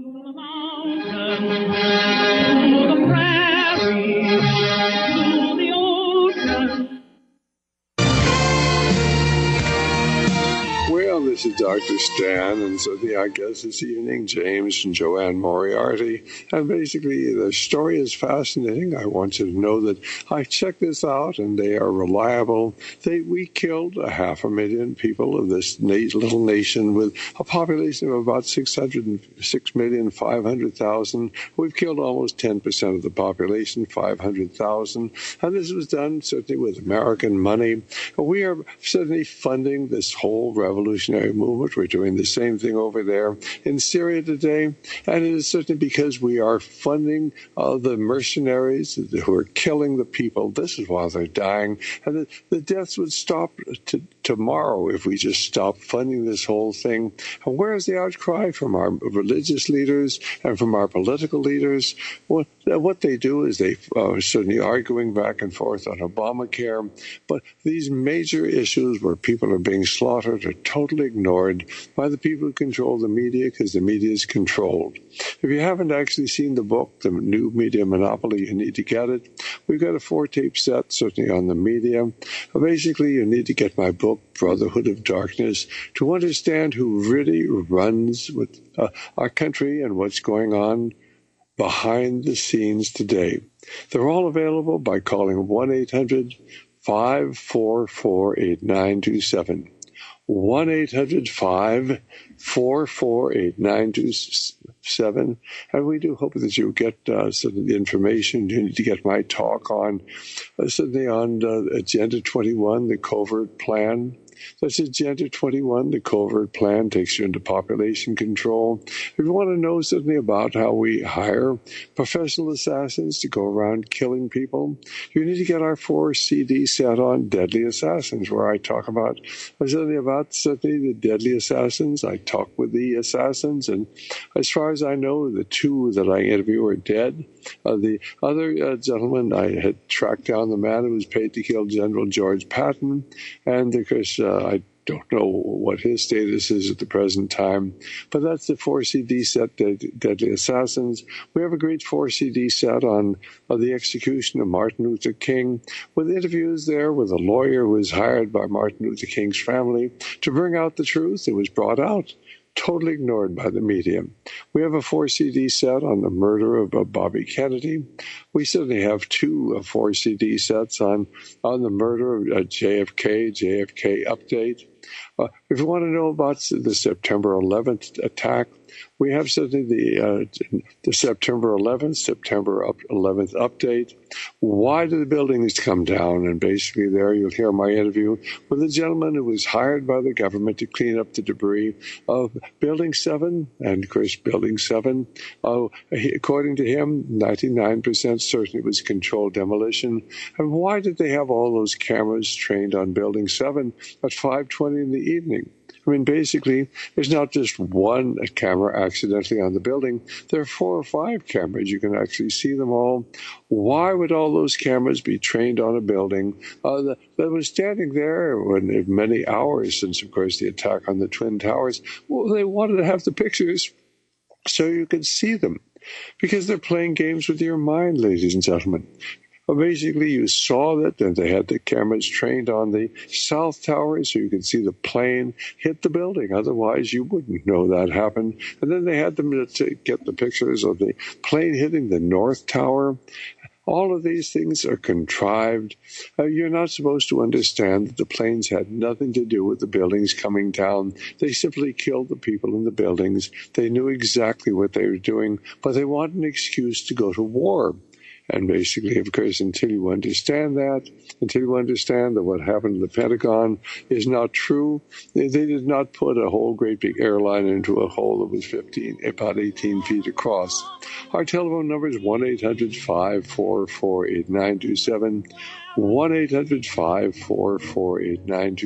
Well, this is Doctor Stan, and so the our guest this evening, James and Joanne Moriarty. And basically, the story is fascinating. I want you to know that I checked this out, and they are reliable. They we killed a half a million people of this na- little nation with a population of about six hundred six million five hundred thousand. We've killed almost ten percent of the population, five hundred thousand. And this was done certainly with American money. We are certainly funding this whole revolutionary movement. We're doing the same thing over there in Syria today, and it is certainly because we are funding uh, the mercenaries who are killing the people. This is while they're dying, and the, the deaths would stop to, tomorrow if we just stop funding this whole thing. And where is the outcry from our religious leaders and from our political leaders? Well, what they do is they are certainly arguing back and forth on Obamacare, but these major issues where people are being slaughtered are totally ignored by the people who control the media, because the media is controlled. If you haven't actually seen the book, The New Media Monopoly, you need to get it. We've got a four-tape set, certainly on the media. Basically, you need to get my book, Brotherhood of Darkness, to understand who really runs with uh, our country and what's going on behind the scenes today. They're all available by calling one eight hundred, five four four, eight nine two seven. one eight hundred, five four four, eight nine two seven. And we do hope that you get uh, some of the information. You need to get my talk on, uh, certainly on uh, Agenda twenty-one, the covert plan. That's Agenda twenty-one, the covert plan, takes you into population control. If you want to know something about how we hire professional assassins to go around killing people, you need to get our four C D set on Deadly Assassins, where I talk about certainly about certainly the deadly assassins. I talk with the assassins, and as far as I know, the two that I interview are dead. Uh, the other uh, gentleman, I had tracked down the man who was paid to kill General George Patton, and of course, uh, I don't know what his status is at the present time, but that's the four C D set, Dead, Deadly Assassins. We have a great four C D set on uh, the execution of Martin Luther King, with interviews there with a lawyer who was hired by Martin Luther King's family to bring out the truth. It was brought out, totally ignored by the media. We have a four C D set on the murder of uh, Bobby Kennedy. We certainly have two uh, four C D sets on, on the murder of uh, J F K, J F K Update. Uh, if you want to know about the September eleventh attack, we have certainly the uh, the September eleventh, September eleventh update. Why did the buildings come down? And basically there you'll hear my interview with a gentleman who was hired by the government to clean up the debris of Building seven. And of course, Building seven, uh, he, according to him, ninety-nine percent certain it was controlled demolition. And why did they have all those cameras trained on Building seven at five twenty in the evening? I mean, basically, there's not just one camera accidentally on the building. There are four or five cameras. You can actually see them all. Why would all those cameras be trained on a building uh, that, that was standing there when many hours since, of course, the attack on the Twin Towers? Well, they wanted to have the pictures so you could see them, because they're playing games with your mind, ladies and gentlemen. Well, basically, you saw that, and they had the cameras trained on the South Tower so you could see the plane hit the building. Otherwise, you wouldn't know that happened. And then they had them to, to get the pictures of the plane hitting the North Tower. All of these things are contrived. Uh, you're not supposed to understand that the planes had nothing to do with the buildings coming down. They simply killed the people in the buildings. They knew exactly what they were doing, but they want an excuse to go to war. And basically, of course, until you understand that, until you understand that what happened to the Pentagon is not true, they, they did not put a whole great big airline into a hole that was fifteen, about eighteen feet across. Our telephone number is one eight hundred five four four eight nine two seven, one eight hundred five four four eight nine two seven.